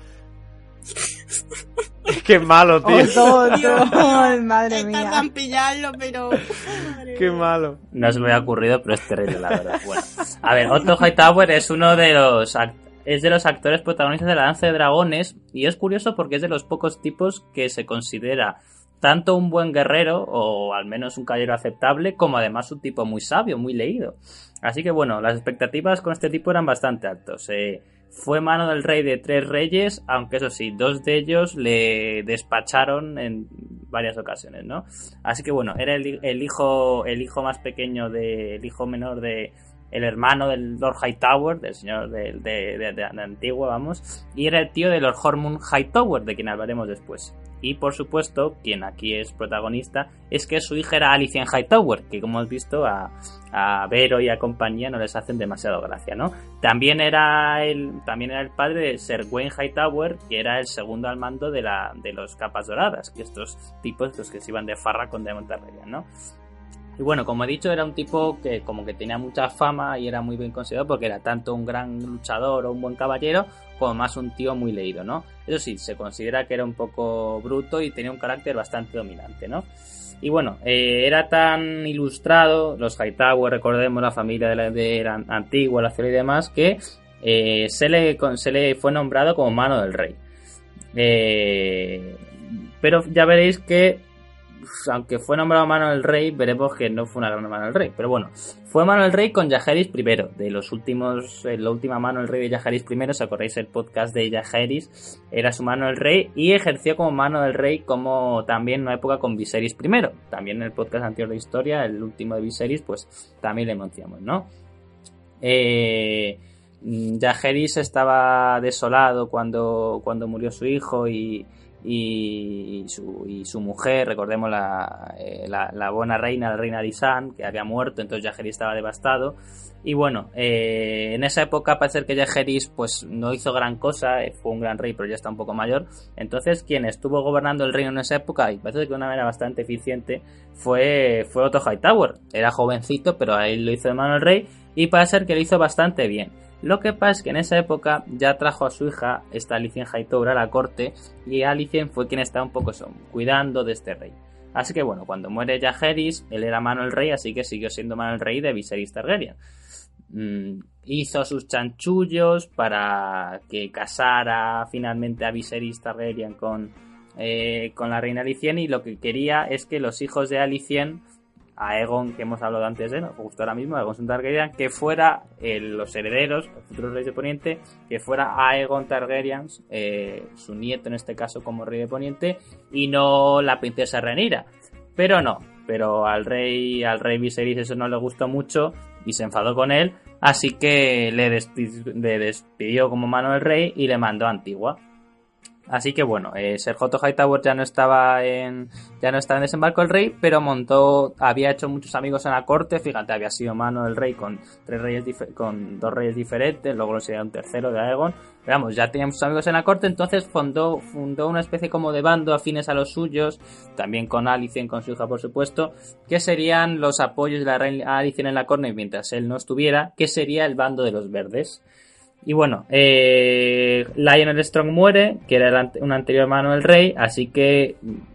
Qué malo, tío. Oh, Dios, oh, madre mía. Intentan pillarlo, pero... Qué malo. No se me había ocurrido, pero es terrible, la verdad. Bueno, a ver, Otto Hightower es uno de los act- es de los actores protagonistas de la danza de dragones y es curioso porque es de los pocos tipos que se considera tanto un buen guerrero, o al menos un caballero aceptable, como además un tipo muy sabio, muy leído. Así que bueno, las expectativas con este tipo eran bastante altas. Eh, fue mano del rey de tres reyes, aunque eso sí, dos de ellos le despacharon en varias ocasiones, ¿no? Así que bueno, era el, el hijo el hijo más pequeño, de, el hijo menor de... el hermano del Lord Hightower, del señor de, de, de, de, de Antigua, vamos, y era el tío de Lord Hormund Hightower, de quien hablaremos después. Y por supuesto, quien aquí es protagonista, es que su hija era Alicent Hightower, que como hemos visto a, a Vero y a compañía no les hacen demasiado gracia, ¿no? También era el, también era el padre de Ser Gawain Hightower, que era el segundo al mando de, la, de los Capas Doradas, que estos tipos, los que se iban de farra con Daemon Targaryen, ¿no? Y bueno, como he dicho, era un tipo que como que tenía mucha fama y era muy bien considerado porque era tanto un gran luchador o un buen caballero, como más un tío muy leído, ¿no? Eso sí, se considera que era un poco bruto y tenía un carácter bastante dominante, ¿no? Y bueno, eh, era tan ilustrado, los Hightower, recordemos la familia de la, de la Antigua, la ciudad y demás, que eh, se, le, se le fue nombrado como mano del rey. Eh, pero ya veréis que aunque fue nombrado mano del rey, veremos que no fue una gran mano del rey. Pero bueno, fue mano del rey con Jaehaerys primero. De los últimos, eh, la última mano del rey de Jaehaerys primero, ¿os acordáis el podcast de Jaehaerys? Era su mano del rey y ejerció como mano del rey como también en una época con Viserys primero. También en el podcast anterior de historia, el último de Viserys, pues también le mencionamos, ¿no? Eh... Jaehaerys estaba desolado cuando, cuando murió su hijo y, y, su, y su mujer, recordemos la, eh, la, la buena reina, la reina Alysanne, que había muerto, entonces Jaehaerys estaba devastado. Y bueno, eh, en esa época parece que Jaehaerys pues no hizo gran cosa, eh, fue un gran rey pero ya está un poco mayor. Entonces quien estuvo gobernando el reino en esa época, y parece que de una manera bastante eficiente, fue, fue Otto Hightower. Era jovencito pero ahí lo hizo de mano el rey y parece que lo hizo bastante bien. Lo que pasa es que en esa época ya trajo a su hija, esta Alicent Hightower, a la corte, y Alicent fue quien estaba un poco eso, cuidando de este rey. Así que bueno, cuando muere Jaehaerys, él era mano del rey, así que siguió siendo mano del rey de Viserys Targaryen. Mm, hizo sus chanchullos para que casara finalmente a Viserys Targaryen con, eh, con la reina Alicent, y lo que quería es que los hijos de Alicent, Aegon, que hemos hablado antes de él, justo ahora mismo, Aegon Targaryen, que fuera eh, los herederos, los futuros reyes de Poniente, que fuera Aegon Targaryen, eh, su nieto en este caso como rey de Poniente, y no la princesa Rhaenyra. Pero no, pero al rey, al rey Viserys eso no le gustó mucho y se enfadó con él, así que le, despi- le despidió como mano del rey y le mandó a Antigua. Así que bueno, eh, Ser Otto Hightower ya no estaba en ya no estaba en Desembarco del Rey, pero montó, había hecho muchos amigos en la corte. Fíjate, había sido mano del rey con tres reyes dif- con dos reyes diferentes, luego lo sería un tercero de Aegon. Pero vamos, ya tenía muchos amigos en la corte, entonces fundó fundó una especie como de bando afines a los suyos, también con Alicent, con su hija por supuesto, que serían los apoyos de la reina Alicent en la corte mientras él no estuviera, que sería el bando de los verdes. Y bueno, eh, Lionel Strong muere, que era el, un anterior mano del rey, así que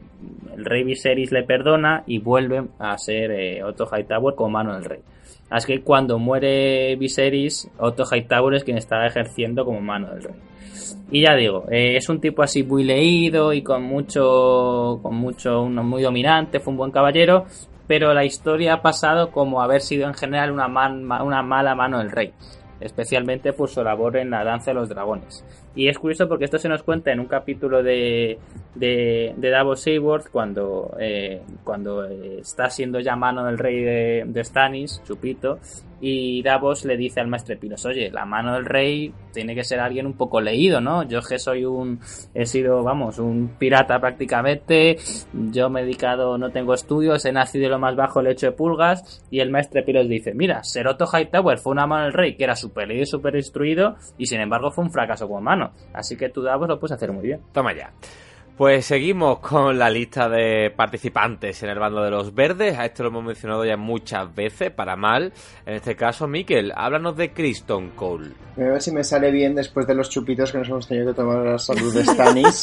el rey Viserys le perdona y vuelve a ser eh, Otto Hightower como mano del rey. Así que cuando muere Viserys, Otto Hightower es quien está ejerciendo como mano del rey. Y ya digo, eh, es un tipo así muy leído y con mucho, con mucho, uno muy dominante, fue un buen caballero, pero la historia ha pasado como haber sido en general una, man, una mala mano del rey, especialmente por su labor en la danza de los dragones. Y es curioso porque esto se nos cuenta en un capítulo de, de, de Davos Seaworth, cuando, eh, cuando está siendo ya mano del rey de, de Stannis, Chupito, y Davos le dice al maestre Pilos: oye, la mano del rey tiene que ser alguien un poco leído, ¿no? Yo que soy un, he sido, vamos, un pirata prácticamente, yo me he dedicado, no tengo estudios, he nacido de lo más bajo lecho de pulgas, y el maestre Pilos dice: mira, Ser Otto Hightower fue una mano del rey que era súper leído y súper instruido, y sin embargo fue un fracaso como mano. Así que tú, Davos, lo puedes hacer muy bien. Toma ya. Pues seguimos con la lista de participantes en el bando de los verdes. A esto lo hemos mencionado ya muchas veces, para mal. En este caso, Mikel, háblanos de Criston Cole. Voy a ver si me sale bien después de los chupitos que nos hemos tenido que tomar a la salud de Stannis.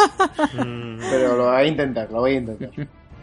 Pero lo voy a intentar, lo voy a intentar.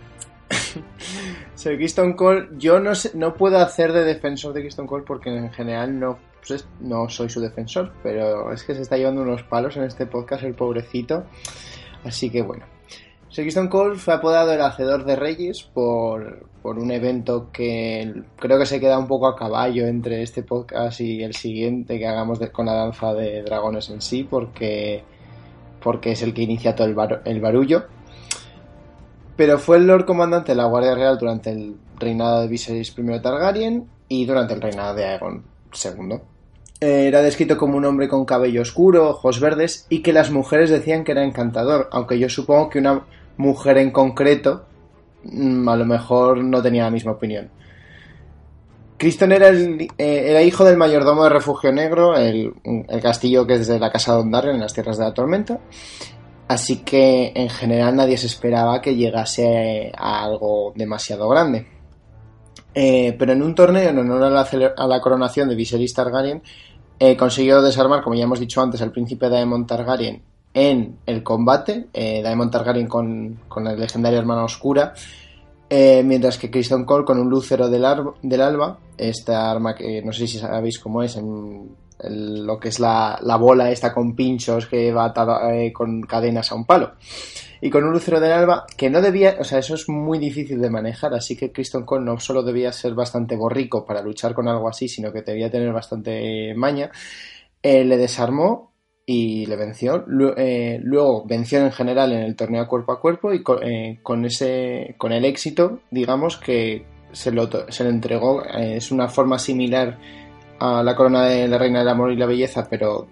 Sir Criston Cole, yo no sé, no puedo hacer de defensor de Criston Cole porque en general no, pues, no soy su defensor, pero es que se está llevando unos palos en este podcast el pobrecito. Así que bueno, Sir Criston Cole fue apodado el Hacedor de Reyes por, por un evento que creo que se queda un poco a caballo entre este podcast y el siguiente que hagamos de, con la danza de dragones en sí, porque, porque es el que inicia todo el, bar, el barullo. Pero fue el Lord Comandante de la Guardia Real durante el reinado de Viserys primero Targaryen y durante el reinado de Aegon segundo. Era descrito como un hombre con cabello oscuro, ojos verdes, y que las mujeres decían que era encantador, aunque yo supongo que una mujer en concreto a lo mejor no tenía la misma opinión. Criston era, el, eh, era hijo del mayordomo de Refugio Negro, el, el castillo que es de la Casa Dondarrion en las Tierras de la Tormenta, así que en general nadie se esperaba que llegase a algo demasiado grande. Eh, pero en un torneo en honor a la, a la coronación de Viserys Targaryen, eh, consiguió desarmar, como ya hemos dicho antes, al príncipe Daemon Targaryen en el combate, eh, Daemon Targaryen con, con el legendario Hermana Oscura, eh, mientras que Criston Cole con un Lúcero del, ar- del Alba, esta arma que no sé si sabéis cómo es, en el, lo que es la, la bola esta con pinchos que va atada eh, con cadenas a un palo. y con un lucero del alba que no debía, o sea, eso es muy difícil de manejar, así que Criston Cole no solo debía ser bastante borrico para luchar con algo así, sino que debía tener bastante maña. Eh, le desarmó y le venció. Luego, eh, luego venció en general en el torneo cuerpo a cuerpo y con, eh, con ese con el éxito, digamos que se lo, se le entregó. Eh, es una forma similar a la corona de la reina del amor y la belleza, pero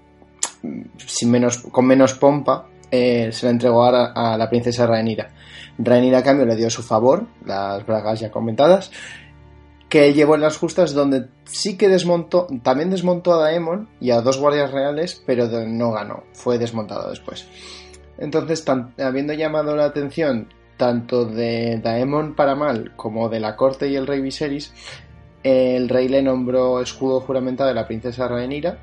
sin menos, con menos pompa. Eh, se la entregó a, a la princesa Rhaenyra. Rhaenyra a cambio le dio su favor, las bragas ya comentadas, que llevó en las justas, donde sí que desmontó, también desmontó a Daemon y a dos guardias reales, pero no ganó, fue desmontado después. Entonces, tan, habiendo llamado la atención tanto de Daemon para mal como de la corte y el rey Viserys, el rey le nombró escudo juramentado de la princesa Rhaenyra.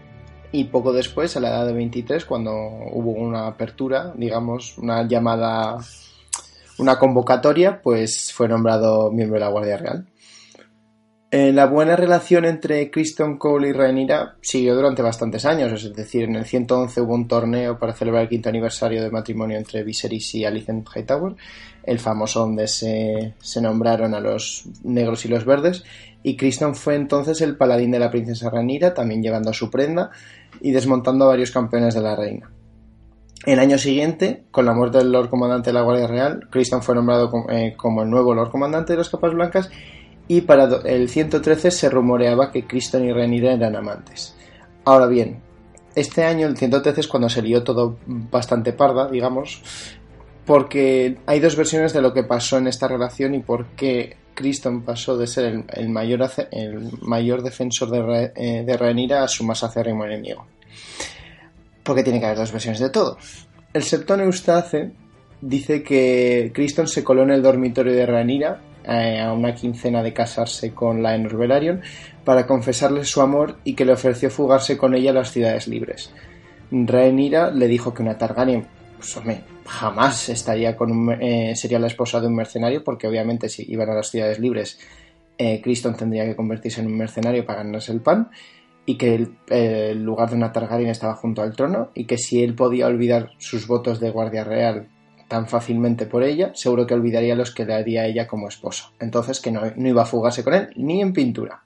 Y poco después, a la edad de veintitrés, cuando hubo una apertura, digamos, una llamada, una convocatoria, pues fue nombrado miembro de la Guardia Real. Eh, la buena relación entre Criston Cole y Rhaenyra siguió durante bastantes años, es decir, en el ciento once hubo un torneo para celebrar el quinto aniversario de matrimonio entre Viserys y Alicent Hightower, el famoso donde se, se nombraron a los negros y los verdes, y Criston fue entonces el paladín de la princesa Rhaenyra, también llevando a su prenda y desmontando a varios campeones de la reina. El año siguiente, con la muerte del Lord Comandante de la Guardia Real, Criston fue nombrado como, eh, como el nuevo Lord Comandante de las Capas Blancas, y para el ciento trece se rumoreaba que Criston y Rhaenyra eran amantes. Ahora bien, este año, el ciento trece, es cuando se lió todo bastante parda, digamos, porque hay dos versiones de lo que pasó en esta relación y por qué Criston pasó de ser el, el, mayor, el mayor defensor de, eh, de Rhaenyra a su más acérrimo enemigo. Porque tiene que haber dos versiones de todo. El Septón Eustace dice que Criston se coló en el dormitorio de Rhaenyra eh, a una quincena de casarse con Laenor Velaryon para confesarle su amor y que le ofreció fugarse con ella a las ciudades libres. Rhaenyra le dijo que una Targaryen, pues hombre, jamás estaría con un, eh, sería la esposa de un mercenario, porque obviamente si iban a las ciudades libres, eh, Criston tendría que convertirse en un mercenario para ganarse el pan, y que el, eh, el lugar de una Targaryen estaba junto al trono, y que si él podía olvidar sus votos de guardia real tan fácilmente por ella, seguro que olvidaría los que le haría a ella como esposo. Entonces que no, no iba a fugarse con él ni en pintura.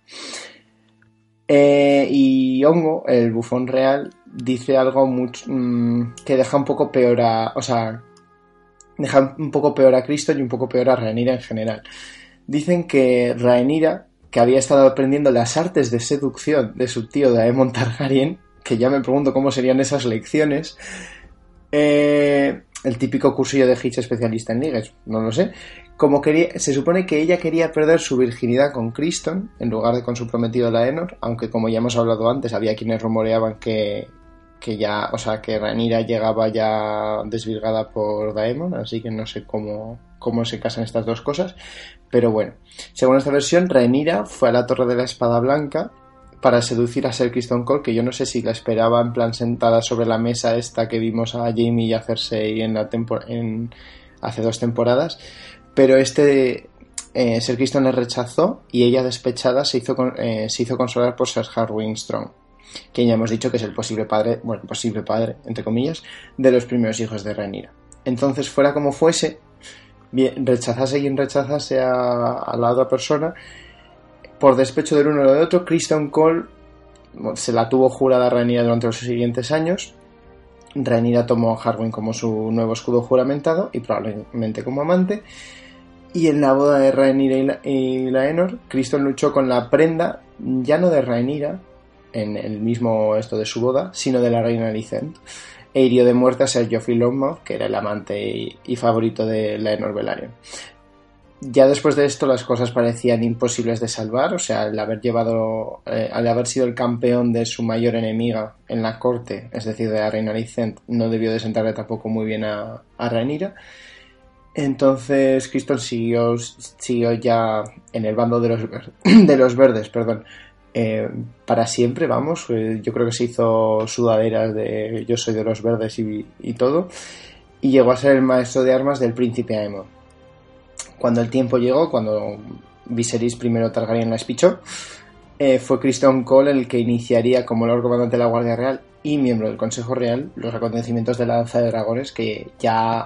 Eh, y Hongo, el bufón real, dice algo mucho, mmm, que deja un poco peor a... O sea, deja un poco peor a Criston y un poco peor a Rhaenyra en general. Dicen que Rhaenyra, que había estado aprendiendo las artes de seducción de su tío Daemon Targaryen, que ya me pregunto cómo serían esas lecciones, eh, el típico cursillo de Hitch especialista en ligues, no lo sé, como quería, se supone que ella quería perder su virginidad con Criston en lugar de con su prometido Laenor, aunque como ya hemos hablado antes, había quienes rumoreaban que, que ya, o sea, que Rhaenyra llegaba ya desvirgada por Daemon, así que no sé cómo, cómo se casan estas dos cosas, pero bueno, según esta versión, Rhaenyra fue a la Torre de la Espada Blanca para seducir a Ser Criston Cole, que yo no sé si la esperaba en plan sentada sobre la mesa esta que vimos a Jaime y a Cersei en la tempor- en, hace dos temporadas, pero este eh, Ser Criston le rechazó y ella, despechada, se hizo, con, eh, se hizo consolar por Ser Harwin Strong, quien ya hemos dicho que es el posible padre, bueno, posible padre, entre comillas, de los primeros hijos de Rhaenyra. Entonces, fuera como fuese, bien, rechazase quien rechazase a, a la otra persona, por despecho del uno o del otro, Criston Cole se la tuvo jurada a Rhaenyra durante los siguientes años. Rhaenyra tomó a Harwin como su nuevo escudo juramentado y probablemente como amante. Y en la boda de Rhaenyra y Laenor, Criston luchó con la prenda, ya no de Rhaenyra, en el mismo esto de su boda, sino de la reina Alicent, e hirió de muerte a Ser Joffrey Lonmouth, que era el amante y, y favorito de Laenor Velaryon. Ya después de esto las cosas parecían imposibles de salvar, o sea, al haber llevado, eh, al haber sido el campeón de su mayor enemiga en la corte, es decir, de la reina Alicent, no debió de sentarle tampoco muy bien a, a Rhaenyra. Entonces Criston siguió, siguió ya en el bando de los, de los verdes, perdón, eh, para siempre, vamos. Eh, yo creo que se hizo sudaderas de yo soy de los verdes y, y todo, y llegó a ser el maestro de armas del príncipe Aemon. Cuando el tiempo llegó, cuando Viserys primero Targaryen la espichó, eh, fue Criston Cole el que iniciaría como Lord Comandante de la Guardia Real y miembro del Consejo Real los acontecimientos de la Danza de Dragones, que ya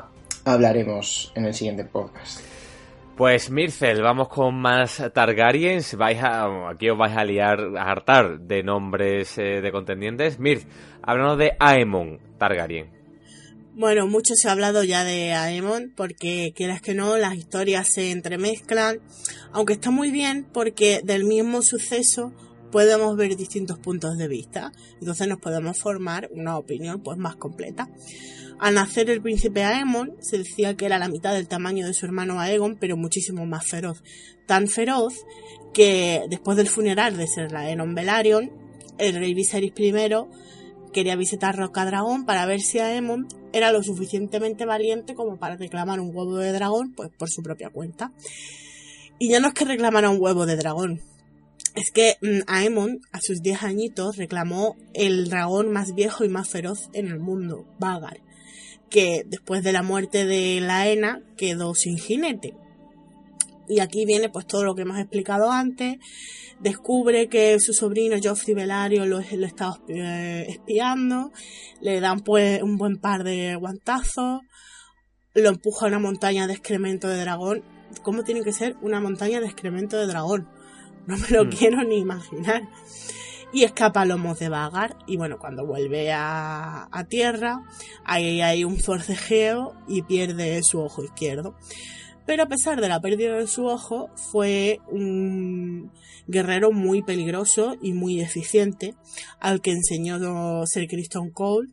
hablaremos en el siguiente podcast. Pues Myrcel, vamos con más Targaryens. Vais a, aquí os vais a liar, a hartar de nombres eh, de contendientes. Mirth, háblanos de Aemon Targaryen. Bueno, mucho se ha hablado ya de Aemon porque, quieras que no, las historias se entremezclan, aunque está muy bien porque del mismo suceso podemos ver distintos puntos de vista, entonces nos podemos formar una opinión pues más completa. Al nacer el príncipe Aemon se decía que era la mitad del tamaño de su hermano Aegon, pero muchísimo más feroz. Tan feroz que después del funeral de Ser Laenor Velaryon, el rey Viserys primero quería visitar Rocadragón para ver si Aemon era lo suficientemente valiente como para reclamar un huevo de dragón, pues por su propia cuenta. Y ya no es que reclamara un huevo de dragón, es que Aemon a sus diez añitos reclamó el dragón más viejo y más feroz en el mundo, Vhagar, que después de la muerte de Laena quedó sin jinete. Y aquí viene pues todo lo que hemos explicado antes. Descubre que su sobrino Joffrey Velaryon lo, lo estaba espiando, le dan pues un buen par de guantazos, lo empuja a una montaña de excremento de dragón. ¿Cómo tiene que ser una montaña de excremento de dragón? No me lo mm. quiero ni imaginar. Y escapa a lomos de Vhagar. Y bueno, cuando vuelve a, a tierra, ahí hay un forcejeo y pierde su ojo izquierdo. Pero a pesar de la pérdida de su ojo, fue un guerrero muy peligroso y muy eficiente, al que enseñó Ser Criston Cole.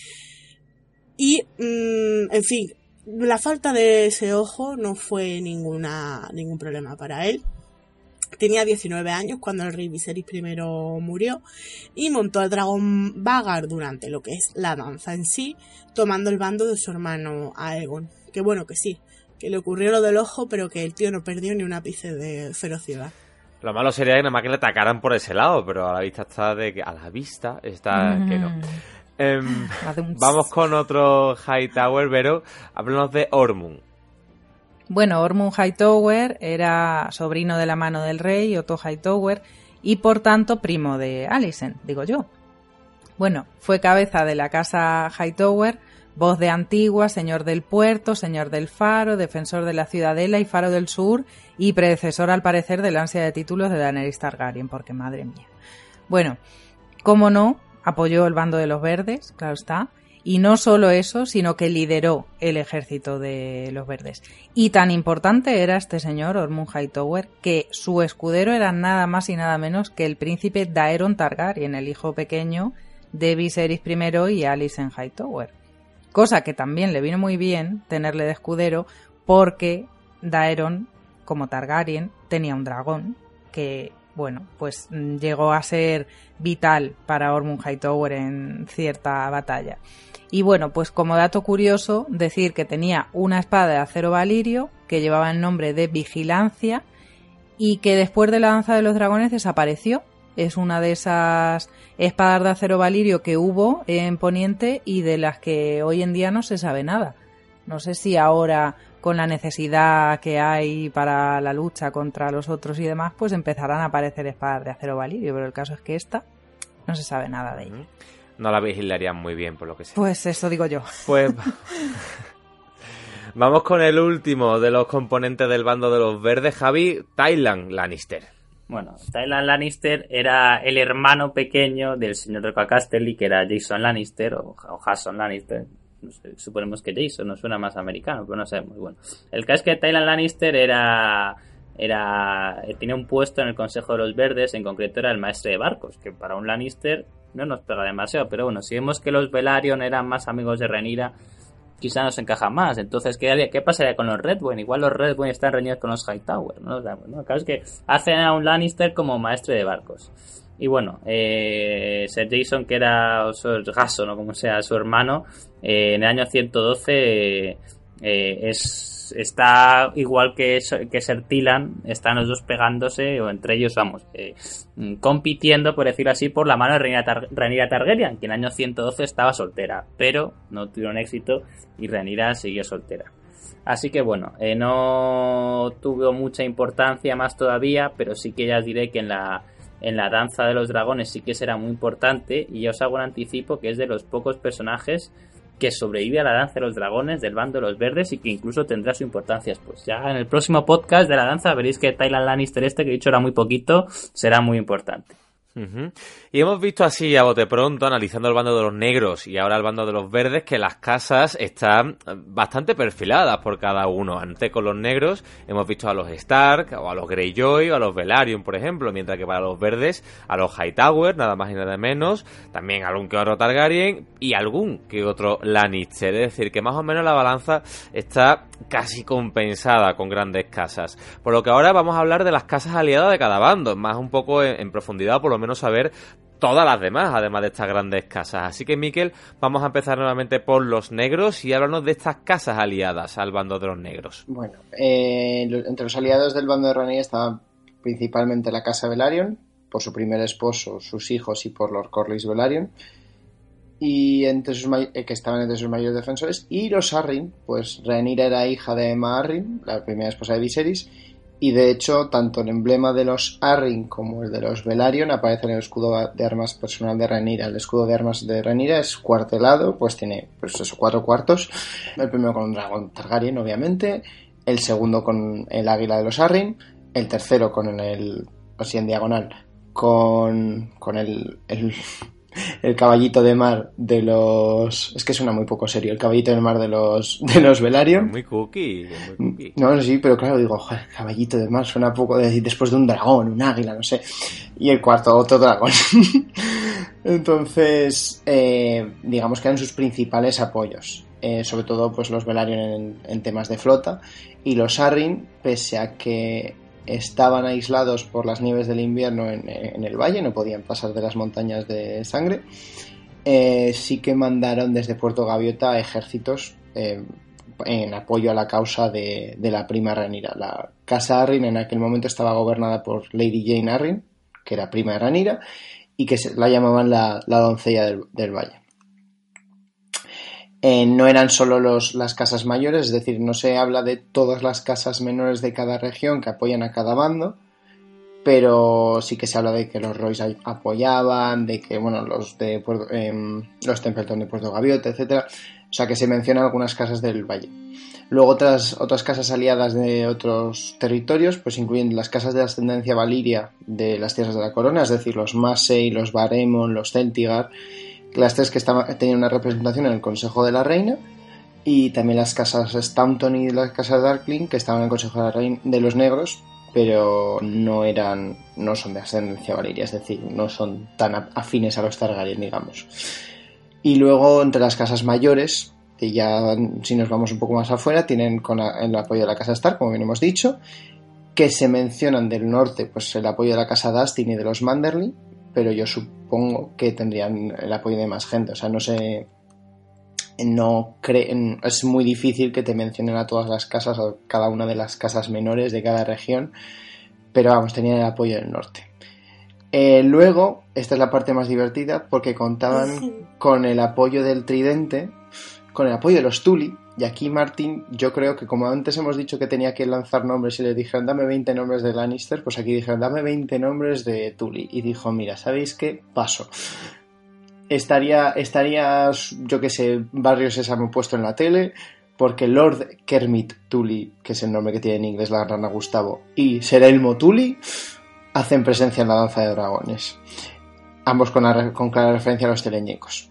Y, mmm, en fin, la falta de ese ojo no fue ninguna ningún problema para él. Tenía diecinueve años cuando el rey Viserys primero murió y montó al dragón Vhagar durante lo que es la danza en sí, tomando el bando de su hermano Aegon. Que bueno, que sí, que le ocurrió lo del ojo, pero que el tío no perdió ni un ápice de ferocidad. Lo malo sería que nada más que le atacaran por ese lado, pero a la vista está de que a la vista está mm. que no. Eh, vamos con otro Hightower, Vero. Háblanos de Ormund. Bueno, Ormund Hightower era sobrino de la mano del rey, Otto Hightower, y por tanto primo de Alicent, digo yo. Bueno, fue cabeza de la casa Hightower, voz de Antigua, señor del puerto, señor del faro, defensor de la ciudadela y faro del sur, y predecesor al parecer del ansia de títulos de Daenerys Targaryen, porque madre mía. Bueno, cómo no, apoyó el bando de los verdes, claro está. Y no solo eso, sino que lideró el ejército de los verdes. Y tan importante era este señor, Ormund Hightower, que su escudero era nada más y nada menos que el príncipe Daeron Targaryen, el hijo pequeño de Viserys primero y Alicent Hightower. Cosa que también le vino muy bien tenerle de escudero, porque Daeron, como Targaryen, tenía un dragón que, bueno, pues llegó a ser vital para Ormund Hightower en cierta batalla. Y bueno, pues como dato curioso, decir que tenía una espada de acero valirio que llevaba el nombre de Vigilancia y que después de la danza de los dragones desapareció. Es una de esas espadas de acero valirio que hubo en Poniente y de las que hoy en día no se sabe nada. No sé si ahora, con la necesidad que hay para la lucha contra los otros y demás, pues empezarán a aparecer espadas de acero valirio, pero el caso es que esta no se sabe nada de ella. No la vigilarían muy bien, por lo que sé. Pues eso digo yo. Pues vamos con el último de los componentes del bando de los verdes, Javi, Tyrion Lannister. Bueno, Tyrion Lannister era el hermano pequeño del señor de Casterly, que era Jason Lannister o, o Jason Lannister. No sé, suponemos que Jason nos suena más americano, pero no sabemos. Bueno, el caso es que Tyrion Lannister era... era tenía un puesto en el Consejo de los Verdes, en concreto era el maestre de barcos, que para un Lannister no nos pega demasiado, pero bueno, si vemos que los Velaryon eran más amigos de Rhaenyra, quizá nos encaja más. Entonces, ¿qué, qué pasaría con los Redwyne? Igual los Redwyne están reñidos con los Hightower, ¿no? O sea, ¿no? El caso es que hacen a un Lannister como maestre de barcos. Y bueno, eh, Ser Jason, que era, o Ser Jason, o como sea, su hermano, eh, en el año ciento doce eh, eh, es está igual que, que Ser Tyrion, están los dos pegándose, o entre ellos, vamos, eh, compitiendo, por decirlo así, por la mano de Rhaenyra, Tar- Rhaenyra Targaryen, que en el año ciento doce estaba soltera, pero no tuvieron éxito y Rhaenyra siguió soltera. Así que bueno, eh, no tuvo mucha importancia más todavía, pero sí que ya os diré que en la, en la danza de los dragones sí que será muy importante, y ya os hago un anticipo que es de los pocos personajes que sobrevive a la danza de los dragones del bando de los verdes y que incluso tendrá su importancia. Pues ya en el próximo podcast de la danza veréis que Tyrion Lannister este, que he dicho era muy poquito, será muy importante. Uh-huh. Y hemos visto así a bote pronto, analizando el bando de los negros y ahora el bando de los verdes, que las casas están bastante perfiladas por cada uno. Antes con los negros hemos visto a los Stark, o a los Greyjoy, o a los Velaryon, por ejemplo, mientras que para los verdes a los Hightower, nada más y nada menos, también algún que otro Targaryen y algún que otro Lannister. Es decir, que más o menos la balanza está casi compensada con grandes casas. Por lo que ahora vamos a hablar de las casas aliadas de cada bando, más un poco en, en profundidad, por lo menos saber todas las demás, además de estas grandes casas. Así que, Miquel, vamos a empezar nuevamente por los negros y háblanos de estas casas aliadas al bando de los negros. Bueno, eh, entre los aliados del bando de Rhaenyra estaba principalmente la casa Velaryon, por su primer esposo, sus hijos y por Lord Corlys Velaryon, y entre sus may- que estaban entre sus mayores defensores, y los Arryn, pues Rhaenyra era hija de Aemma Arryn, la primera esposa de Viserys, y de hecho tanto el emblema de los Arryn como el de los Velaryon aparece en el escudo de armas personal de Rhaenyra. El escudo de armas de Rhaenyra es cuartelado, pues tiene pues eso, cuatro cuartos, el primero con un dragón Targaryen obviamente, el segundo con el águila de los Arryn, el tercero con el, así en diagonal, con, con el, el el caballito de mar de los... Es que suena muy poco serio, el caballito de mar de los de los Velaryon. Muy cookie, muy cookie. No, sí, pero claro, digo, joder, caballito de mar suena poco de decir después de un dragón, un águila, no sé. Y el cuarto, otro dragón. Entonces, eh, digamos que eran sus principales apoyos. Eh, sobre todo, pues los Velaryon en, en temas de flota. Y los Arryn, pese a que estaban aislados por las nieves del invierno en, en el valle, no podían pasar de las montañas de sangre, eh, sí que mandaron desde Puerto Gaviota ejércitos eh, en apoyo a la causa de, de la prima Rhaenyra. La casa Arryn en aquel momento estaba gobernada por Lady Jane Arryn, que era prima de Rhaenyra, y que se, la llamaban la, la doncella del, del valle. Eh, no eran solo los, las casas mayores, es decir, no se habla de todas las casas menores de cada región que apoyan a cada bando, pero sí que se habla de que los Royce apoyaban, de que, bueno, los de Puerto, eh, los Templeton de Puerto Gaviota, etcétera. O sea, que se mencionan algunas casas del valle. Luego otras, otras casas aliadas de otros territorios, pues incluyen las casas de ascendencia valiria de las tierras de la corona, es decir, los Massey, los Baremon, los Celtigar, las tres que estaban, tenían una representación en el Consejo de la Reina, y también las casas Staunton y las casas Darkling, que estaban en el Consejo de la Reina de los Negros, pero no eran, no son de ascendencia valiria, es decir, no son tan afines a los Targaryen, digamos. Y luego, entre las casas mayores, que ya si nos vamos un poco más afuera, tienen con el apoyo de la casa Stark, como bien hemos dicho, que se mencionan del norte, pues el apoyo de la casa Dustin y de los Manderly, pero yo supongo que tendrían el apoyo de más gente. O sea, no sé, no creen, es muy difícil que te mencionen a todas las casas o cada una de las casas menores de cada región, pero vamos, tenían el apoyo del norte. Eh, luego, esta es la parte más divertida, porque contaban con el apoyo del Tridente, con el apoyo de los Tully. Y aquí, Martín, yo creo que como antes hemos dicho que tenía que lanzar nombres y le dijeron dame veinte nombres de Lannister, pues aquí dijeron dame veinte nombres de Tully. Y dijo, mira, ¿sabéis qué? Paso. Estaría, estaría yo que sé, Barrio Sésamo puesto en la tele, porque Lord Kermit Tully, que es el nombre que tiene en inglés la rana Gustavo, y Ser Elmo Tully hacen presencia en la danza de dragones. Ambos con, la, con clara referencia a los teleñecos.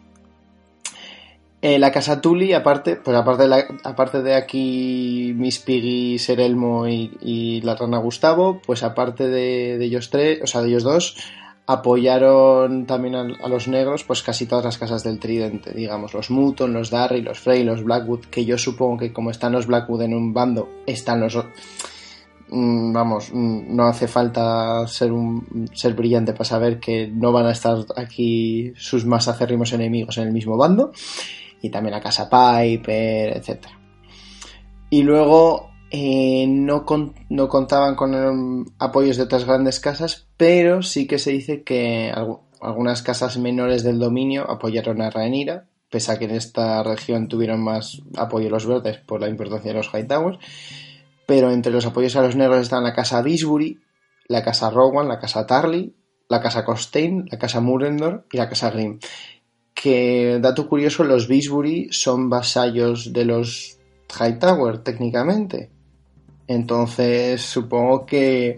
Eh, la casa Tully, aparte, pues aparte de, la, aparte de aquí Miss Piggy, Ser Elmo y, y la rana Gustavo, pues aparte de, de ellos tres, o sea, de ellos dos, apoyaron también a, a los negros, pues casi todas las casas del Tridente, digamos, los Mutton, los Darry, los Frey, los Blackwood, que yo supongo que como están los Blackwood en un bando, están los... Mm, vamos, mm, no hace falta ser un ser brillante para saber que no van a estar aquí sus más acérrimos enemigos en el mismo bando. Y también la casa Piper, etcétera. Y luego eh, no, con, no contaban con um, apoyos de otras grandes casas, pero sí que se dice que alg- algunas casas menores del dominio apoyaron a Rhaenyra, pese a que en esta región tuvieron más apoyo los verdes por la importancia de los Hightowers. Pero entre los apoyos a los negros están la casa Disbury, la casa Rowan, la casa Tarly, la casa Costain, la casa Murendor y la casa Grimm. que, dato curioso, los Beastbury son vasallos de los Hightower, técnicamente. Entonces, supongo que,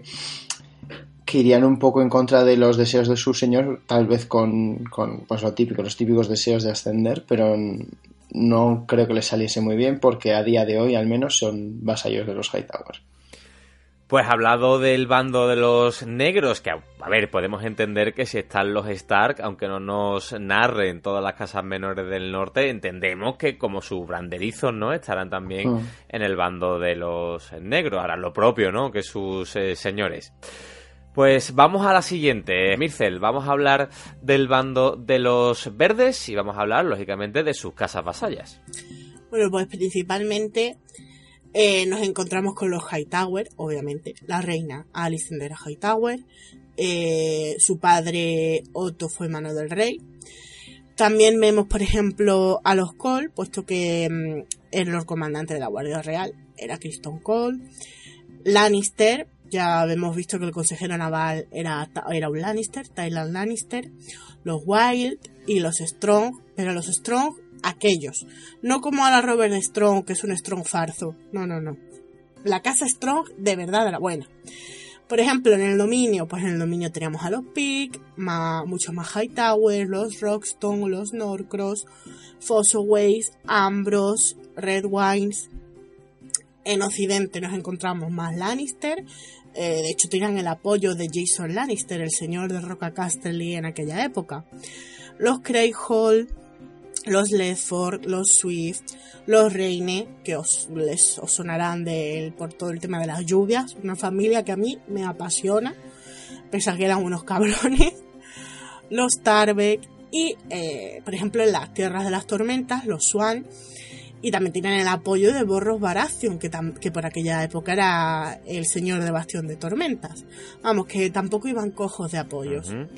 que irían un poco en contra de los deseos de su señor, tal vez con, con pues lo típico, los típicos deseos de ascender, pero no creo que les saliese muy bien, porque a día de hoy, al menos, son vasallos de los Hightower. Pues hablado del bando de los negros, que a ver, podemos entender que si están los Stark, aunque no nos narren todas las casas menores del norte, entendemos que como sus branderizos, ¿no?, estarán también mm. en el bando de los negros, harán lo propio, ¿no?, que sus eh, señores. Pues vamos a la siguiente, Myrcel, vamos a hablar del bando de los verdes y vamos a hablar, lógicamente, de sus casas vasallas. Bueno, pues principalmente... Eh, nos encontramos con los Hightower, obviamente, la reina Alicent era Hightower, eh, su padre Otto fue mano del rey. También vemos, por ejemplo, a los Cole, puesto que mmm, el Lord Comandante de la Guardia Real era Criston Cole. Lannister, ya hemos visto que el consejero naval era, era un Lannister, Tyrion Lannister. Los Wild y los Strong, pero los Strong... aquellos, no como a la Robert Strong, que es un Strong farzo, no, no, no, la casa Strong de verdad era buena. Por ejemplo, en el dominio, pues en el dominio teníamos a los Pick, más, muchos más Hightower, los Roxton, los Norcross, Fossoways, Ambrose, Redwines. En Occidente nos encontramos más Lannister, eh, de hecho tenían el apoyo de Jason Lannister, el señor de Roca Casterly en aquella época. Los Greyhall, los Ledford, los Swift, los Reine, que os, les, os sonarán de, por todo el tema de las lluvias, una familia que a mí me apasiona, pese a que eran unos cabrones, los Tarbeck y, eh, por ejemplo, en las Tierras de las Tormentas, los Swan, y también tienen el apoyo de Borros Baratheon, que, tam, que por aquella época era el señor de Bastión de Tormentas. Vamos, que tampoco iban cojos de apoyos. Uh-huh.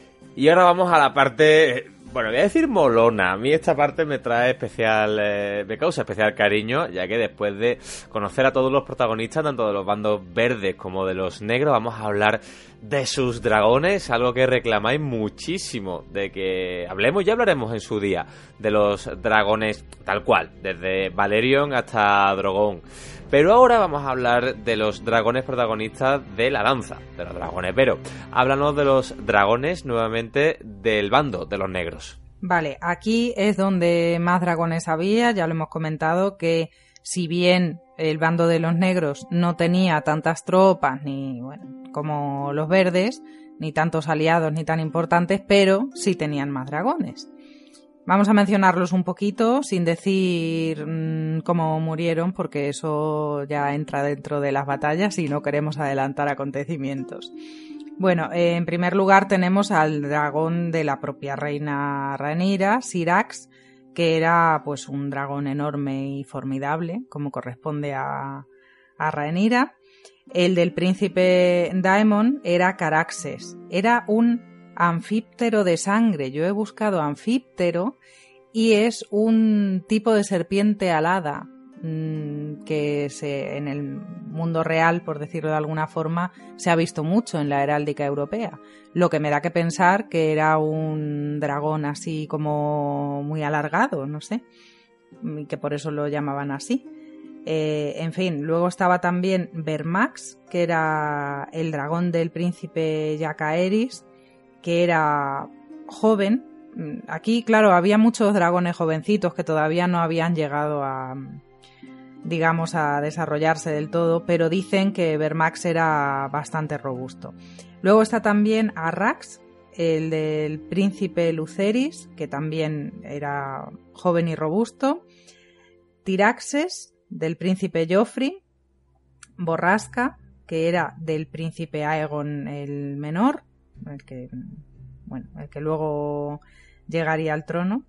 Y ahora vamos a la parte... Bueno, voy a decir molona. A mí esta parte me trae especial, eh, me causa especial cariño, ya que después de conocer a todos los protagonistas, tanto de los bandos verdes como de los negros, vamos a hablar de sus dragones, algo que reclamáis muchísimo, de que hablemos, ya hablaremos en su día, de los dragones tal cual, desde Valerion hasta Drogon. Pero ahora vamos a hablar de los dragones protagonistas de la danza, de los dragones Vero. Háblanos de los dragones nuevamente del bando de los negros. Vale, aquí es donde más dragones había, ya lo hemos comentado, que si bien el bando de los negros no tenía tantas tropas ni bueno, como los verdes, ni tantos aliados ni tan importantes, pero sí tenían más dragones. Vamos a mencionarlos un poquito sin decir mmm, cómo murieron, porque eso ya entra dentro de las batallas y no queremos adelantar acontecimientos. Bueno, eh, en primer lugar tenemos al dragón de la propia reina Rhaenyra, Syrax, que era pues un dragón enorme y formidable, como corresponde a, a Rhaenyra. El del príncipe Daemon era Caraxes, era un anfíptero de sangre. Yo he buscado anfíptero y es un tipo de serpiente alada mmm, que se, en el mundo real, por decirlo de alguna forma, se ha visto mucho en la heráldica europea. Lo que me da que pensar que era un dragón así como muy alargado, no sé, y que por eso lo llamaban así. Eh, en fin, luego estaba también Vermax, que era el dragón del príncipe Jacaerys, que era joven. Aquí, claro, había muchos dragones jovencitos que todavía no habían llegado a, digamos, a desarrollarse del todo, pero dicen que Vermax era bastante robusto. Luego está también Arrax, el del príncipe Lucerys, que también era joven y robusto. Tiraxes, del príncipe Joffrey. Borrasca, que era del príncipe Aegon el menor, el que, bueno, el que luego llegaría al trono.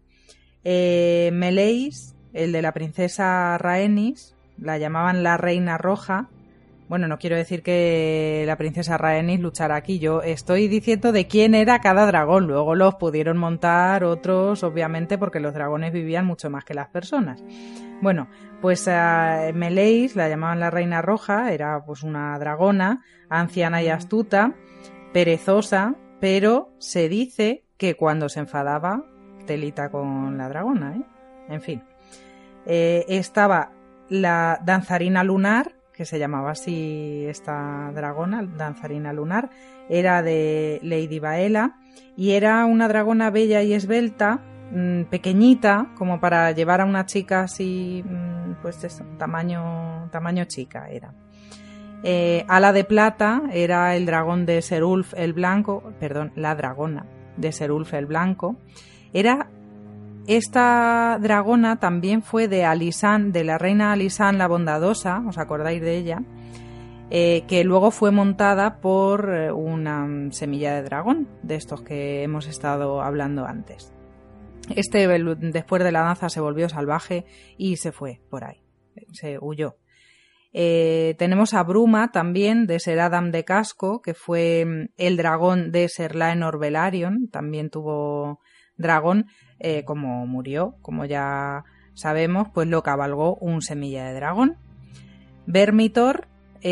Eh, Meleis, el de la princesa Rhaenys, la llamaban la Reina Roja. Bueno, no quiero decir que la princesa Rhaenys luchara aquí, yo estoy diciendo de quién era cada dragón. Luego los pudieron montar otros, obviamente, porque los dragones vivían mucho más que las personas. Bueno, pues uh, Meleis, la llamaban la Reina Roja, era pues una dragona, anciana y astuta, perezosa, pero se dice que cuando se enfadaba telita con la dragona, ¿eh? En fin. Eh, estaba la danzarina lunar, que se llamaba así esta dragona, danzarina lunar, era de Lady Baela y era una dragona bella y esbelta, mmm, pequeñita, como para llevar a una chica así, mmm, pues eso, tamaño, tamaño chica era. Eh, Ala de Plata era el dragón de Serulf el Blanco, perdón, la dragona de Serulf el Blanco. Era esta dragona también fue de Alisán, de la reina Alisán la Bondadosa, ¿os acordáis de ella? Eh, que luego fue montada por una semilla de dragón, de estos que hemos estado hablando antes. Este, después de la danza, se volvió salvaje y se fue por ahí, se huyó. Eh, tenemos a Bruma también, de Ser Adam de Casco, que fue el dragón de Ser Laenor Velaryon, también tuvo dragón. Eh, como murió, como ya sabemos, pues lo cabalgó un semilla de dragón. Vermitor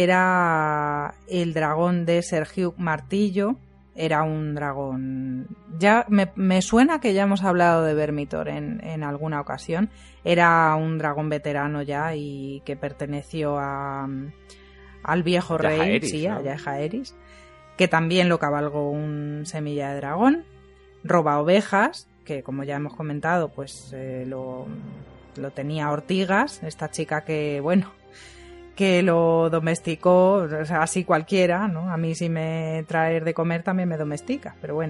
era el dragón de Ser Hugh Martillo, era un dragón... Ya me, me suena que ya hemos hablado de Vermitor en, en alguna ocasión. Era un dragón veterano ya y que perteneció a, al viejo rey, Jaehaerys, sí, ¿no? a Jaehaerys, que también lo cabalgó un semilla de dragón. Roba ovejas, que como ya hemos comentado, pues eh, lo, lo tenía Ortigas, esta chica que, bueno, que lo domesticó, o sea, así cualquiera, ¿no? A mí si me traes de comer también me domestica, pero bueno.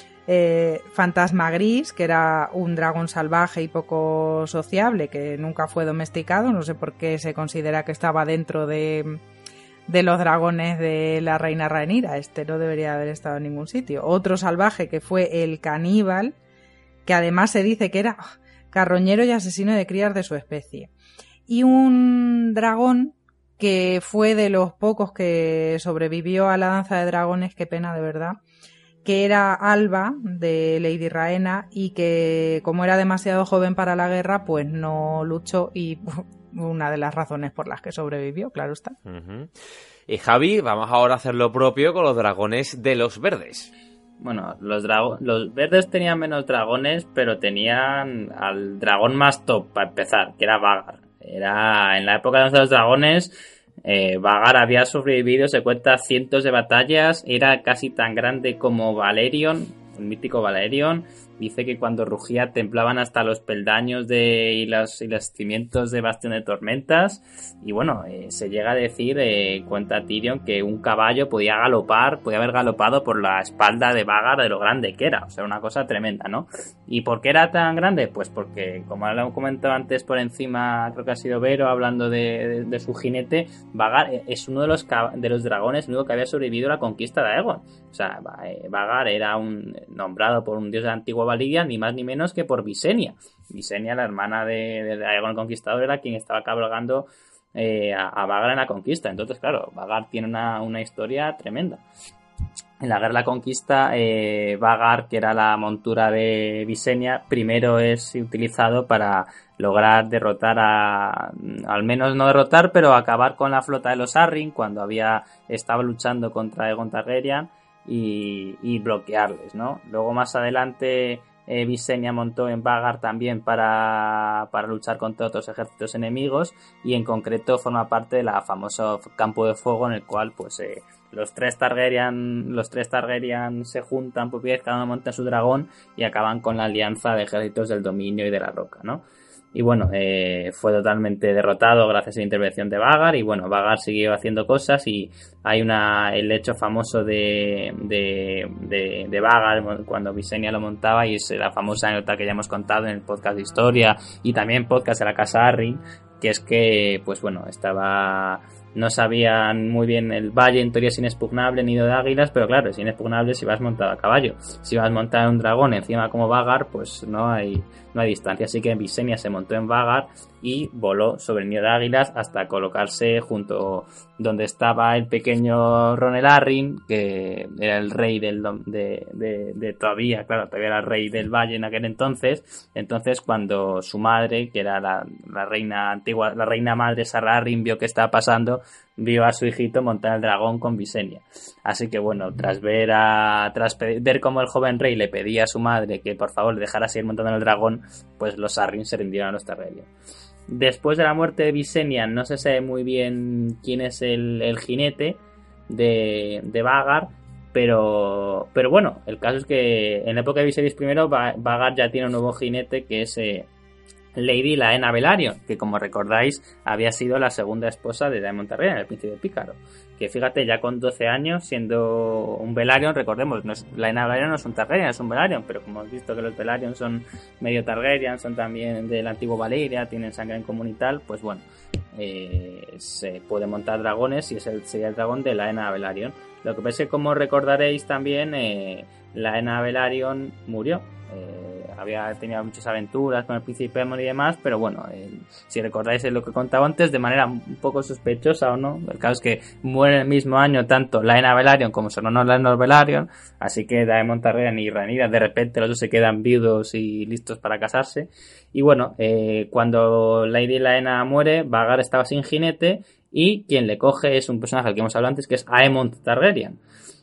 Eh, Fantasma Gris, que era un dragón salvaje y poco sociable, que nunca fue domesticado, no sé por qué se considera que estaba dentro de, de los dragones de la reina Rhaenyra, este no debería haber estado en ningún sitio. Otro salvaje que fue el Caníbal, que además se dice que era carroñero y asesino de crías de su especie. Y un dragón que fue de los pocos que sobrevivió a la danza de dragones, qué pena de verdad, que era Alba, de Lady Rhaena, y que como era demasiado joven para la guerra, pues no luchó y una de las razones por las que sobrevivió, claro está. Uh-huh. Y Javi, vamos ahora a hacer lo propio con los dragones de los verdes. Bueno, los, drago- los verdes tenían menos dragones, pero tenían al dragón más top para empezar, que era Vhagar. Era en la época de los dragones, eh, Vhagar había sobrevivido, se cuenta, cientos de batallas, era casi tan grande como Valerion, el mítico Valerion. Dice que cuando rugía temblaban hasta los peldaños de, y, los, y los cimientos de Bastión de Tormentas. Y bueno, eh, se llega a decir, eh, cuenta Tyrion, que un caballo podía galopar, podía haber galopado por la espalda de Vhagar de lo grande que era. O sea, una cosa tremenda, ¿no? ¿Y por qué era tan grande? Pues porque, como lo he comentado antes por encima, creo que ha sido Vero, hablando de, de, de su jinete, Vhagar es uno de los, de los dragones, el único que había sobrevivido a la conquista de Aegon. O sea, Vhagar era un nombrado por un dios de la antigua Valiria, ni más ni menos que por Visenya. Visenya, la hermana de, de Aegon el Conquistador, era quien estaba cabalgando eh, a, a Vhagar en la conquista. Entonces, claro, Vhagar tiene una, una historia tremenda. En la guerra de la conquista, eh, Vhagar, que era la montura de Visenya, primero es utilizado para lograr derrotar a, al menos no derrotar, pero acabar con la flota de los Arryn cuando había estaba luchando contra Aegon Targaryen y, y bloquearles, ¿no? Luego más adelante eh, Visenya montó en Vhagar también para, para luchar contra otros ejércitos enemigos y en concreto forma parte de la famosa campo de fuego en el cual pues eh, los tres Targaryen los tres Targaryen se juntan por vez, cada uno monta su dragón y acaban con la alianza de ejércitos del dominio y de la roca, ¿no? Y bueno, eh, fue totalmente derrotado gracias a la intervención de Vhagar y bueno, Vhagar siguió haciendo cosas y hay una el hecho famoso de de, de, de Vhagar cuando Visenya lo montaba y es la famosa anécdota que ya hemos contado en el podcast de historia y también podcast de la casa Arryn, que es que pues bueno, estaba... No sabían muy bien el valle, en teoría es inexpugnable, nido de águilas, pero claro, es inexpugnable si vas montado a caballo. Si vas montado en un dragón encima como Vhagar, pues no hay no hay distancia. Así que Visenya se montó en Vhagar y voló sobre el nido de águilas hasta colocarse junto donde estaba el pequeño Ronel Arryn, que era el rey del de, de, de todavía, claro, todavía era el rey del valle en aquel entonces. Entonces cuando su madre, que era la, la reina antigua, la reina madre Sarah Arryn, vio que estaba pasando, vio a su hijito montar el dragón con Visenya. Así que bueno, tras ver a tras pedir, ver cómo el joven rey le pedía a su madre que por favor le dejara seguir montando el dragón, pues los Arryn se rindieron a los Targaryen. Después de la muerte de Visenya no se sabe muy bien quién es el, el jinete de, de Vhagar, pero pero bueno, el caso es que en la época de Viserys primero Vhagar ya tiene un nuevo jinete que es eh, Lady Laena Velaryon, que como recordáis había sido la segunda esposa de Daemon Targaryen, el príncipe pícaro, que fíjate, ya con doce años siendo un Velaryon, recordemos, no es, Laena Velaryon no es un Targaryen, es un Velaryon, pero como hemos visto que los Velaryon son medio Targaryen, son también del antiguo Valyria, tienen sangre en común y tal, pues bueno, eh, se puede montar dragones y es el, sería el dragón de Laena Velaryon. Lo que pasa es que, como recordaréis también, eh, Laena Velaryon murió. Eh, había tenido muchas aventuras con el príncipe Aemon y demás, pero bueno, eh, si recordáis lo que contaba antes, de manera un poco sospechosa o no, el caso es que muere el mismo año tanto Laena Velaryon como su hermano Laenor Velaryon, así que Daemon Targaryen y Rhaenyra de repente los dos se quedan viudos y listos para casarse. Y bueno, eh, cuando Lady Laena muere, Vhagar estaba sin jinete y quien le coge es un personaje al que hemos hablado antes, que es Aemond Targaryen.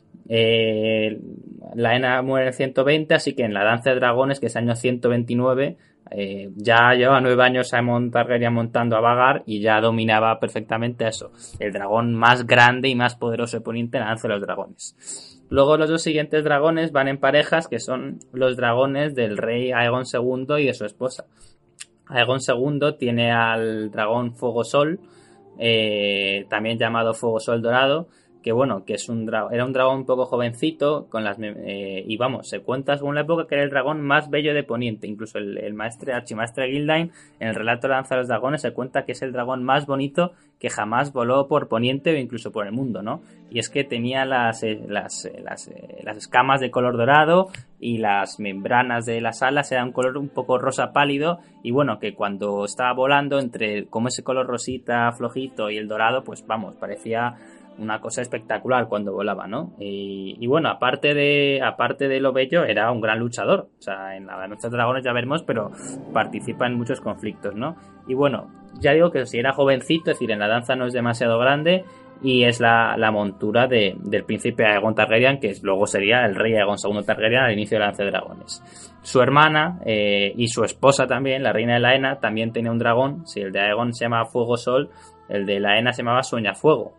Eh, Laena muere en ciento veinte, así que en la danza de dragones, que es año ciento veintinueve, eh, ya llevaba nueve años Aemon Targaryen montando a Vhagar y ya dominaba perfectamente eso, el dragón más grande y más poderoso de Poniente en la danza de los dragones. Luego los dos siguientes dragones van en parejas, que son los dragones del rey Aegon segundo y de su esposa. Aegon segundo tiene al dragón Fuego Sol, eh, también llamado Fuego Sol Dorado, que bueno, que es un dra- era un dragón un poco jovencito, con las eh, y vamos, se cuenta según la época que era el dragón más bello de Poniente. Incluso el, el maestre, archimaestre Gildain, en el relato de la danza de los dragones, se cuenta que es el dragón más bonito que jamás voló por Poniente o incluso por el mundo, ¿no? Y es que tenía las, eh, las, eh, las, eh, las escamas de color dorado y las membranas de las alas eran un color un poco rosa pálido, y bueno, que cuando estaba volando, entre como ese color rosita flojito y el dorado, pues vamos, parecía una cosa espectacular cuando volaba, ¿no? Y, y bueno, aparte de aparte de lo bello, era un gran luchador. O sea, en la danza de dragones ya veremos, pero participa en muchos conflictos, ¿no? Y bueno, ya digo que si era jovencito, es decir, en la danza no es demasiado grande, y es la, la montura de, del príncipe Aegon Targaryen, que luego sería el rey Aegon segundo Targaryen al inicio de la danza de dragones. Su hermana eh, y su esposa también, la reina de Laena, también tenía un dragón. Si el de Aegon se llamaba Fuego Sol, el de Laena se llamaba Sueña Fuego.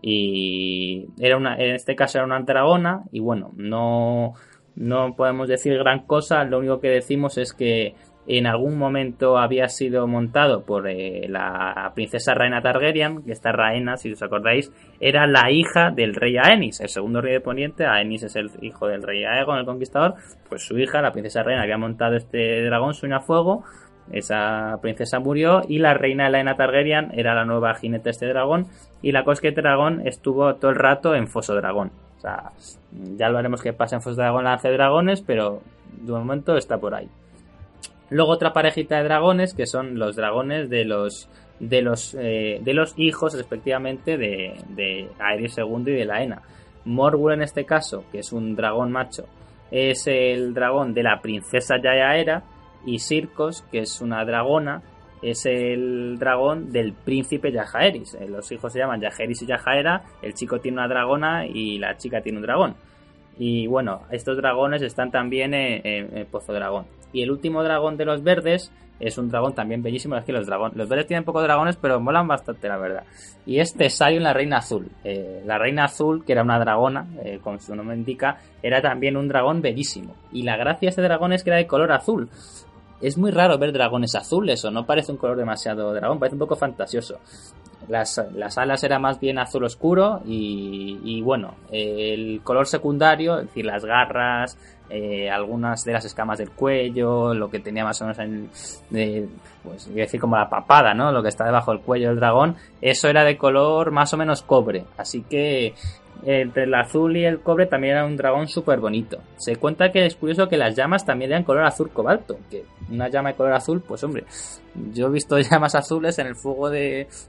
Y era una, en este caso era una dragona, y bueno, no, no podemos decir gran cosa. Lo único que decimos es que en algún momento había sido montado por eh, la princesa Rhaena Targaryen, que esta Rhaena, si os acordáis, era la hija del rey Aenys, el segundo rey de Poniente. Aenys es el hijo del rey Aegon, el conquistador. Pues su hija, la princesa Rhaena, había montado este dragón Sueña Fuego. Esa princesa murió y la reina Laena Targaryen era la nueva jinete de este dragón, y la cosa es que este dragón estuvo todo el rato en Foso Dragón. O sea, ya lo haremos que pasa en Foso Dragón la danza de dragones, pero de momento está por ahí. Luego otra parejita de dragones, que son los dragones de los de los eh, de los hijos respectivamente de, de Aerys segundo y de Laena. Morgul, en este caso, que es un dragón macho, es el dragón de la princesa Yayaera, y Sirkos, que es una dragona, es el dragón del príncipe Jaehaerys. Los hijos se llaman Jaehaerys y Yajaera, el chico tiene una dragona y la chica tiene un dragón. Y bueno, estos dragones están también en, en, en Pozo Dragón. Y el último dragón de los verdes es un dragón también bellísimo. Es que los dragones, los verdes tienen pocos dragones, pero molan bastante, la verdad. Y es Thessalion, la reina azul. Eh, la reina azul, que era una dragona, eh, como su nombre indica, era también un dragón bellísimo. Y la gracia de este dragón es que era de color azul. Es muy raro ver dragones azules, o no parece un color demasiado dragón, parece un poco fantasioso. Las, las alas eran más bien azul oscuro, y, y bueno, el color secundario, es decir, las garras, eh, algunas de las escamas del cuello, lo que tenía más o menos en, de, pues voy a decir como la papada, ¿no? Lo que está debajo del cuello del dragón, eso era de color más o menos cobre, así que entre el azul y el cobre también era un dragón súper bonito. Se cuenta que es curioso que las llamas también eran color azul cobalto, que una llama de color azul, pues hombre, yo he visto llamas azules en el fuego de, de tu casa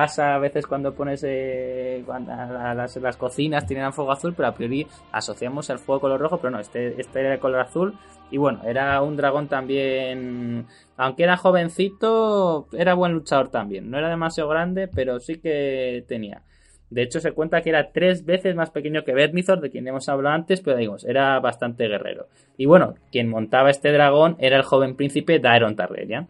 casa a veces cuando pones eh, cuando las, las cocinas tienen fuego azul, pero a priori asociamos el fuego color rojo, pero no, este, este era el color azul. Y bueno, era un dragón también, aunque era jovencito, era buen luchador también. No era demasiado grande, pero sí que tenía. De hecho, se cuenta que era tres veces más pequeño que Vernizor, de quien hemos hablado antes, pero digamos, era bastante guerrero. Y bueno, quien montaba este dragón era el joven príncipe Daeron Targaryen.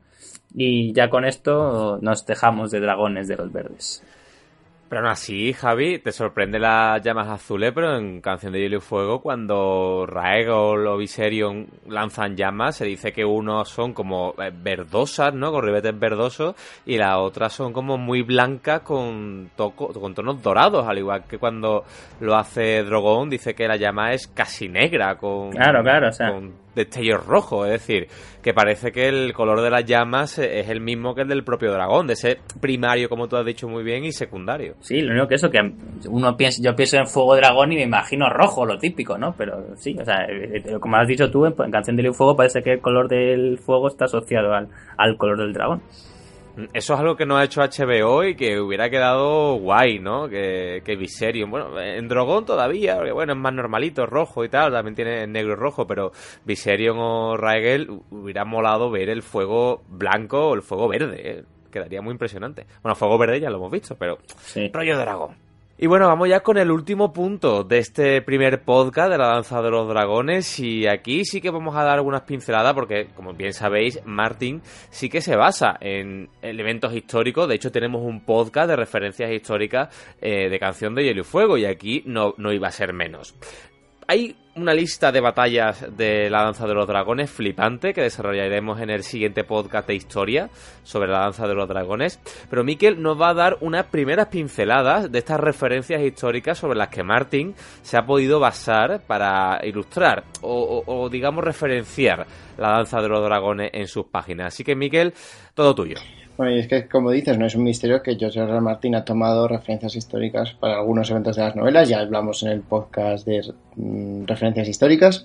Y ya con esto nos dejamos de dragones de los verdes. Pero aún así, Javi, te sorprende las llamas azules, pero en Canción de Hielo y Fuego, cuando Rhaegal o Viserion lanzan llamas, se dice que unos son como verdosas, ¿no? Con ribetes verdosos, y las otras son como muy blancas con, toco, con tonos dorados, al igual que cuando lo hace Drogon, dice que la llama es casi negra, con, claro, claro, o sea, con destellos rojos, es decir, que parece que el color de las llamas es el mismo que el del propio dragón, de ese primario, como tú has dicho muy bien, y secundario. Sí, lo único que eso, que uno piensa, yo pienso en fuego dragón y me imagino rojo, lo típico, ¿no? Pero sí, o sea, como has dicho tú, en Canción de Hielo y Fuego parece que el color del fuego está asociado al, al color del dragón. Eso es algo que no ha hecho H B O y que hubiera quedado guay, ¿no? Que, que Viserion, bueno, en Drogon todavía, porque bueno, es más normalito, rojo y tal, también tiene negro y rojo, pero Viserion o Rhaegal hubiera molado ver el fuego blanco o el fuego verde, ¿eh? Quedaría muy impresionante. Bueno, fuego verde ya lo hemos visto, pero sí. Rollo dragón. Y bueno, vamos ya con el último punto de este primer podcast de la Danza de los Dragones, y aquí sí que vamos a dar algunas pinceladas porque, como bien sabéis, Martin sí que se basa en elementos históricos. De hecho, tenemos un podcast de referencias históricas eh, de Canción de Hielo y Fuego, y aquí no, no iba a ser menos. Hay una lista de batallas de la Danza de los Dragones flipante que desarrollaremos en el siguiente podcast de historia sobre la Danza de los Dragones, pero Mikel nos va a dar unas primeras pinceladas de estas referencias históricas sobre las que Martin se ha podido basar para ilustrar o, o, o digamos referenciar la Danza de los Dragones en sus páginas. Así que Mikel, todo tuyo. Bueno, y es que, como dices, no es un misterio que George R. R. Martin ha tomado referencias históricas para algunos eventos de las novelas. Ya hablamos en el podcast de mm, referencias históricas.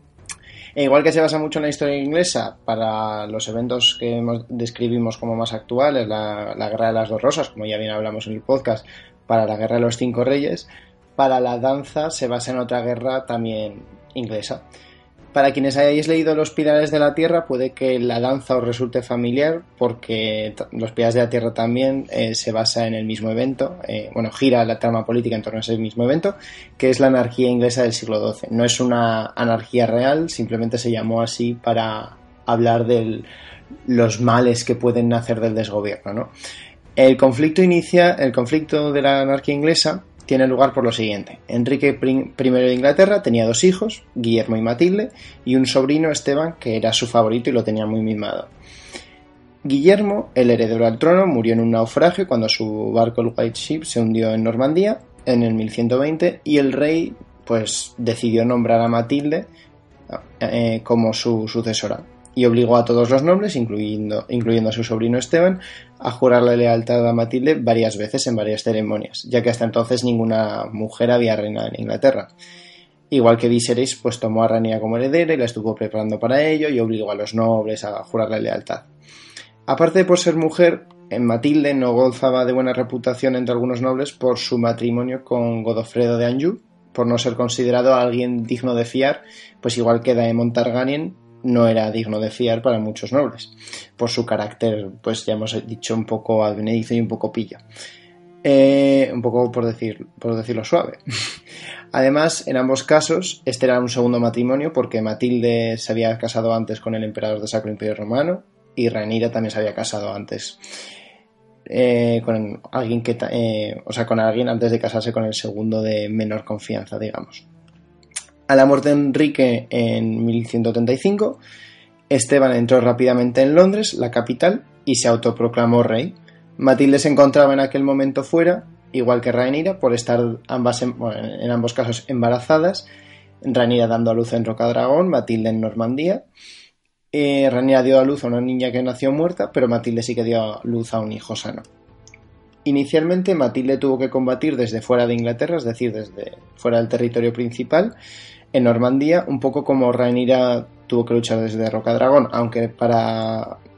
E igual que se basa mucho en la historia inglesa para los eventos que hemos, describimos como más actuales, la, la Guerra de las Dos Rosas, como ya bien hablamos en el podcast, para la Guerra de los Cinco Reyes, para la danza se basa en otra guerra también inglesa. Para quienes hayáis leído Los Pilares de la Tierra, puede que la danza os resulte familiar, porque Los Pilares de la Tierra también eh, se basa en el mismo evento, eh, bueno, gira la trama política en torno a ese mismo evento, que es la anarquía inglesa del siglo doce. No es una anarquía real, simplemente se llamó así para hablar de los males que pueden nacer del desgobierno, ¿no? El conflicto inicia, el conflicto de la anarquía inglesa tiene lugar por lo siguiente. Enrique primero de Inglaterra tenía dos hijos, Guillermo y Matilde, y un sobrino, Esteban, que era su favorito y lo tenía muy mimado. Guillermo, el heredero al trono, murió en un naufragio cuando su barco, el White Ship, se hundió en Normandía en el mil ciento veinte, y el rey pues decidió nombrar a Matilde eh, como su sucesora, y obligó a todos los nobles, incluyendo, incluyendo a su sobrino Esteban, a jurarle lealtad a Matilde varias veces en varias ceremonias, ya que hasta entonces ninguna mujer había reinado en Inglaterra. Igual que Viserys, pues tomó a Rhaenyra como heredera y la estuvo preparando para ello y obligó a los nobles a jurarle lealtad. Aparte de por ser mujer, Matilde no gozaba de buena reputación entre algunos nobles por su matrimonio con Godofredo de Anjou, por no ser considerado alguien digno de fiar, pues igual que Daemon Targaryen no era digno de fiar para muchos nobles, por su carácter, pues ya hemos dicho, un poco advenedizo y un poco pillo. Eh, un poco por, decir, por decirlo suave. Además, en ambos casos, este era un segundo matrimonio porque Matilde se había casado antes con el emperador del Sacro Imperio Romano y Rhaenyra también se había casado antes eh, con alguien que, eh, o sea, con alguien antes de casarse con el segundo de menor confianza, digamos. A la muerte de Enrique en mil ciento treinta y cinco, Esteban entró rápidamente en Londres, la capital, y se autoproclamó rey. Matilde se encontraba en aquel momento fuera, igual que Rhaenyra, por estar ambas en, bueno, en ambos casos embarazadas. Rhaenyra dando a luz en Rocadragón, Matilde en Normandía. Eh, Rhaenyra dio a luz a una niña que nació muerta, pero Matilde sí que dio a luz a un hijo sano. Inicialmente, Matilde tuvo que combatir desde fuera de Inglaterra, es decir, desde fuera del territorio principal, en Normandía, un poco como Rhaenyra tuvo que luchar desde Rocadragón, aunque para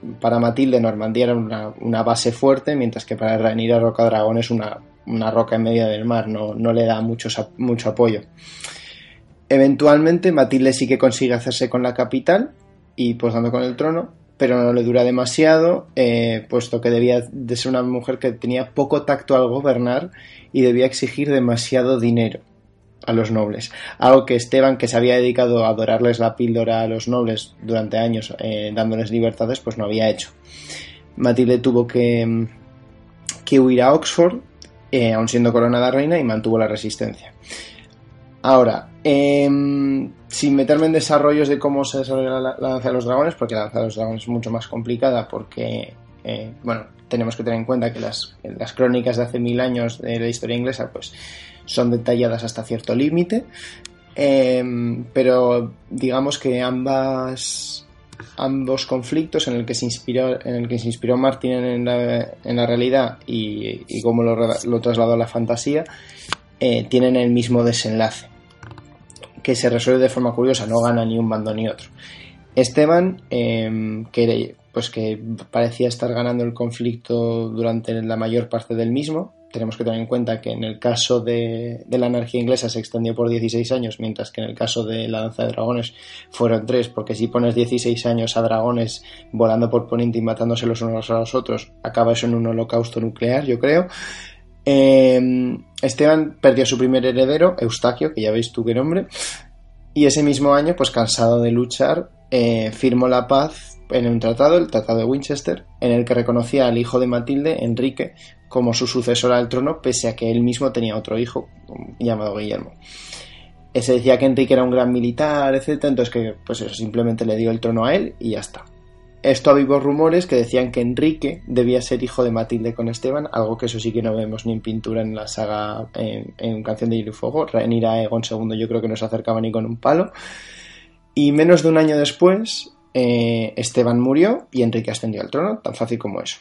para Matilde Normandía era una, una base fuerte, mientras que para Rhaenyra Rocadragón es una, una roca en medio del mar, no, no le da mucho, mucho apoyo. Eventualmente Matilde sí que consigue hacerse con la capital y pues dando con el trono, pero no le dura demasiado, eh, puesto que debía de ser una mujer que tenía poco tacto al gobernar y debía exigir demasiado dinero a los nobles, algo que Esteban, que se había dedicado a dorarles la píldora a los nobles durante años, eh, dándoles libertades, pues no había hecho. Matilde tuvo que, que huir a Oxford, eh, aun siendo coronada reina, y mantuvo la resistencia. Ahora, eh, sin meterme en desarrollos de cómo se desarrolla la, la danza de los dragones, porque la danza de los dragones es mucho más complicada, porque, eh, bueno, tenemos que tener en cuenta que las, las crónicas de hace mil años de la historia inglesa, pues son detalladas hasta cierto límite, eh, pero digamos que ambas ambos conflictos en el que se inspiró en el que se inspiró Martin en la, en la realidad y, y cómo lo, lo trasladó a la fantasía, eh, tienen el mismo desenlace, que se resuelve de forma curiosa, no gana ni un bando ni otro. Esteban, eh, que, pues que parecía estar ganando el conflicto durante la mayor parte del mismo. Tenemos que tener en cuenta que en el caso de, de la anarquía inglesa se extendió por dieciséis años, mientras que en el caso de la danza de dragones fueron tres, porque si pones dieciséis años a dragones volando por Poniente y matándose los unos a los otros, acaba eso en un holocausto nuclear, yo creo. Eh, Esteban perdió a su primer heredero, Eustaquio, que ya veis tú qué nombre, y ese mismo año, pues cansado de luchar, eh, firmó la paz en un tratado, el Tratado de Winchester, en el que reconocía al hijo de Matilde, Enrique, como su sucesor al trono, pese a que él mismo tenía otro hijo llamado Guillermo. Se decía que Enrique era un gran militar, etcétera, entonces que pues eso, simplemente le dio el trono a él y ya está. Esto avivó rumores que decían que Enrique debía ser hijo de Matilde con Esteban, algo que eso sí que no vemos ni en pintura en la saga, en, en Canción de Hielo y Fuego. Rhaenyra Aegon segundo yo creo que no se acercaba ni con un palo. Y menos de un año después, eh, Esteban murió y Enrique ascendió al trono, tan fácil como eso.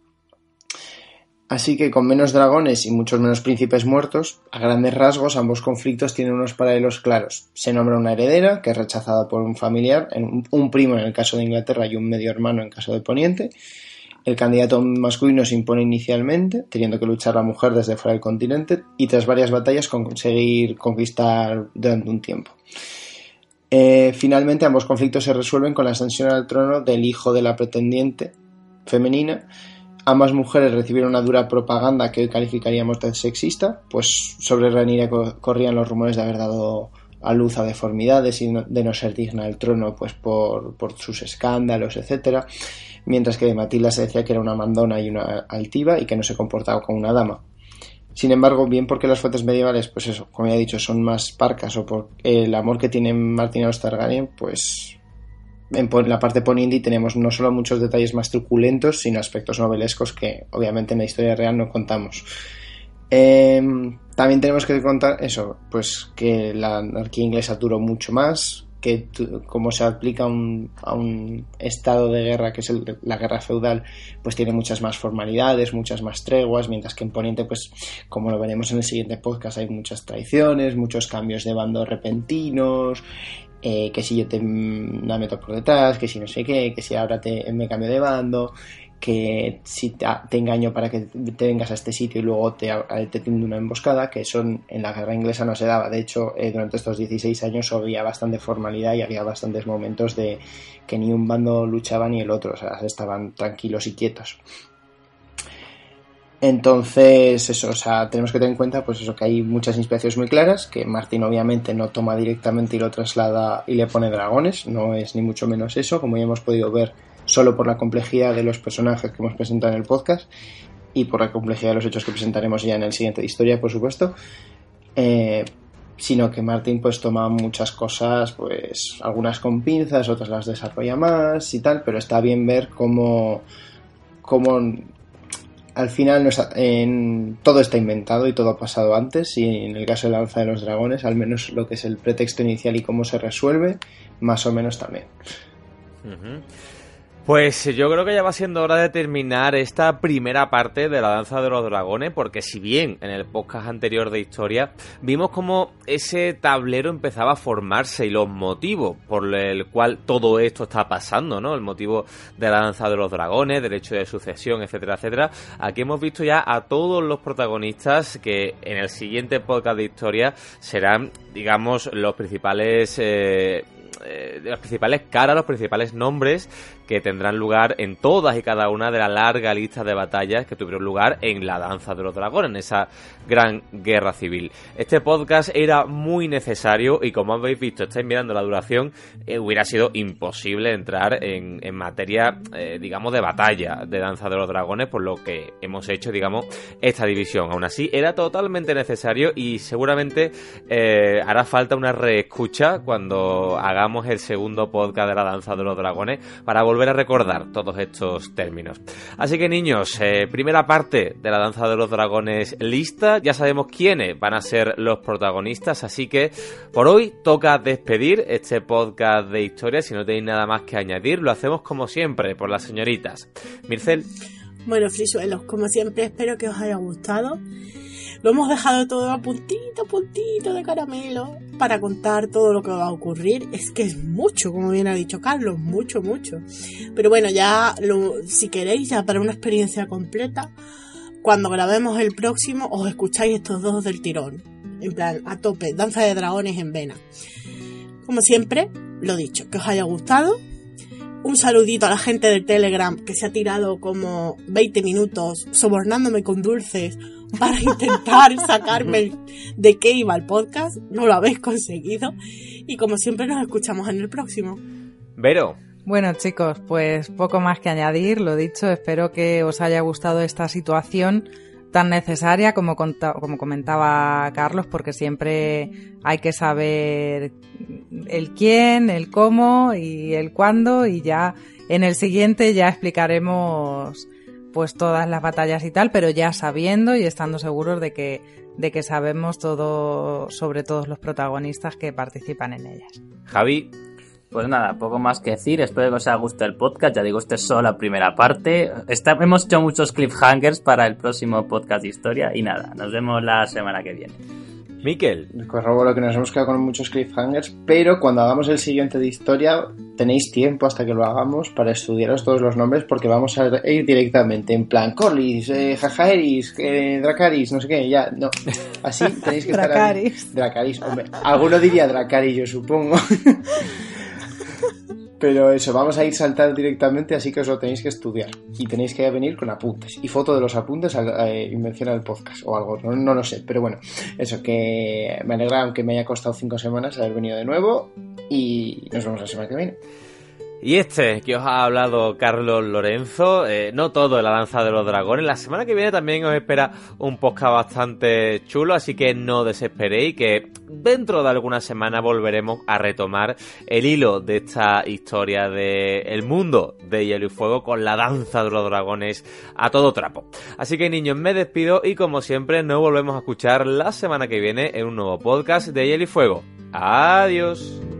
Así que con menos dragones y muchos menos príncipes muertos, a grandes rasgos ambos conflictos tienen unos paralelos claros. Se nombra una heredera, que es rechazada por un familiar, un primo en el caso de Inglaterra y un medio hermano en caso de Poniente. El candidato masculino se impone inicialmente, teniendo que luchar la mujer desde fuera del continente, y tras varias batallas conseguir conquistar durante un tiempo. Eh, finalmente ambos conflictos se resuelven con la ascensión al trono del hijo de la pretendiente femenina. Ambas mujeres recibieron una dura propaganda que hoy calificaríamos de sexista, pues sobre Rhaenyra corrían los rumores de haber dado a luz a deformidades y de no ser digna del trono, pues por, por sus escándalos, etcétera, mientras que de Matilda se decía que era una mandona y una altiva y que no se comportaba como una dama. Sin embargo, bien porque las fuentes medievales, pues eso, como ya he dicho, son más parcas, o por el amor que tienen Martin a los Targaryen, pues en la parte poniente tenemos no solo muchos detalles más truculentos, sino aspectos novelescos que obviamente en la historia real no contamos. Eh, también tenemos que contar eso, pues que la anarquía inglesa duró mucho más, que como se aplica a un, a un estado de guerra que es el, la guerra feudal, pues tiene muchas más formalidades, muchas más treguas, mientras que en Poniente, pues como lo veremos en el siguiente podcast, hay muchas traiciones, muchos cambios de bando repentinos, eh, que si yo te la meto por detrás, que si no sé qué, que si ahora te, me cambio de bando, que si te, te engaño para que te vengas a este sitio y luego te, te tiendo una emboscada, que eso en la guerra inglesa no se daba. De hecho, eh, durante estos dieciséis años había bastante formalidad y había bastantes momentos de que ni un bando luchaba ni el otro, o sea, estaban tranquilos y quietos. Entonces, eso, o sea, tenemos que tener en cuenta, pues eso, que hay muchas inspiraciones muy claras, que Martin obviamente no toma directamente y lo traslada y le pone dragones, no es ni mucho menos eso, como ya hemos podido ver, solo por la complejidad de los personajes que hemos presentado en el podcast y por la complejidad de los hechos que presentaremos ya en el siguiente de historia, por supuesto, eh, sino que Martin pues toma muchas cosas, pues algunas con pinzas, otras las desarrolla más y tal, pero está bien ver cómo, cómo al final no está, en, todo está inventado y todo ha pasado antes, y en el caso de la danza de los dragones, al menos lo que es el pretexto inicial y cómo se resuelve, más o menos también. Uh-huh. Pues yo creo que ya va siendo hora de terminar esta primera parte de la Danza de los Dragones, porque si bien en el podcast anterior de historia vimos cómo ese tablero empezaba a formarse y los motivos por el cual todo esto está pasando, ¿no? El motivo de la Danza de los Dragones, derecho de sucesión, etcétera, etcétera. Aquí hemos visto ya a todos los protagonistas que en el siguiente podcast de historia serán, digamos, los principales... Eh, Eh, de las principales caras, los principales nombres que tendrán lugar en todas y cada una de la larga lista de batallas que tuvieron lugar en la Danza de los Dragones, en esa gran guerra civil. Este podcast era muy necesario y, como habéis visto, estáis mirando la duración, eh, hubiera sido imposible entrar en, en materia, eh, digamos, de batalla de Danza de los Dragones, por lo que hemos hecho, digamos, esta división. Aún así, era totalmente necesario y seguramente eh, hará falta una reescucha cuando hagamos el segundo podcast de la Danza de los Dragones para volver a recordar todos estos términos. Así que, niños, eh, primera parte de la Danza de los Dragones lista. Ya sabemos quiénes van a ser los protagonistas, así que por hoy toca despedir este podcast de historia. Si no tenéis nada más que añadir, lo hacemos como siempre por las señoritas. Mircel. Bueno, frisuelos, como siempre, espero que os haya gustado. Lo hemos dejado todo a puntito, a puntito de caramelo para contar todo lo que va a ocurrir. Es que es mucho, como bien ha dicho Carlos, mucho, mucho. Pero bueno, ya lo, si queréis, ya para una experiencia completa, cuando grabemos el próximo, os escucháis estos dos del tirón. En plan, a tope, Danza de Dragones en vena. Como siempre, lo dicho, que os haya gustado. Un saludito a la gente de Telegram que se ha tirado como veinte minutos sobornándome con dulces para intentar sacarme de qué iba el podcast. No lo habéis conseguido. Y como siempre nos escuchamos en el próximo. Vero. Bueno, chicos, pues poco más que añadir. Lo dicho, espero que os haya gustado esta situación tan necesaria como, conta- como comentaba Carlos, porque siempre hay que saber el quién, el cómo y el cuándo, y ya en el siguiente ya explicaremos pues todas las batallas y tal, pero ya sabiendo y estando seguros de que de que sabemos todo sobre todos los protagonistas que participan en ellas. Javi. Pues nada, poco más que decir. Espero que os haya gustado el podcast. Ya digo, esta es solo la primera parte. Está, hemos hecho muchos cliffhangers para el próximo podcast de historia. Y nada, nos vemos la semana que viene. Miquel. Corroboro que nos hemos quedado con muchos cliffhangers, pero cuando hagamos el siguiente de historia tenéis tiempo hasta que lo hagamos para estudiaros todos los nombres, porque vamos a ir directamente en plan Corlys, eh, Jajaeris, eh, Dracarys, no sé qué, ya, no. Así tenéis que estar ahí. Dracarys, hombre. Alguno diría Dracarys, yo supongo. Pero eso, vamos a ir saltando directamente, así que os lo tenéis que estudiar. Y tenéis que venir con apuntes. Y foto de los apuntes eh, y menciona el podcast o algo, no, no lo sé. Pero bueno, eso, que me alegra, aunque me haya costado cinco semanas haber venido de nuevo. Y nos vemos la semana que viene. Y este que os ha hablado Carlos Lorenzo, eh, no todo en la Danza de los Dragones. La semana que viene también os espera un podcast bastante chulo, así que no desesperéis, que dentro de algunas semanas volveremos a retomar el hilo de esta historia de el mundo de Hielo y Fuego con la Danza de los Dragones a todo trapo. Así que, niños, me despido y como siempre nos volvemos a escuchar la semana que viene en un nuevo podcast de Hielo y Fuego. Adiós.